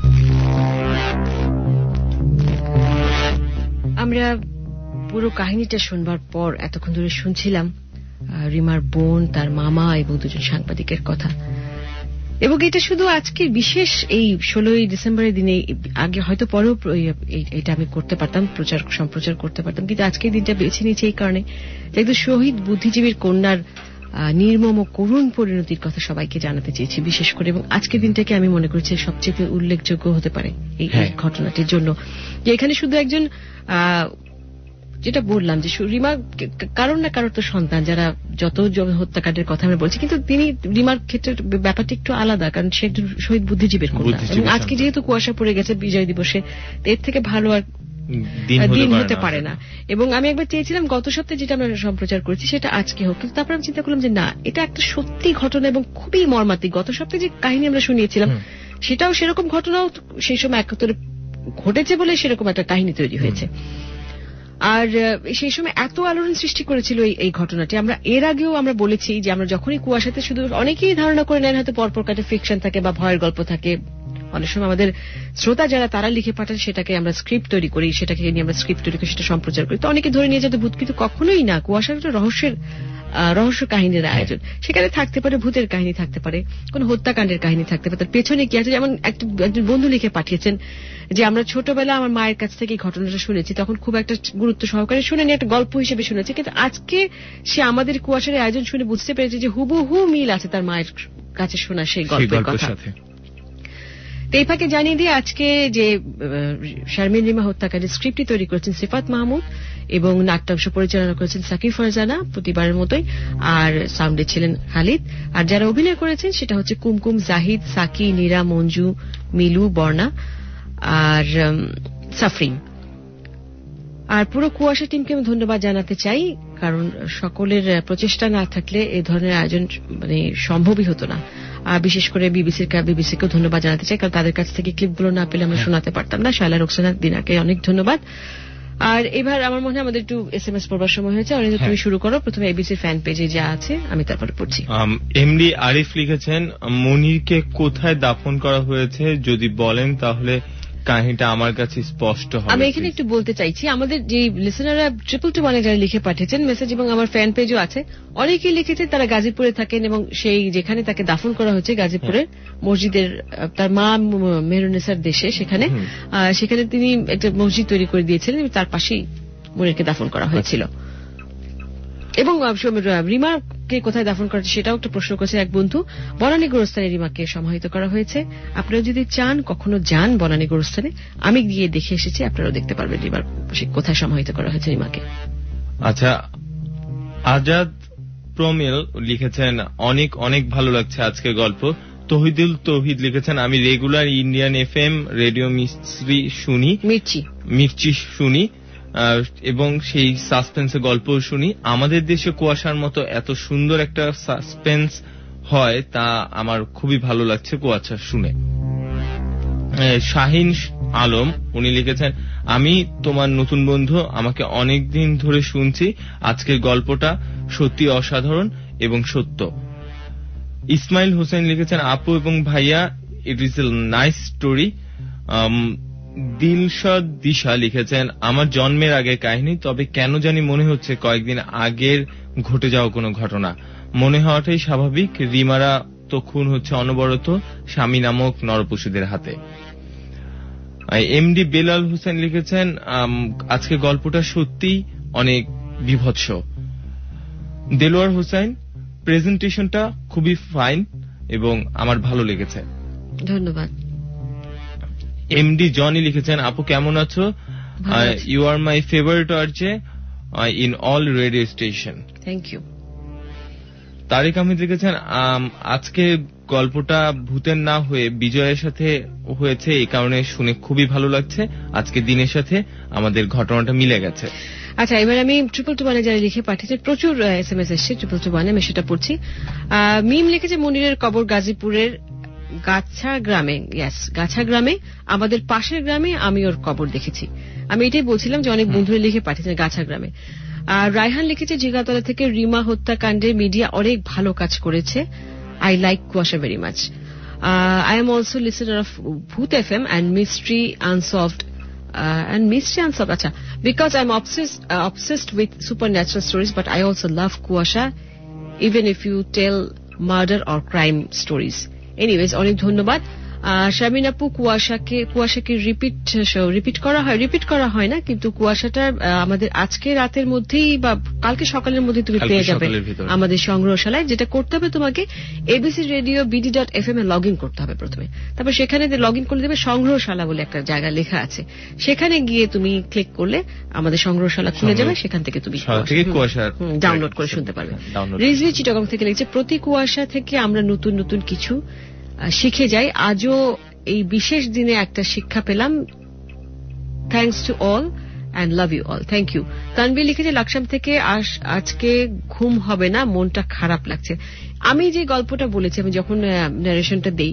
আমরা পুরো কাহিনীটা শুনবার পর এতক্ষণ ধরে শুনছিলাম রিমার বোন, তার মামা এবং দুজন সাংবাদিকের কথা। এবং এটা শুধু আজকে বিশেষ এই ষোলোই ডিসেম্বরের দিনে, আগে হয়তো পরেও এটা আমি করতে পারতাম, প্রচার সম্প্রচার করতে পারতাম, কিন্তু আজকের দিনটা বেছে নিয়েছি এই কারণে যে একদম শহীদ বুদ্ধিজীবীর কন্যার নির্মম ও করুণ পরিণতির কথা সবাইকে জানাতে চেয়েছি বিশেষ করে। এবং আজকের দিনটাকে আমি মনে করছি সবচেয়ে উল্লেখযোগ্য হতে পারে এই ঘটনাটির জন্য, যে এখানে শুধু একজন, যেটা বললাম যে রিমা কারোর না কারোর তো সন্তান, যারা যত হত্যাকাণ্ডের কথা আমরা বলছি, কিন্তু তিনি রিমার ক্ষেত্রে ব্যাপারটা একটু আলাদা, কারণ সে একজন শহীদ বুদ্ধিজীবীর কন্যা। এবং আজকে যেহেতু কুয়াশা পড়ে গেছে বিজয় দিবসে, এর থেকে ভালো আর দিন হতে পারে না। এবং আমি একবার চেয়েছিলাম গত সপ্তাহে যেটা আমরা সম্প্রচার করেছি সেটা আজকে হোক, কিন্তু তারপর আমি চিন্তা করলাম যে না, এটা একটা সত্যি ঘটনা এবং খুবই মর্মান্তিক। গত সপ্তাহে যে কাহিনী আমরা শুনিয়েছিলাম সেটাও সেরকম ঘটনাও সেই সময় একাত্তরে ঘটেছে বলে সেরকম একটা কাহিনী তৈরি হয়েছে। আর সেই সময় এত আলোড়ন সৃষ্টি করেছিল এই ঘটনাটি। আমরা এর আগেও আমরা বলেছি যে আমরা যখনই কুয়াশাতে, শুধু অনেকেই ধারণা করে নেন হয়তো পরপর কাটে ফিকশন থাকে বা ভয়ের গল্প থাকে, অনেক সময় আমাদের শ্রোতা যারা তারা লিখে পাঠান, সেটাকে আমরা স্ক্রিপ্ট তৈরি করি, সেটাকে নিয়ে আমরা স্ক্রিপ্ট তৈরি করি, সেটা সম্প্রচার করি। তো অনেকে ধরে নিয়ে যেতে ভূত, কিন্তু কখনোই না। কুয়াশার একটা রহস্যের রহস্য কাহিনীর আয়োজন। সেখানে থাকতে পারে ভূতের কাহিনী, থাকতে পারে কোন হত্যাকাণ্ডের কাহিনী, থাকতে পারে তার পেছনে কি আছে। যেমন একজন বন্ধু লিখে পাঠিয়েছেন যে আমরা ছোটবেলা আমার মায়ের কাছ থেকে এই ঘটনাটা শুনেছি, তখন খুব একটা গুরুত্ব সহকারে শুনেনি, একটা গল্প হিসেবে শুনেছি, কিন্তু আজকে সে আমাদের কুয়াশার আয়োজন শুনে বুঝতে পেরেছে যে হুবহু মিল আছে তার মায়ের কাছে শোনা সেই গল্পের কথা। এই ফাঁকে জানিয়ে দিয়ে আজকে যে শারমিন রিমা হত্যাকাণ্ডের স্ক্রিপ্টটি তৈরি করেছেন সিফাত মাহমুদ এবং নাট্যাংশ পরিচালনা করেছেন সাকিব ফারজানা প্রতিবারের মতোই, আর সাউন্ডে ছিলেন খালিদ। আর যারা অভিনয় করেছেন সেটা হচ্ছে কুমকুম, জাহিদ, সাকি, নীরা, মঞ্জু, মিলু, বর্ণা আর সাফরিন। আর পুরো কুয়াশা টিমকে আমি ধন্যবাদ জানাতে চাই, কারণ সকলের প্রচেষ্টা না থাকলে এই ধরনের আয়োজন মানে সম্ভবই হতো না। আর বিশেষ করে বিবিসির বিবিসিকেও ধন্যবাদ জানাতে চাই, কারণ তাদের কাছ থেকে ক্লিপগুলো না পেলে আমরা শোনাতে পারতাম না। শায়লা রোকসানা দিনাকে অনেক ধন্যবাদ। আর এবার আমার মনে হয় আমাদের একটু এস এম এস পড়বার সময় হয়েছে। অনিন্দা, তুমি শুরু করো। প্রথমে এবিসির ফ্যান পেজে যা আছে আমি তারপরে পড়ছি। এমডি আরিফ লিখেছেন, মনিরকে কোথায় দাফন করা হয়েছে যদি বলেন তাহলে কাহিনীটা আমার কাছে স্পষ্ট হবে। আমি এখানে একটু বলতে চাইছি, আমাদের যে লিসেনাররা ট্রিপল টু ওয়ানে যারা লিখে পাঠিয়েছেন মেসেজ এবং আমার ফ্যান পেজও আছে, অনেকেই লিখেছেন তারা গাজীপুরে থাকেন এবং সেই যেখানে তাকে দাফন করা হয়েছে গাজীপুরের মসজিদের, তার মা মেহরুন্নেসার দেশে, সেখানে সেখানে তিনি একটা মসজিদ তৈরি করে দিয়েছিলেন, তার পাশেই মনিরকে দাফন করা হয়েছিল। এবং রিমাকে কোথায় দাফন করা হয়েছে সেটাও একটা প্রশ্ন করেছে এক বন্ধু। বনানী গোরস্থানে রিমাকে সমাহিত করা হয়েছে। আপনারা যদি চান কখনো যান বনানী গোরস্থানে, আমি গিয়ে দেখে এসেছি, আপনারাও দেখতে পারবেন রিমার কোথায় সমাহিত করা হয়েছে রিমাকে। আচ্ছা, আজাদ প্রমিল লিখেছেন, অনেক অনেক ভালো লাগছে আজকের গল্প। তহিদুল তৌহিদ লিখেছেন, আমি regular Indian F M radio mystery শুনি, মির্চি মির্চি শুনি এবং সেই সাসপেন্সের গল্পও শুনি। আমাদের দেশে কুয়াশার মতো এত সুন্দর একটা সাসপেন্স হয় তা আমার খুবই ভালো লাগছে কুয়াশা শুনে। শাহিন আলম উনি লিখেছেন, আমি তোমার নতুন বন্ধু, আমাকে অনেক দিন ধরে শুনছি, আজকের গল্পটা সত্যি অসাধারণ এবং সত্য। ইসমাইল হোসেন লিখেছেন, আপু এবং ভাইয়া, it is a nice story. Dilshad Disha লিখেছেন, আমার জন্মের আগের কাহিনী, তবে কেন জানি মনে হচ্ছে কয়েকদিন আগের ঘটে যাওয়া কোনো ঘটনা। মনে হওয়াটাই স্বাভাবিক, রিমারা তো খুন হচ্ছে অনবরত স্বামী নামক নরপশুদের হাতে। এমডি বেলাল হোসেন লিখেছেন, আজকে গল্পটা সত্যি অনেক বিভৎস। দেলোয়ার হোসেন, প্রেজেন্টেশনটা খুবই ফাইন এবং আমার ভালো লেগেছে। ধন্যবাদ। এমডি জনি লিখেছেন, আপু কেমন আছো? You are my favourite RJ in all radio station. Thank you. Tariq Ahmed লিখেছেন, আজকে গল্পটা ভূতের না হয়ে বিজয়ের সাথে হয়েছে, এই কারণে শুনে খুবই ভালো লাগছে। আজকে দিনের সাথে আমাদের ঘটনাটা মিলে গেছে। আচ্ছা, এবার আমি ট্রিপল টু ওয়ানে যারা লিখে পাঠিয়েছে, প্রচুর এস এম এস এসছে ট্রিপল টু ওয়ানে, আমি সেটা পড়ছি। মিম লিখেছে, মনিরের কবর গাজীপুরের গাছা গ্রামে। ইয়াস, গাছা গ্রামে, আমাদের পাশের গ্রামে আমি ওর কবর দেখেছি। আমি এটাই বলছিলাম যে অনেক বন্ধুরা লিখে পাঠিয়েছেন গাছা গ্রামে। আর রায়হান লিখেছে, জিগাতলা থেকে, রিমা হত্যাকাণ্ডে মিডিয়া অনেক ভালো কাজ করেছে। I like Kuasha very much. I am also listener of Bhoot F M and mystery unsolved and mystery unsolved. Acha, because I'm obsessed uh, obsessed with supernatural stories, but I also love Kuasha, even if you tell murder or crime stories. Anyways, অনেক ধন্যবাদ। শারমিন আপু, কুয়াশাকে কুয়াশাকে repeat repeat করা হয় repeat করা হয় না, কিন্তু কুয়াশাটা আমাদের আজকে রাতের মধ্যেই বা কালকে সকালের মধ্যে তুমি পেয়ে যাবে আমাদের সংগ্রহশালায়। যেটা করতে হবে, তোমাকে ABC radio BD dot F M এ লগ ইন করতে হবে প্রথমে, তারপর সেখানে লগ ইন করে দেবে সংগ্রহশালা বলে একটা জায়গা লেখা আছে, সেখানে গিয়ে তুমি ক্লিক করলে আমাদের সংগ্রহশালা খুলে যাবে, সেখান থেকে তুমি ডাউনলোড করে শুনতে পারবে। রিজভি চিটাগং থেকে লিখছে, প্রতি কুয়াশা থেকে আমরা নতুন নতুন কিছু শিখে যাই। আজও এই বিশেষ দিনে একটা শিক্ষা পেলাম। Thanks to all and love you all. Thank you. Tanvir লিখেছে, লাকসাম থেকে, আজকে ঘুম হবে না, মনটা খারাপ লাগছে। আমি যে গল্পটা বলেছি, আমি যখন ন্যারেশনটা দেই,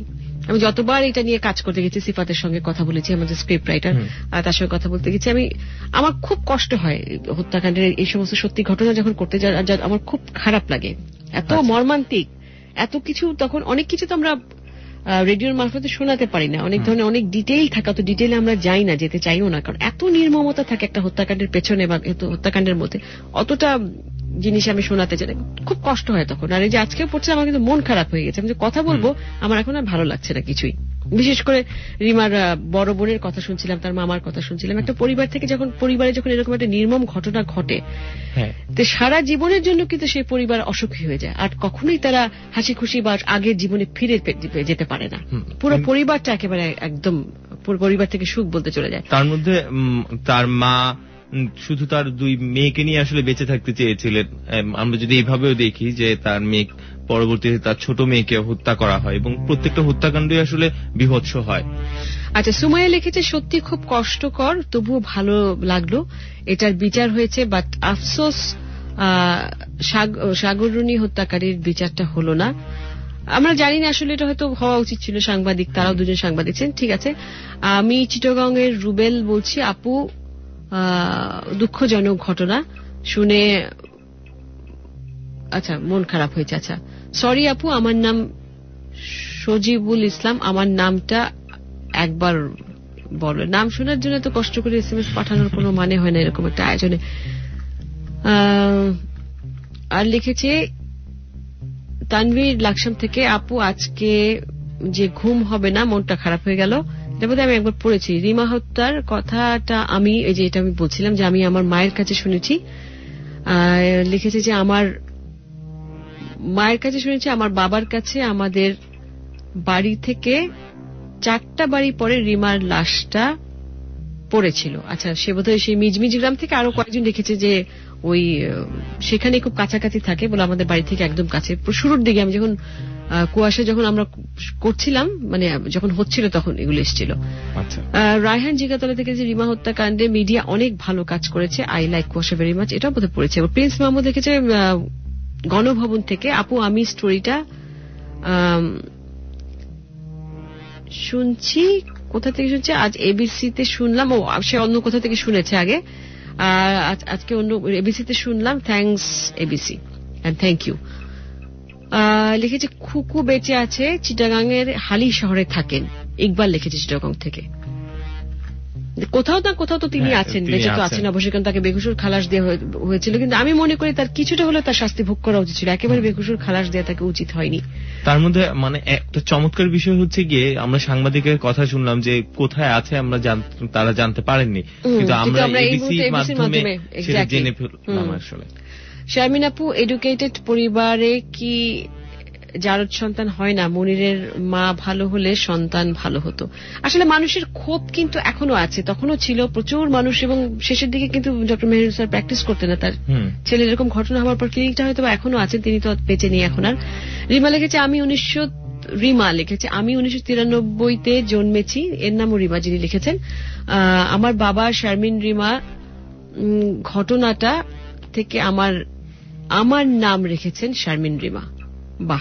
আমি যতবার এটা নিয়ে কাজ করতে গেছি, সিফাতের সঙ্গে কথা বলেছি, আমাদের স্ক্রিপ্ট রাইটার, তার সঙ্গে কথা বলতে গেছি, আমি আমার খুব কষ্ট হয় হত্যাকাণ্ডের এই সমস্ত সত্যি ঘটনা যখন করতে যাই, আমার খুব খারাপ লাগে, এত মর্মান্তিক, এত কিছু। তখন অনেক কিছু তো আমরা রেডিওর মারফতে শোনাতে পারি না, অনেক ধরনের অনেক ডিটেইল থাকে, অত ডিটেইলে আমরা যাই না, যেতে চাইও না, কারণ এত নির্মমতা থাকে একটা হত্যাকাণ্ডের পেছনে বা হত্যাকাণ্ডের মধ্যে, অতটা জিনিস আমি শোনাতে চাই, খুব কষ্ট হয় তখন। আর এই যে আজকে পড়ছে আমার কিন্তু মন খারাপ হয়ে গেছে, আমি যে কথা বলবো আমার এখন আর ভালো লাগছে না কিছুই। বিশেষ করে রিমার বড় বোনের কথা শুনছিলাম, তার মামার কথা শুনছিলাম, একটা পরিবার থেকে যখন পরিবারে যখন এরকম একটা নির্মম ঘটনা ঘটে, তো সারা জীবনের জন্য কিন্তু সেই পরিবার অসুখী হয়ে যায়, আর কখনোই তারা হাসি খুশি বা আগের জীবনে ফিরে যেতে পারে না, পুরো পরিবারটা একেবারে একদম পরিবার থেকে সুখ বলতে চলে যায়। তার মধ্যে তার মা শুধু তার দুই মেয়েকে নিয়ে আসলে বেঁচে থাকতে চেয়েছিলেন। আমরা যদি এইভাবেও দেখি যে তার মেয়ে পরবর্তীতে তার ছোট মেয়েকে হত্যা করা হয় এবং প্রত্যেকটা হত্যাকাণ্ডই আসলে বীভৎস হয়। আচ্ছা, সুমাইয়া লিখেছে সত্যি খুব কষ্টকর, তবুও ভালো লাগলো এটার বিচার হয়েছে, বাট আফসোস সাগররুনি হত্যাকারীর বিচারটা হলো না। আমরা জানি না আসলে এটা হয়তো হওয়া উচিত ছিল, সাংবাদিক তারাও দুজন সাংবাদিক ছিলেন। ঠিক আছে, আমি চিটাগং এর রুবেল বলছি। আপু, দুঃখজনক ঘটনা শুনে আচ্ছা মন খারাপ হয়েছে। আচ্ছা সরি আপু, আমার নাম সজিবুল ইসলাম, আমার নামটা একবার বলো। নাম শোনার জন্য তো কষ্ট করে এস এম এস পাঠানোর কোনো মানে হয় না এরকম একটা আয়োজনে। আর লিখেছে তানভীর লাকসাম থেকে, আপু আজকে যে ঘুম হবে না, মনটা খারাপ হয়ে গেল। এটার মধ্যে আমি একবার পড়েছি রিমা হত্যার কথাটা, আমি এই যে এটা আমি বলছিলাম যে আমি আমার মায়ের কাছে শুনেছি। লিখেছে যে আমার মায়ের কাছে শুনেছি, আমার বাবার কাছে, আমাদের বাড়ি থেকে চারটা বাড়ি পরে রিমার লাশটা পড়েছিল। আচ্ছা, সে বোধহয় সেই মিজমিজ গ্রাম থেকে আরো কয়েকজন লিখেছে যে ওই সেখানে খুব কাছাকাছি থাকে বলে, আমাদের বাড়ি থেকে একদম কাছে। শুরুর দিকে আমি যখন কুয়াশা যখন আমরা করছিলাম, মানে যখন হচ্ছিল তখন এগুলো এসেছিল। রায়হান জিগাতলা থেকে যে রিমা হত্যাকাণ্ডে মিডিয়া অনেক ভালো কাজ করেছে, I like Kuasha very much, এটাও বোধহয় পড়েছে। প্রিন্স মাহমুদ লিখেছে গণভবন থেকে, আপু আমি স্টোরিটা শুনছি, কোথা থেকে শুনছে, আজ এবিসি তে শুনলাম। ও সে অন্য কোথা থেকে শুনেছে আগে, আজকে অন্য এবিসি তে শুনলাম। Thanks ABC and thank you. লিখেছে খুকু বেঁচে আছে, চিটাগাং এর হালি শহরে থাকেন। ইকবাল লিখেছে চিটাগাং থেকে। কোথাও না কোথাও তো তিনি আছেন, বেঁচে তো আছেন অবশ্যই, কারণ তাকে বেকসুর খালাস দেওয়া হয়েছিল। কিন্তু আমি মনে করি তার কিছুটা হলেও তার শাস্তি ভোগ করা উচিত ছিল, একেবারে বেকসুর খালাস দেওয়া তাকে উচিত হয়নি। তার মধ্যে মানে একটা চমৎকার বিষয় হচ্ছে গিয়ে আমরা সাংবাদিকের কথা শুনলাম যে কোথায় আছে আমরা তারা জানতে পারেননি, কিন্তু আমরা এবিসির মাধ্যমে সেটা জেনে ফেললাম। আসলে শারমিন আপু, এডুকেটেড পরিবারে কি জারদ সন্তান হয় না? মনিরের মা ভালো হলে সন্তান ভালো হতো। আসলে মানুষের ক্ষোভ কিন্তু এখনো আছে, তখনও ছিল প্রচুর মানুষ, এবং শেষের দিকে কিন্তু ডক্টর মেহেরুন স্যার প্র্যাকটিস করতেন না, তার ছেলের এরকম ঘটনা হওয়ার পর ক্লিনিকটা হয়তো এখনো আছেন, তিনি তো বেঁচে নেই এখন আর। রিমা লিখেছে আমি উনিশশো রিমা লিখেছে আমি উনিশশো তিরানব্বইতে জন্মেছি, এর নামও রিমা যিনি লিখেছেন। আমার বাবা শারমিন রিমা ঘটনাটা থেকে আমার আমার নাম রেখেছেন শারমিন রিমা। বাহ।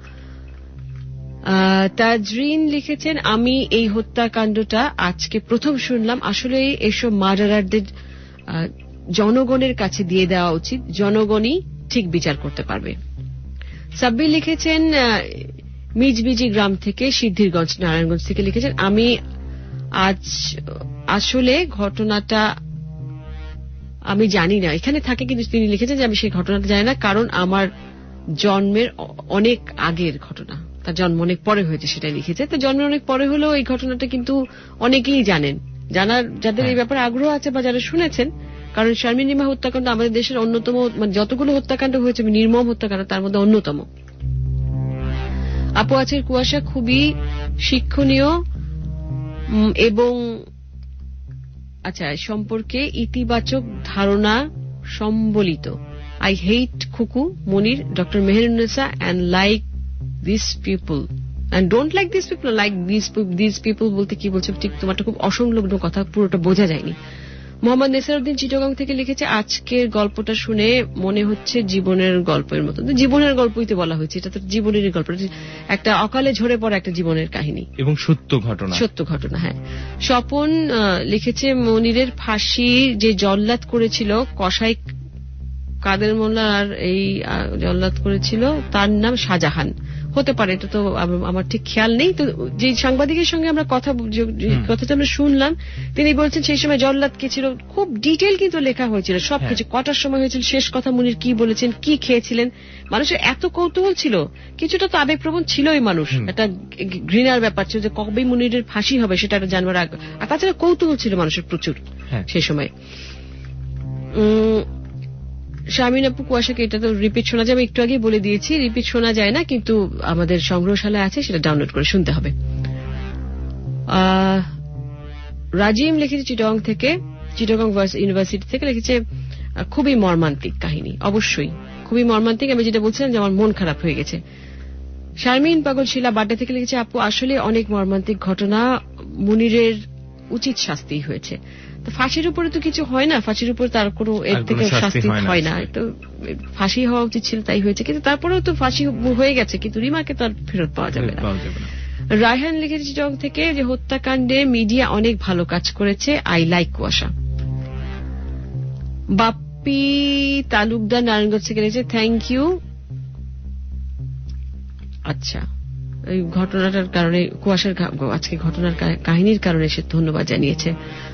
তাজরিন লিখেছেন আমি এই হত্যাকাণ্ডটা আজকে প্রথম শুনলাম, আসলে এসব মার্ডারারদের জনগণের কাছে দিয়ে দেওয়া উচিত, জনগণই ঠিক বিচার করতে পারবে। সাব্বির লিখেছেন মিজমিজি গ্রাম থেকে, সিদ্ধিরগঞ্জ নারায়ণগঞ্জ থেকে লিখেছেন আমি আজ আসলে ঘটনাটা আমি জানি না, এখানে থাকে কিন্তু তিনি লিখেছেন যে আমি সেই ঘটনাটা জানি না, কারণ আমার জন্মের অনেক আগের ঘটনা, তার জন্ম অনেক পরে হয়েছে সেটাই লিখেছে। তো জন্মের অনেক পরে হলেও এই ঘটনাটা কিন্তু অনেকেই জানেন, জানার যাদের এই ব্যাপারে আগ্রহ আছে বা যারা শুনেছেন, কারণ শারমিন রিমা হত্যাকাণ্ড আমাদের দেশের অন্যতম, মানে যতগুলো হত্যাকাণ্ড হয়েছে নির্মম হত্যাকাণ্ড তার মধ্যে অন্যতম। আপু আছে কুয়াশা খুবই শিক্ষণীয় এবং আচ্ছা সম্পর্কে ইতিবাচক ধারণা সম্বলিত। I hate Kuku, Munir, Doctor Meherunisa and like these people. And don't like these people, like these these people বলতে কি বলছে ঠিক তোমারটা খুব অসংলগ্ন কথা, পুরোটা বোঝা যায়নি। মোহাম্মদ নেসারউদ্দিন চিটাগং থেকে লিখেছে, আজকের গল্পটা শুনে মনে হচ্ছে জীবনের গল্পের মতো। জীবনের গল্পই তো বলা হয়েছে, এটা তো জীবনেরই গল্প, একটা অকালে ঝরে পড়া একটা জীবনের কাহিনী এবং সত্য ঘটনা। সত্য ঘটনা, হ্যাঁ। স্বপন লিখেছে, মনিরের ফাঁসি যে জল্লাদ করেছিল কসাই কাদের মোল্লা, আর এই জল্লাদ করেছিল তার নাম শাহজাহান, হতে পারে, এটা তো আমার ঠিক খেয়াল নেই। তো যে সাংবাদিকের সঙ্গে আমরা কথা কথাটা আমরা শুনলাম, তিনি বলছেন সেই সময় জল্লাদ কে ছিল, খুব ডিটেল কিন্তু লেখা হয়েছিল সবকিছু, কটার সময় হয়েছিল, শেষ কথা মুনির কি বলেছেন, কি খেয়েছিলেন। মানুষের এত কৌতূহল ছিল, কিছুটা তো আবেগপ্রবণ ছিলই মানুষ, একটা ঘৃণার ব্যাপার ছিল যে কবে মুনিরের ফাঁসি হবে সেটা একটা জানবার আগে, আর তাছাড়া কৌতূহল ছিল মানুষের প্রচুর সেই সময়। শারমিন আপু কুয়াশাকে, এটা তো রিপিট শোনা যাবে, একটু আগে বলে দিয়েছি, রিপিট শোনা যায় না, কিন্তু আমাদের সংগ্রহশালায় আছে, সেটা ডাউনলোড করে শুনতে হবে। রাজিম লিখেছে চিটাগং থেকে, চিটাগং ইউনিভার্সিটি থেকে লিখেছে, খুবই মর্মান্তিক কাহিনী, অবশ্যই খুবই মর্মান্তিক। আমি যেটা বলছিলাম যে আমার মন খারাপ হয়ে গেছে। শারমিন পাগল শিলা বাড্ডা থেকে লিখেছে, আপু আসলে অনেক মর্মান্তিক ঘটনা, মুনিরের উচিত শাস্তি হয়েছে। তো ফাঁসির উপরে তো কিছু হয় না, ফাঁসির উপর তার কোনো এর থেকে শাস্তি হয় না, তো ফাঁসি হওয়া উচিত ছিল, তাই হয়েছে, কিন্তু তারপরেও তো ফাঁসি হয়ে গেছে, কিন্তু রিমাকে তো আর ফেরত পাওয়া যাবে না। রায়হান লিখেছে চিটাগং থেকে যে হত্যাকাণ্ডে মিডিয়া অনেক ভালো কাজ করেছে, আই লাইক কুয়াশা। বাপ্পি তালুকদার নারায়ণগঞ্জ থেকে লিখেছে, থ্যাংক ইউ। আচ্ছা, এই ঘটনাটার কারণে, কুয়াশার আজকে ঘটনার কাহিনীর কারণে সে ধন্যবাদ জানিয়েছে।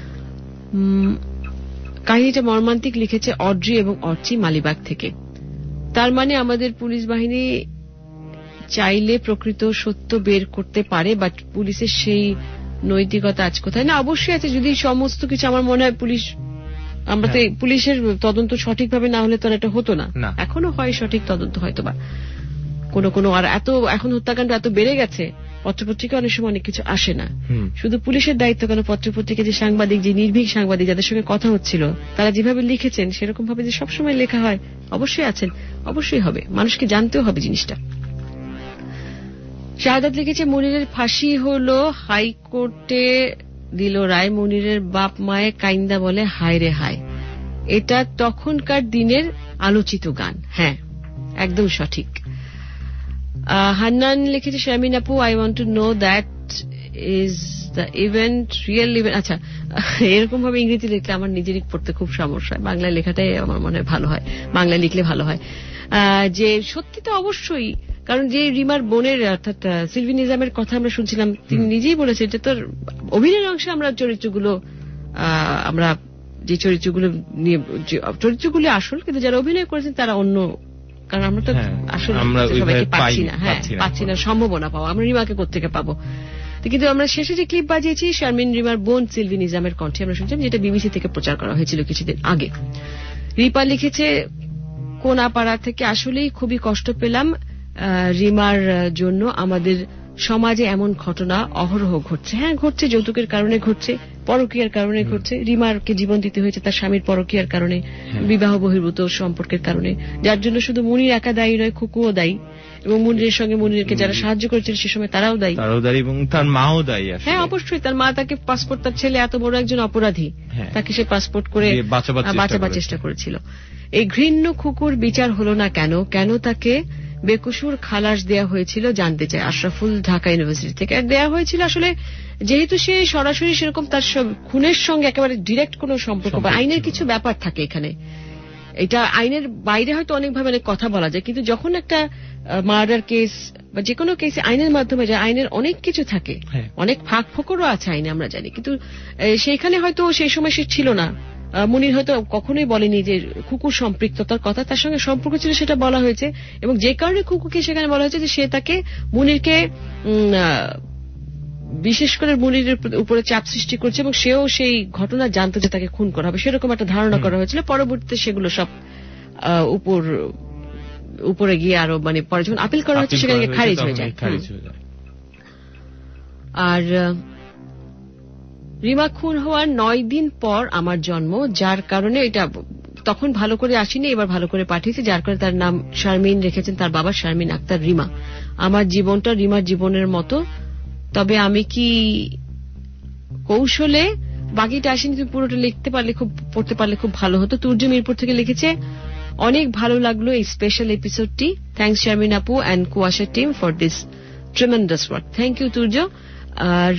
কাহিনীটা মর্মান্তিক লিখেছে অড্রি এবং অর্চি মালিবাগ থেকে। তার মানে আমাদের পুলিশ বাহিনী চাইলে প্রকৃত সত্য বের করতে পারে, বাট পুলিশের সেই নৈতিকতা আজ কোথায়? না, অবশ্যই আছে, যদি সমস্ত কিছু, আমার মনে হয় পুলিশ, আমরা তো পুলিশের তদন্ত সঠিকভাবে না হলে তো এটা হতো না, এখনো হয় সঠিক তদন্ত হয়তো বা কোন কোন, আর এত এখন হত্যাকাণ্ড এত বেড়ে গেছে, পত্রপত্রিকা অনেক সময় অনেক কিছু আসে না। শুধু পুলিশের দায়িত্ব কেন, পত্রপত্রিকা যে সাংবাদিক, যে নির্ভীক সাংবাদিক যাদের সঙ্গে কথা হচ্ছিল, তারা যেভাবে লিখেছেন সেরকম ভাবে যে সবসময় লেখা হয়, অবশ্যই আছেন, অবশ্যই হবে, মানুষকে জানতেও হবে জিনিসটা। শাহাদাত লিখেছে, মনিরের ফাঁসি হলো, হাইকোর্টে দিল রায়, মনিরের বাপ মায়ে কাইন্দা বলে হায় রে হায়। এটা তখনকার দিনের আলোচিত গান। হ্যাঁ, একদম সঠিক। হান্নান লিখেছে, শারমিন আপু, I want to know that is the event real event. আচ্ছা, এরকম ভাবে ইংরেজি লিখলে আমার নিজেরই পড়তে খুব সমস্যা, বাংলায় লেখাটাই আমার মনে হয় ভালো হয়, বাংলায় লিখলে ভালো হয়। যে সত্যি তো অবশ্যই, কারণ যে রিমার বোনের অর্থাৎ সিলভি নিজামের কথা আমরা শুনছিলাম, তিনি নিজেই বলেছেন যে তোর অভিনয়ের অংশে আমরা চরিত্রগুলো, আমরা যে চরিত্রগুলো নিয়ে, চরিত্রগুলো আসল, কিন্তু যারা অভিনয় করেছেন তারা অন্য, কারণ আমরা তো আসলে সবাইকে পাচ্ছি না, হ্যাঁ পাচ্ছি না, সম্ভাবনা পাবো আমরা রিমাকে কোত্থেকে পাবো। কিন্তু আমরা শেষে যে ক্লিপ বাজিয়েছি শারমিন রিমার বোন সিলভি নিজামের কণ্ঠে আমরা শুনছিলাম, যেটা বিবিসি থেকে প্রচার করা হয়েছিল কিছুদিন আগে। রিপা লিখেছে, কোনাপাড়া থেকে, আসলেই খুবই কষ্ট পেলাম রিমার জন্য, আমাদের সমাজে এমন ঘটনা অহরহ ঘটছে। হ্যাঁ ঘটছে, যৌতুকের কারণে ঘটছে, পরকীয়ার কারণে ঘটছে, রিমারকে জীবন দিতে হয়েছে তার স্বামীর পরকীয়ার কারণে, বিবাহ বহির্ভূত সম্পর্কের কারণে, যার জন্য শুধু মুনির একা দায়ী নয়, খুকুও দায়ী, এবং মুনিরের সঙ্গে মুনিরকে যারা সাহায্য করেছিল সে সময় তারাও দায়ী, তারাও দায়ী, এবং তার মাও দায়ী। হ্যাঁ অবশ্যই, তার মা তাকে পাসপোর্ট, তার ছেলে এত বড় একজন অপরাধী, তাকে সে পাসপোর্ট করে বাঁচাবার চেষ্টা করেছিল। এই ঘৃণ্য খুকুর বিচার হলো না কেন? কেন তাকে বেকসুর খালাস দেয়া হয়েছিল জানতে চায় আশরাফুল ঢাকা ইউনিভার্সিটি থেকে। দেয়া হয়েছিল আসলে যেহেতু সে সরাসরি সেরকম তার খুনের সঙ্গে একেবারে ডিরেক্ট কোন সম্পর্ক বা আইনের কিছু ব্যাপার থাকে এখানে, এটা আইনের বাইরে হয়তো অনেকভাবে অনেক কথা বলা যায়, কিন্তু যখন একটা মার্ডার কেস বা যে কোনো কেসে আইনের মাধ্যমে যায়, আইনের অনেক কিছু থাকে, অনেক ফাঁক ফোকরও আছে আইনে আমরা জানি, কিন্তু সেইখানে হয়তো সেই সময় সে ছিল না। মুনির হয়তো কখনোই বলেনি যে খুকুর সম্পৃক্ততার কথা, তার সঙ্গে সম্পর্ক ছিল সেটা বলা হয়েছে, এবং যে কারণে খুকুকে সেখানে বলা হয়েছে যে সে তাকে মুনিরকে বিশেষ করে মুনিরের উপরে চাপ সৃষ্টি করছে, এবং সেও সেই ঘটনা জানতো যে তাকে খুন করা হবে, সেরকম একটা ধারণা করা হয়েছিল। পরবর্তীতে সেগুলো সব উপর উপরে গিয়ে আরো মানে পরে যখন আপিল করা হচ্ছে সেখানে খারিজ হয়ে যায়। আর রিমা খুন হওয়ার নয় দিন পর আমার জন্ম, যার কারণে এটা তখন ভালো করে আসেনি, এবার ভালো করে পাঠিয়েছে, যার কারণে তার নাম শারমিন রেখেছেন তার বাবা, শারমিন আক্তার রিমা। আমার জীবনটা রিমার জীবনের মতো, তবে আমি কি কৌশলে বাকিটা আসেনি, তুমি পুরোটা লিখতে পারলে খুব পড়তে পারলে খুব ভালো হতো। তুর্য মিরপুর থেকে লিখেছে, অনেক ভালো লাগলো এই স্পেশাল এপিসোডটি। থ্যাংকস শারমিন আপু and Kuasha team for this tremendous work. Thank you Turjo. আর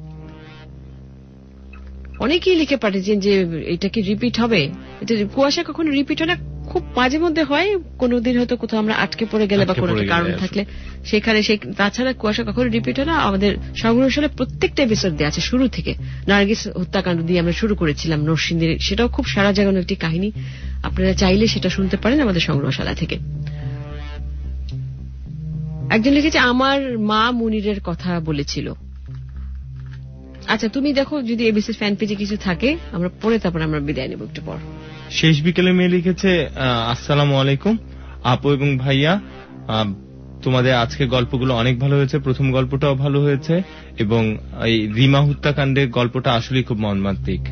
অনেকেই লিখে পাঠিয়েছেন যে এটা কি রিপিট হবে, এটা কুয়াশা কখনো রিপিট হয় না, খুব মাঝে মধ্যে হয়, কোনোদিন হয়তো কোথাও আমরা আটকে পড়ে গেলে বা কোনো কারণ থাকলে সেখানে সেই, তাছাড়া কুয়াশা কখনো রিপিট হয় না। আমাদের সংগ্রহশালে প্রত্যেকটা এপিসোড দেওয়া আছে শুরু থেকে। নার্গিস হত্যাকাণ্ড দিয়ে আমরা শুরু করেছিলাম নরসিংদীর, সেটাও খুব সারা জাগানো একটি কাহিনী, আপনারা চাইলে সেটা শুনতে পারেন আমাদের সংগ্রহশালা থেকে। একজন লিখেছে, আমার মা মুনিরের কথা বলেছিল। আচ্ছা তুমি দেখো যদি এবিসি ফ্যান পেজে কিছু থাকে আমরা পড়ে তারপর আমরা বিদায় নেব একটু পর। শেষ বিকেলে মেয়ে লিখেছে, আসসালামু আলাইকুম আপু এবং ভাইয়া, তোমাদের আজকে গল্পগুলো অনেক ভালো হয়েছে, প্রথম গল্পটাও ভালো হয়েছে এবং এই রিমা হত্যাকাণ্ডের গল্পটা আসলেই খুব মর্মান্তিক।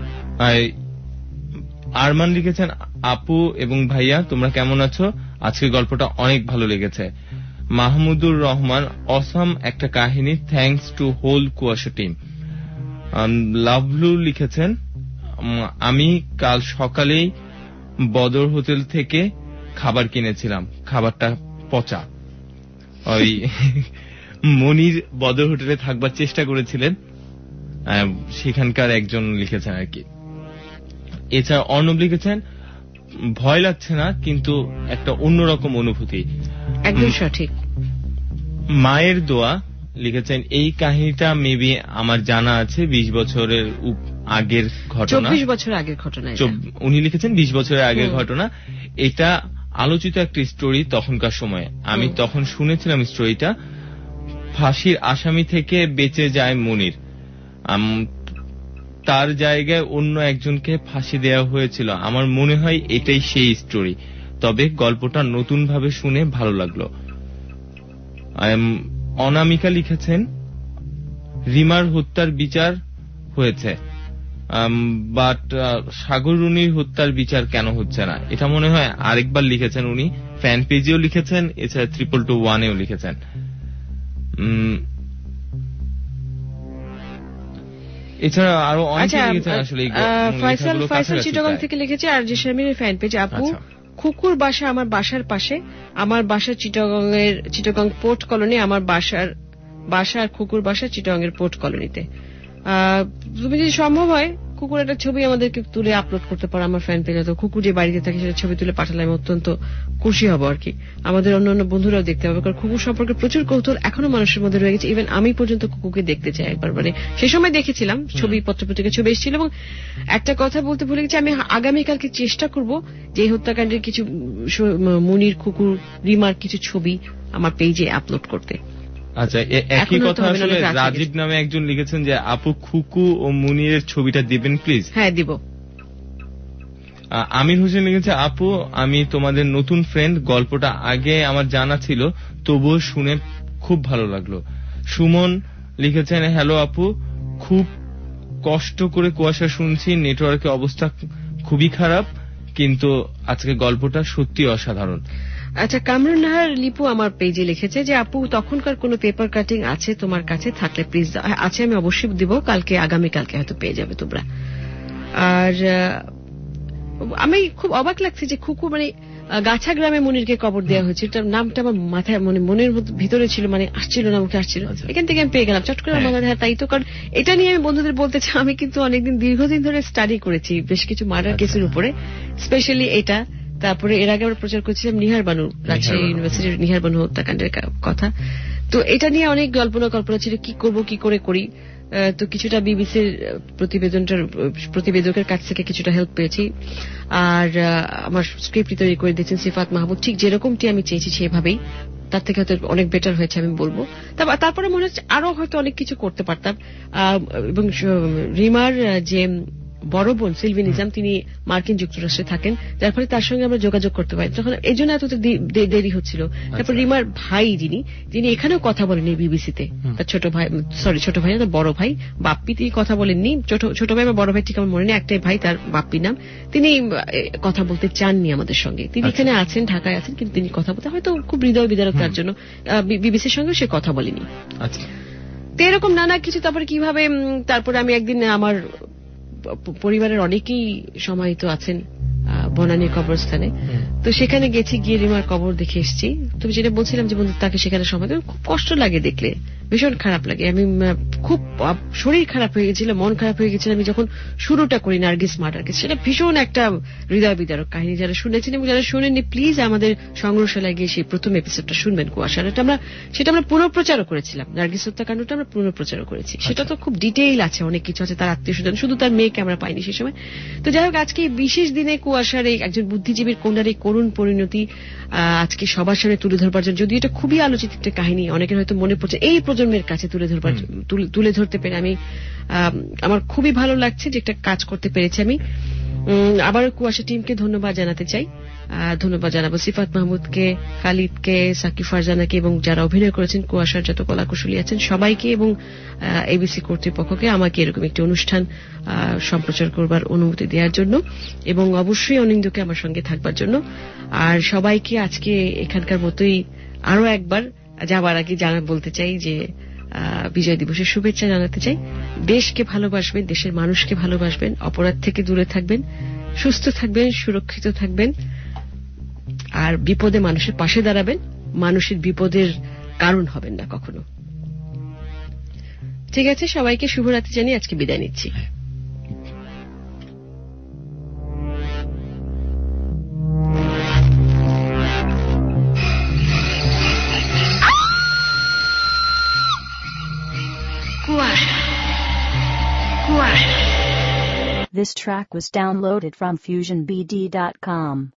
আরমান লিখেছেন, আপু এবং ভাইয়া তোমরা কেমন আছো, আজকের গল্পটা অনেক ভালো লেগেছে। মাহমুদুর রহমান, অসাম একটা কাহিনী, thanks to whole Kuasha team. Lovelu লিখেছেন, আমি কাল সকালেই বদর হোটেল থেকে খাবার কিনেছিলাম, খাবারটা পচা। ওই মনির বদর হোটেলে থাকবার চেষ্টা করেছিলেন, সেখানকার একজন লিখেছেন আর কি। এছাড়া অর্ণব লিখেছেন, ভয় লাগছে না কিন্তু একটা অন্যরকম অনুভূতি। একদম সঠিক। মায়ের দোয়া লিখেছেন, এই কাহিনীটা মেবি আমার জানা আছে বিশ বছরের আগের ঘটনা, চব্বিশ বছর আগের ঘটনা। উনি লিখেছেন বিশ বছরের আগের ঘটনা। এটা আলোচিত একটা স্টোরি তখনকার সময়ে, আমি তখন শুনেছিলাম স্টোরিটা। ফাঁসির আসামি থেকে বেঁচে যায় মনির, তার জায়গায় অন্য একজনকে ফাঁসি দেওয়া হয়েছিল। আমার মনে হয় এটাই সেই স্টোরি, তবে গল্পটা নতুন ভাবে শুনে ভালো লাগলো। অনামিকা লিখেছেন, রিমার হত্যার বিচার হয়েছে, বাট সাগর রুনির হত্যার বিচার কেন হচ্ছে না, এটা মনে হয় আরেকবার লিখেছেন উনি, ফ্যান পেজেও লিখেছেন, এছাড়া ট্রিপল টু ওয়ানেও লিখেছেন। এছাড়া আরো অনেকে লিখেছেন। আসলে ফয়সাল ফয়সাল চিটাগং থেকে লিখেছে, আর যে শারমিনের ফ্যান পেজ, আপু খুকুর বাসা আমার বাসার পাশে, আমার বাসা চিটাগং এর চিটাগং পোর্ট কলোনি, আমার বাসার বাসার খুকুর বাসা চিটাগং এর পোর্ট কলোনিতে। তুমি যদি সম্ভব হয় কুকুর একটা ছবি আমাদেরকে তুলে আপলোড করতে পারো আমার ফ্যান পেজে, তো কুকুর যে বাড়িতে থাকে সেটা ছবি তুলে পাঠালে আমি অত্যন্ত খুশি হব আর কি। আমাদের অন্যান্য বন্ধুরাও দেখতে পাবে, কারণ কুকুর সম্পর্কে প্রচুর কৌতূহল এখনো মানুষের মধ্যে রয়ে গেছে। ইভেন আমি পর্যন্ত কুকুরকে দেখতে চাই একবার, মানে সে সময় দেখেছিলাম ছবি, পত্রপত্রিকা ছবি এসেছিল। এবং একটা কথা বলতে ভুলে গেছি, আমি আগামীকালকে চেষ্টা করব যে এই হত্যাকাণ্ডের কিছু মুনির, কুকুর, রিমার কিছু ছবি আমার পেজে আপলোড করতে। আচ্ছা, একই কথা আসলে রাজীব নামে একজন লিখেছেন যে আপু খুকু ও মুনিরের ছবিটা দিবেন প্লিজ। হ্যাঁ দিব। আমির হোসেন লিখেছে, আপু আমি তোমাদের নতুন ফ্রেন্ড, গল্পটা আগে আমার জানা ছিল তবুও শুনে খুব ভালো লাগলো। সুমন লিখেছেন, হ্যালো আপু, খুব কষ্ট করে কুয়াশা শুনছি, নেটওয়ার্কের অবস্থা খুবই খারাপ, কিন্তু আজকে গল্পটা সত্যি অসাধারণ। আচ্ছা, কামরুন নাহার লিপু আমার পেজে লিখেছে যে আপু তখনকার কোন পেপার কাটিং আছে তোমার কাছে থাকলে প্লিজ। আছে, আমি অবশ্যই দিব, কালকে আগামীকালকে হয়তো পেয়ে যাবে তোমরা। আর আমি খুব অবাক লাগছে যে খুকু মানে গাছা গ্রামে মনিরকে কবর দেওয়া হয়েছে, এটার নামটা আমার মাথায় মানে মনের ভিতরে ছিল, মানে আসছিল না, মুখে আসছিল, এখান থেকে আমি পেয়ে গেলাম চট করে আমার মাথায়। তাই তো, কারণ এটা নিয়ে আমি বন্ধুদের বলতে চাই, আমি কিন্তু অনেকদিন দীর্ঘদিন ধরে স্টাডি করেছি বেশ কিছু মার্ডার কেসের উপরে, স্পেশালি এটা। তারপরে এর আগে আমরা প্রচার করছিলাম নিহার বানু, রাজশাহী ইউনিভার্সিটির নিহার বানু হত্যাকাণ্ডের কথা। তো এটা নিয়ে অনেক কল্পনা কল্পনা ছিল, কি করব কি করে করি। তো কিছুটা বিবিসির প্রতিবেদনটার প্রতিবেদকের কাছ থেকে কিছুটা হেল্প পেয়েছি। আর আমার স্ক্রিপ্ট তৈরি করে দিয়েছেন সিফাত মাহমুদ, ঠিক যেরকমটি আমি চেয়েছি সেভাবেই, তার থেকে হয়তো অনেক বেটার হয়েছে আমি বলবো। তারপরে মনে হচ্ছে আরো হয়তো অনেক কিছু করতে পারতাম। এবং রিমার যে বড় বোন সিলভি নিজাম, তিনি মার্কিন যুক্তরাষ্ট্রে থাকেন, যার ফলে তার সঙ্গে আমরা যোগাযোগ করতে পারি, তখন এই জন্য এত দেরি হচ্ছিল। তারপর রিমার ভাই যিনি যিনি এখানেও কথা বলেননি বিবিসিতে, তার ছোট ভাই, সরি ছোট ভাই না, তার বড় ভাই বাপ্পি, তিনি কথা বলেননি। ছোট ভাই বা বড় ভাই ঠিক আমার মনে নেই, একটাই ভাই, তার বাপ্পি নাম, তিনি কথা বলতে চাননি আমাদের সঙ্গে। তিনি এখানে আছেন, ঢাকায় আছেন, কিন্তু তিনি কথা বলতে হয়তো খুব হৃদয় বিদারক তার জন্য বিবিসির সঙ্গে সে কথা বলেনি। তো এরকম নানা কিছু। তারপরে কিভাবে, তারপরে আমি একদিন আমার পরিবারের অনেকেই সমাহিত আছেন বনানী কবরস্থানে, তো সেখানে গেছি, গিয়ে রিমার কবর দেখে এসেছি। তুমি যেটা বলছিলাম যে বন্ধু তাকে সেখানে সময় খুব কষ্ট লাগে, দেখলে ভীষণ খারাপ লাগে। আমি খুব শরীর খারাপ হয়ে গেছিল, মন খারাপ হয়ে গেছিল আমি যখন শুরুটা করি নার্গিস মার্ডার কেস। সেটা ভীষণ একটা হৃদয় বিদারক কাহিনী। যারা শুনেছেন এবং যারা শুনেননি প্লিজ আমাদের সংগ্রহশালায় গিয়ে সেই প্রথম এপিসোডটা শুনবেন কুয়াশার। এটা আমরা সেটা আমরা পুনঃপ্রচারও করেছিলাম, নার্গিস হত্যাকাণ্ডটা আমরা পুনঃপ্রচারও করেছি। সেটা তো খুব ডিটেইল আছে, অনেক কিছু আছে, তার আত্মীয় স্বজন, শুধু তার মেয়েকে আমরা পাইনি সে সময়। তো যাই হোক, আজকে এই বিশেষ দিনে কুয়াশার এই একজন বুদ্ধিজীবীর কন্যার এই করুণ পরিণতি আজকে সবার সামনে তুলে ধরবার জন্য, যদিও এটা খুবই আলোচিত একটা কাহিনী, অনেকের হয়তো মনে পড়ছে, এই প্রজন্মের কাছে তুলে ধরবার তুলে ধরতে পেরে আমি আমার খুবই ভালো লাগছে যে একটা কাজ করতে পেরেছি আমি। আবার কুয়াশা টিমকে ধন্যবাদ জানাতে চাই। ধন্যবাদ জানাবো সিফাত মাহমুদকে, খালিদকে, সাকিব ফারজানাকে এবং যারা অভিনয় করেছেন, কুয়াশার যত কলাকুশলী আছেন সবাইকে এবং এবিসি কর্তৃপক্ষকে আমাকে এরকম একটি অনুষ্ঠান সম্প্রচার করবার অনুমতি দেওয়ার জন্য এবং অবশ্যই অনিন্দকে আমার সঙ্গে থাকবার জন্য। আর সবাইকে আজকে এখানকার মতোই আরো একবার যাবার আগে জানা বলতে চাই যে বিজয় দিবসের শুভেচ্ছা জানাতে চাই। দেশকে ভালোবাসবেন, দেশের মানুষকে ভালোবাসবেন, অপরাধ থেকে দূরে থাকবেন, সুস্থ থাকবেন, সুরক্ষিত থাকবেন, আর বিপদে মানুষের পাশে দাঁড়াবেন, মানুষের বিপদের কারণ হবেন না কখনো। ঠিক আছে, সবাইকে শুভরাত্রি জানিয়ে আজকে বিদায় নিচ্ছি। This track was downloaded from fusion b d dot com.